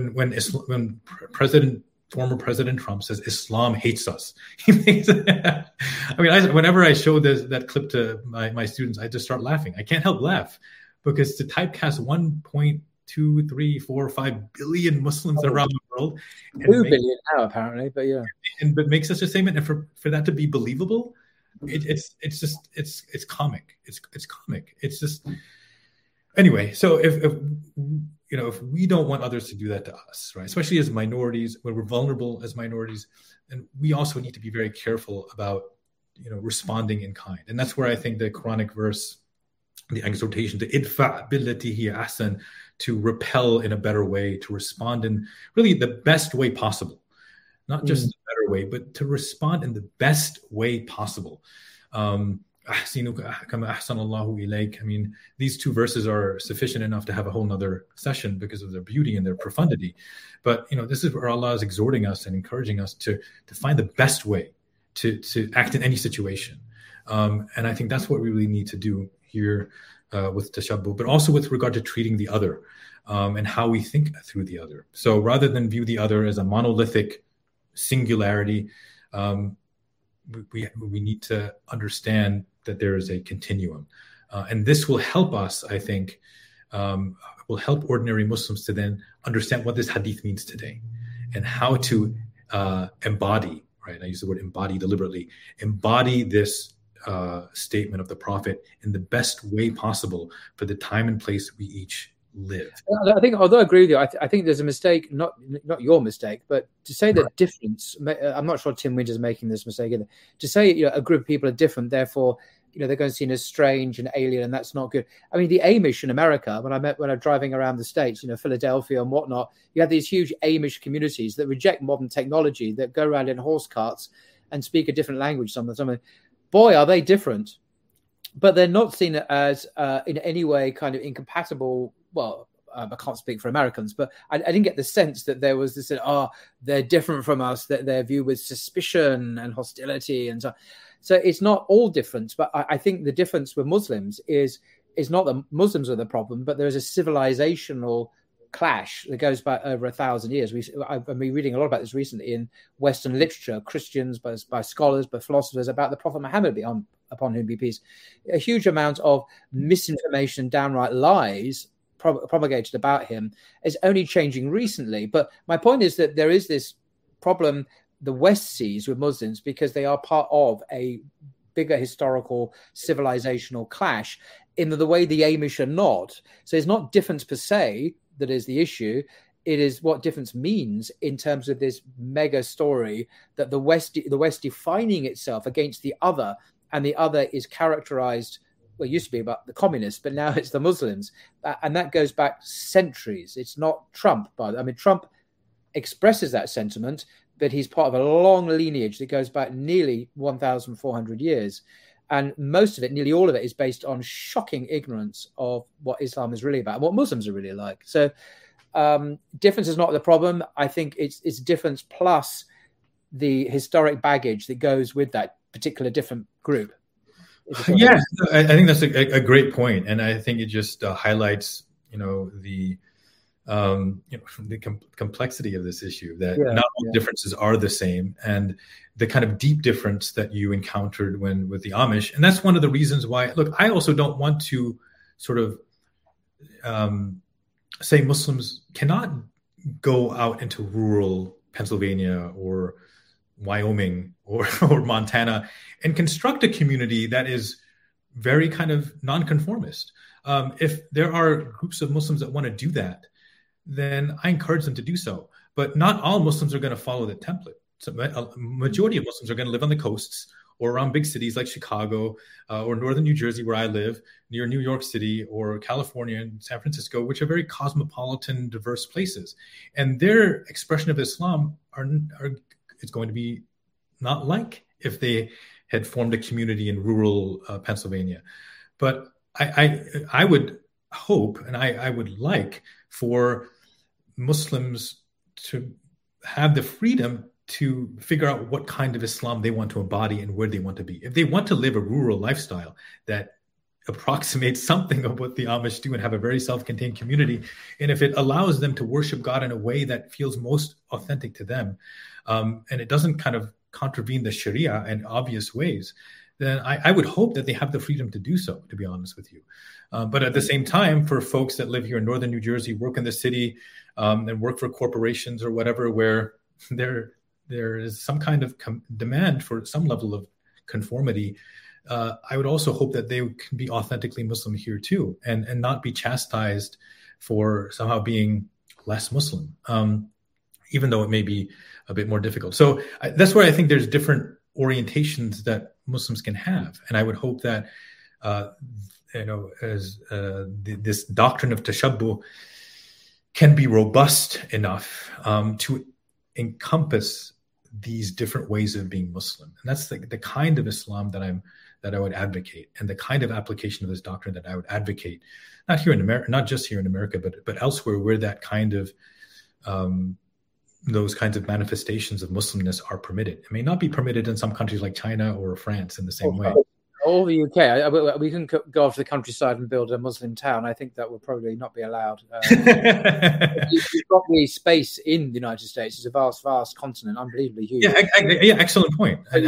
former President Trump says Islam hates us, he makes whenever I show that clip to my students, I just start laughing. I can't help laugh, because to typecast 1.2, 3, 4, 5 billion Muslims around the world, 2 billion now apparently, but yeah, but make such a statement, and for that to be believable, it's comic. It's comic. It's just, anyway. So if we don't want others to do that to us, right, especially as minorities, when we're vulnerable as minorities, and we also need to be very careful about responding in kind. And that's where I think the Quranic verse, the exhortation to idfa billati hiya ahsan, to repel in a better way, to respond in really the best way possible, not just the better way, but to respond in the best way possible. Ahsinuka kama ahsanallahu ilayk. I mean, these two verses are sufficient enough to have a whole nother session because of their beauty and their profundity. But this is where Allah is exhorting us and encouraging us to find the best way to act in any situation. And I think that's what we really need to do here with tashabbuh, but also with regard to treating the other, and how we think through the other. So rather than view the other as a monolithic singularity, we need to understand that there is a continuum. And this will help us, I think, will help ordinary Muslims to then understand what this hadith means today and how to embody, right? I use the word embody deliberately, embody this statement of the Prophet in the best way possible for the time and place we each live. I think, although I agree with you, I think there's a mistake, not your mistake, but to say that difference, I'm not sure Tim Winter's making this mistake either, to say a group of people are different, therefore they're going to be seen as strange and alien, and that's not good. I mean, the Amish in America, when I'm driving around the States, Philadelphia and whatnot, you have these huge Amish communities that reject modern technology, that go around in horse carts and speak a different language. Something. Boy, are they different. But they're not seen as in any way kind of incompatible. Well, I can't speak for Americans, but I didn't get the sense that there was this, they're different from us, that they're viewed with suspicion and hostility and so on. So it's not all different, but I think the difference with Muslims is not that Muslims are the problem, but there's a civilizational clash that goes back over 1,000 years. I've been reading a lot about this recently in Western literature, Christians, by scholars, by philosophers, about the Prophet Muhammad, upon whom be peace. A huge amount of misinformation, downright lies promulgated about him is only changing recently. But my point is that there is this problem the West sees with Muslims because they are part of a bigger historical civilizational clash in the way the Amish are not. So it's not difference per se that is the issue. It is what difference means in terms of this mega story that the West defining itself against the other, and the other is characterized, well, it used to be about the communists, but now it's the Muslims. And that goes back centuries. It's not Trump, Trump expresses that sentiment, but he's part of a long lineage that goes back nearly 1,400 years. And most of it, nearly all of it, is based on shocking ignorance of what Islam is really about and what Muslims are really like. So difference is not the problem. I think it's difference plus the historic baggage that goes with that particular different group. Yeah, I think that's a great point. And I think it just highlights, the complexity of this issue, that not all differences are the same, and the kind of deep difference that you encountered with the Amish. And that's one of the reasons why, look, I also don't want to sort of say Muslims cannot go out into rural Pennsylvania or Wyoming or Montana and construct a community that is very kind of nonconformist. If there are groups of Muslims that want to do that, then I encourage them to do so. But not all Muslims are going to follow the template. So a majority of Muslims are going to live on the coasts or around big cities like Chicago or northern New Jersey, where I live, near New York City, or California and San Francisco, which are very cosmopolitan, diverse places. And their expression of Islam is going to be not like if they had formed a community in rural Pennsylvania. But I would hope, and I would like for Muslims to have the freedom to figure out what kind of Islam they want to embody and where they want to be. If they want to live a rural lifestyle that approximates something of what the Amish do and have a very self-contained community, and if it allows them to worship God in a way that feels most authentic to them, and it doesn't kind of contravene the Sharia in obvious ways, then I would hope that they have the freedom to do so, to be honest with you. But at the same time, for folks that live here in northern New Jersey, work in the city, and work for corporations or whatever, where there is some kind of demand for some level of conformity, I would also hope that they can be authentically Muslim here too, and not be chastised for somehow being less Muslim, even though it may be a bit more difficult. So that's where I think there's different orientations that Muslims can have, and I would hope that this doctrine of tashabbuh can be robust enough to encompass these different ways of being Muslim. And that's the kind of Islam that I would advocate, and the kind of application of this doctrine that I would advocate, not here in America, not just here in America, but elsewhere, where that kind of those kinds of manifestations of Muslimness are permitted. It may not be permitted in some countries like China or France in the same way. Or the UK. We can go off to the countryside and build a Muslim town. I think that would probably not be allowed. You've got the space in the United States. It's a vast, vast continent, unbelievably huge. Yeah, excellent point. I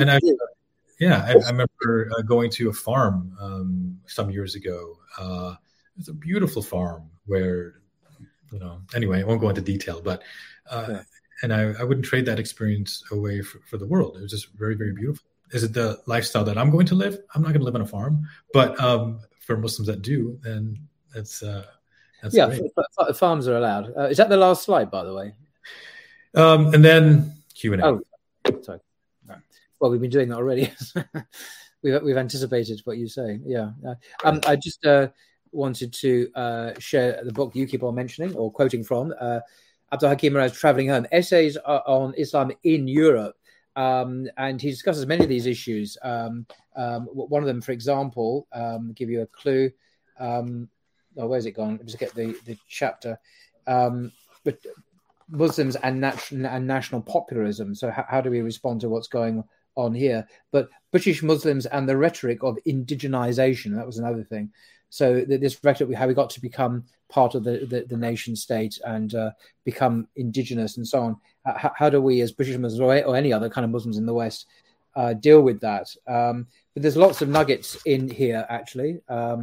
remember going to a farm some years ago. It's a beautiful farm where, anyway, I won't go into detail, but and I wouldn't trade that experience away for the world. It was just very, very beautiful. Is it the lifestyle that I'm going to live? I'm not going to live on a farm, but for Muslims that do, then that's great. Farms are allowed. Is that the last slide, by the way? And then Q&A. Oh, sorry. Well, we've been doing that already. we've anticipated what you say. Yeah. I just wanted to share the book you keep on mentioning or quoting from, Abdul Hakim Miraz, Traveling Home, Essays on Islam in Europe. And he discusses many of these issues. One of them, for example, give you a clue. Where's it gone? Let me just get the chapter. But Muslims and national populism. So how do we respond to what's going on here? But British Muslims and the rhetoric of indigenization. That was another thing. So this rhetoric, how we got to become part of the nation state and become indigenous and so on. How do we, as British Muslims or any other kind of Muslims in the West, deal with that? But there's lots of nuggets in here, actually,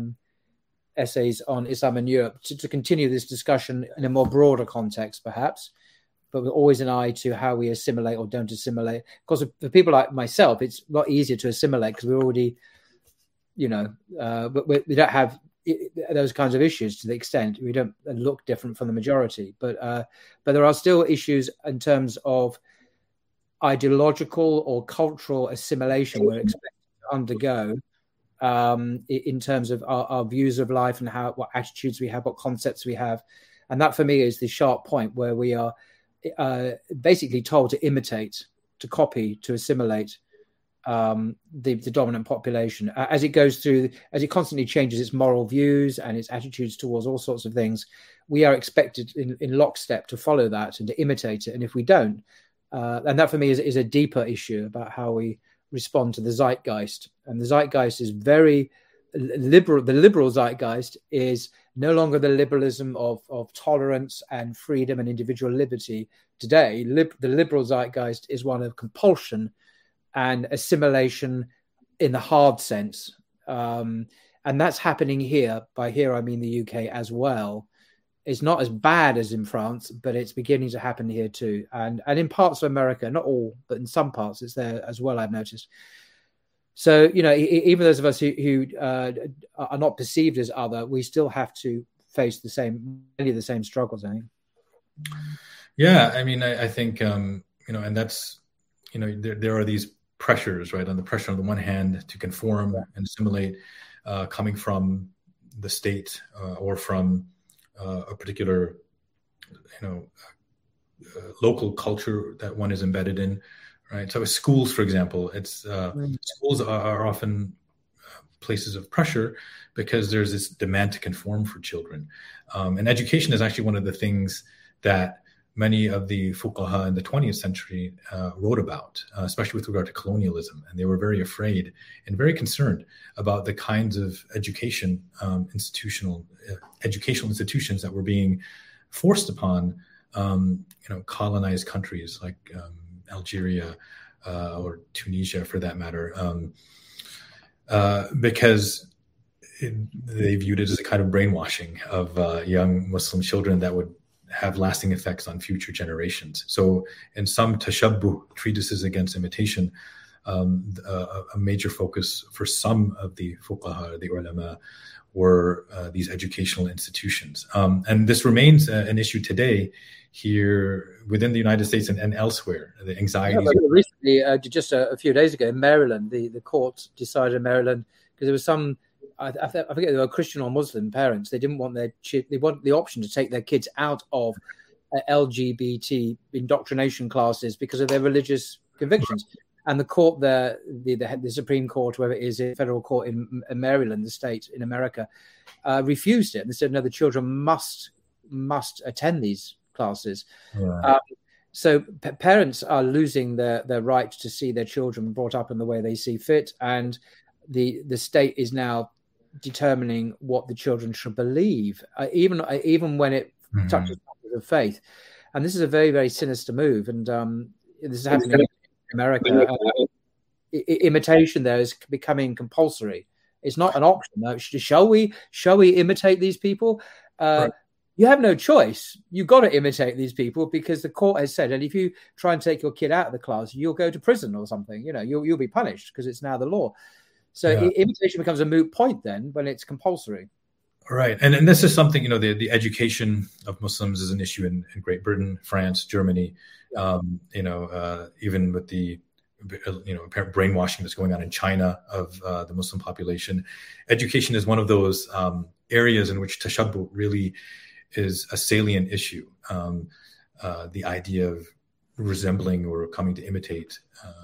essays on Islam in Europe to continue this discussion in a more broader context, perhaps, but with always an eye to how we assimilate or don't assimilate. Of course, for people like myself, it's a lot easier to assimilate because we're already, but we don't have those kinds of issues to the extent we don't look different from the majority. But there are still issues in terms of ideological or cultural assimilation we're expected to undergo in terms of our views of life and what attitudes we have, what concepts we have. And that, for me, is the sharp point where we are basically told to imitate, to copy, to assimilate the dominant population as it goes through, as it constantly changes its moral views and its attitudes towards all sorts of things. We are expected in lockstep to follow that and to imitate it. And if we don't, and that for me is a deeper issue about how we respond to the zeitgeist. And the zeitgeist is very liberal. The liberal zeitgeist is no longer the liberalism of tolerance and freedom and individual liberty. Today, the liberal zeitgeist is one of compulsion and assimilation in the hard sense. And that's happening here. By here, I mean the UK as well. It's not as bad as in France, but it's beginning to happen here too. And in parts of America, not all, but in some parts, it's there as well, I've noticed. So, even those of us who are not perceived as other, we still have to face many of the same struggles, I think. Yeah, I mean, I think, and that's, there are these pressures, right? On the pressure on the one hand to conform and assimilate, coming from the state or from a particular, local culture that one is embedded in, right? So schools, for example, schools are often places of pressure because there's this demand to conform for children. And education is actually one of the things that many of the fuqaha in the 20th century wrote about, especially with regard to colonialism. And they were very afraid and very concerned about the kinds of educational institutions that were being forced upon colonized countries like Algeria or Tunisia, for that matter, because they viewed it as a kind of brainwashing of young Muslim children that would have lasting effects on future generations. So in some tashabbuh treatises against imitation, a major focus for some of the fuqaha, the ulama, were these educational institutions. And this remains an issue today here within the United States and elsewhere, the anxieties. Yeah, recently, just a few days ago in Maryland, the court decided in Maryland, because there was some, I forget, they were Christian or Muslim parents. They didn't want they want the option to take their kids out of LGBT indoctrination classes because of their religious convictions. And the court there, the Supreme Court, whoever it is, the federal court in Maryland, the state in America, refused it. And they said, no, the children must attend these classes. Yeah. So parents are losing their right to see their children brought up in the way they see fit. And the state is now determining what the children should believe, even when it touches the faith. And this is a very, very sinister move. And this is happening in America. Imitation there is becoming compulsory. It's not an option. No. Shall we imitate these people? Right. You have no choice. You've got to imitate these people because the court has said, and if you try and take your kid out of the class, you'll go to prison or something. You'll be punished because it's now the law. So imitation becomes a moot point then when it's compulsory. Right. And this is something, the education of Muslims is an issue in Great Britain, France, Germany, even with the, apparent brainwashing that's going on in China of the Muslim population. Education is one of those areas in which tashabbuh really is a salient issue. The idea of resembling or coming to imitate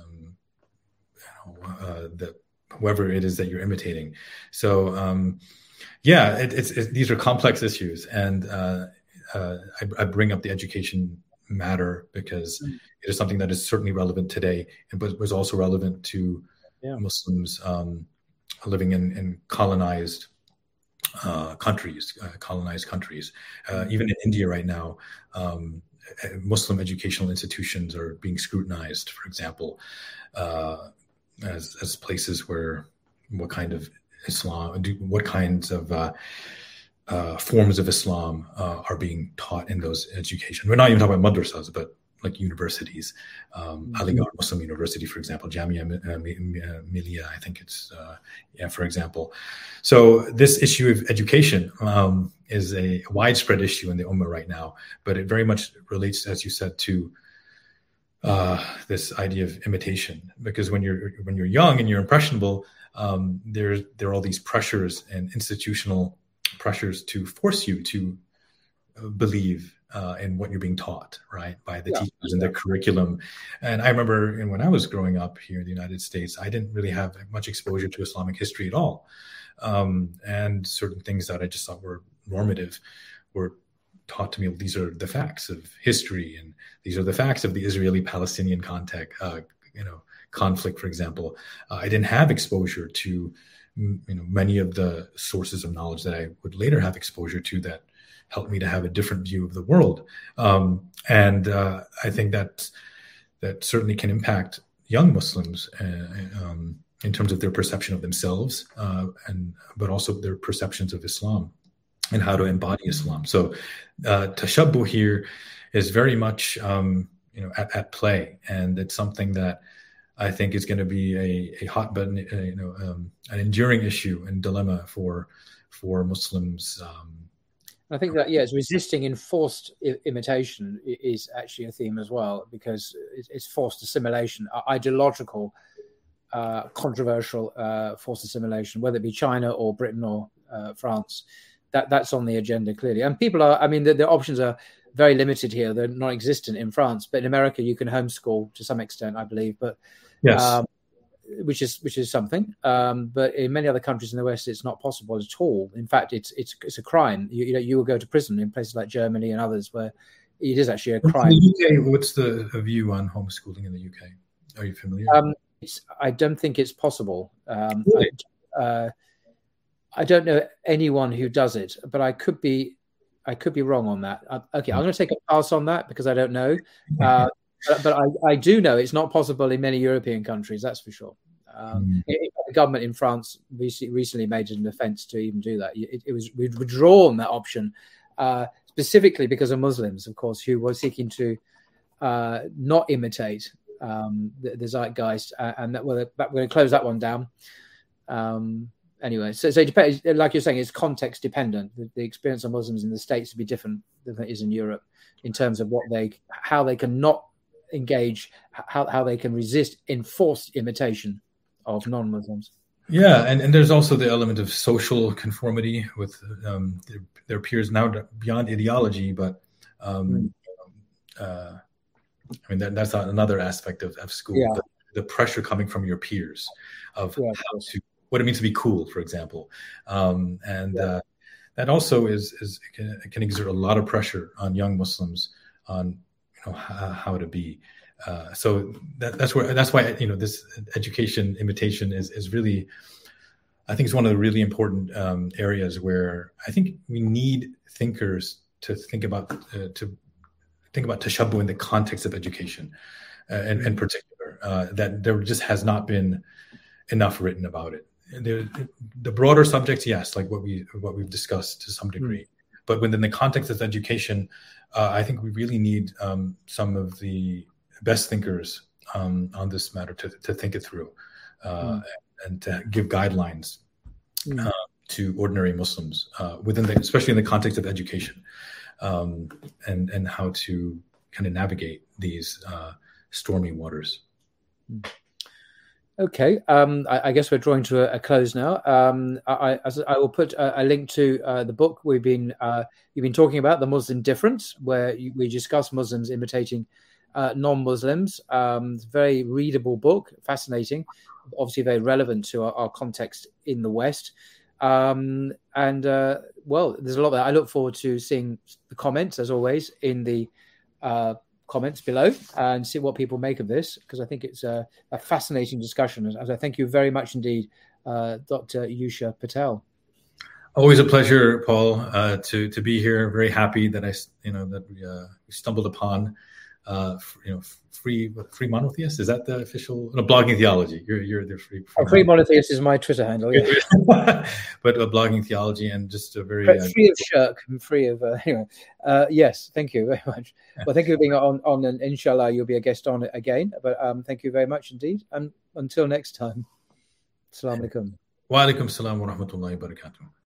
whoever it is that you're imitating. So, these are complex issues, and I bring up the education matter because it is something that is certainly relevant today, but was also relevant to Muslims living in colonized countries. Even in India right now, Muslim educational institutions are being scrutinized, for example, as places where what kinds of forms of Islam are being taught in those education. We're not even talking about madrasas, but like universities. Aligarh Muslim University, for example, Jamia Millia, I think it's, for example. So this issue of education is a widespread issue in the Ummah right now, but it very much relates, as you said, to this idea of imitation, because when you're young and you're impressionable, there are all these pressures and institutional pressures to force you to believe in what you're being taught, right, by the teachers and their curriculum. And I remember when I was growing up here in the United States, I didn't really have much exposure to Islamic history at all. And certain things that I just thought were normative were taught to me. Well, these are the facts of history, and these are the facts of the Israeli-Palestinian conflict, for example. I didn't have exposure to many of the sources of knowledge that I would later have exposure to that helped me to have a different view of the world. And I think that certainly can impact young Muslims in terms of their perception of themselves, but also their perceptions of Islam and how to embody Islam. So tashabbuh here is very much at play, and it's something that I think is going to be a hot button, an enduring issue and dilemma for Muslims. I think that it's resisting enforced imitation is actually a theme as well, because it's forced assimilation, ideological, controversial forced assimilation, whether it be China or Britain or France. That's on the agenda clearly, and people are. I mean, the options are very limited here. They're non-existent in France, but in America you can homeschool to some extent, I believe. But yes, which is something. But in many other countries in the West, it's not possible at all. In fact, it's a crime. You will go to prison in places like Germany and others where it is actually a crime. In the UK, what's the view on homeschooling in the UK? Are you familiar? I don't think it's possible. Really? I don't know anyone who does it, but I could be wrong on that. Okay, I'm going to take a pass on that because I don't know. But I do know it's not possible in many European countries. That's for sure. The government in France recently made an offence to even do that. It was withdrawn that option specifically because of Muslims, of course, who were seeking to not imitate the zeitgeist, and that we're going to close that one down. Anyway, so it depends, like you're saying, it's context dependent. The experience of Muslims in the States would be different than it is in Europe in terms of how they can not engage, how they can resist enforced imitation of non-Muslims. Yeah, and there's also the element of social conformity with their peers, now beyond ideology, but I mean that's another aspect of school. Yeah. The pressure coming from your peers of what it means to be cool, for example, that also can exert a lot of pressure on young Muslims on how to be. So that's why this education imitation is really, I think it's one of the really important areas where I think we need thinkers to think about tashabbuh in the context of education, and in particular, that there just has not been enough written about it. The broader subjects, yes, like what we've discussed to some degree, but within the context of education, I think we really need some of the best thinkers on this matter to think it through and to give guidelines to ordinary Muslims especially in the context of education, and how to kind of navigate these stormy waters. Okay, I guess we're drawing to a close now. I will put a link to the book you've been talking about, The Muslim Difference, where we discuss Muslims imitating non-Muslims. It's a very readable book, fascinating, obviously very relevant to our context in the West. Well, there's a lot there. I look forward to seeing the comments, as always, in the comments below and see what people make of this, because I think it's a fascinating discussion. As I thank you very much indeed, Dr. Yusha Patel. Always a pleasure, Paul, to be here. Very happy that we stumbled upon free monotheist. Is that the official? No, Blogging Theology. You're the free monotheist is my Twitter handle. Yeah. But Blogging Theology, and just a very free of shirk and free of anyway. Yes, thank you very much. Well, thank you for being on, and inshallah you'll be a guest on it again. But thank you very much indeed, and until next time. Assalamu alaikum. Wa alaikum salam wa rahmatullahi wa barakatuh.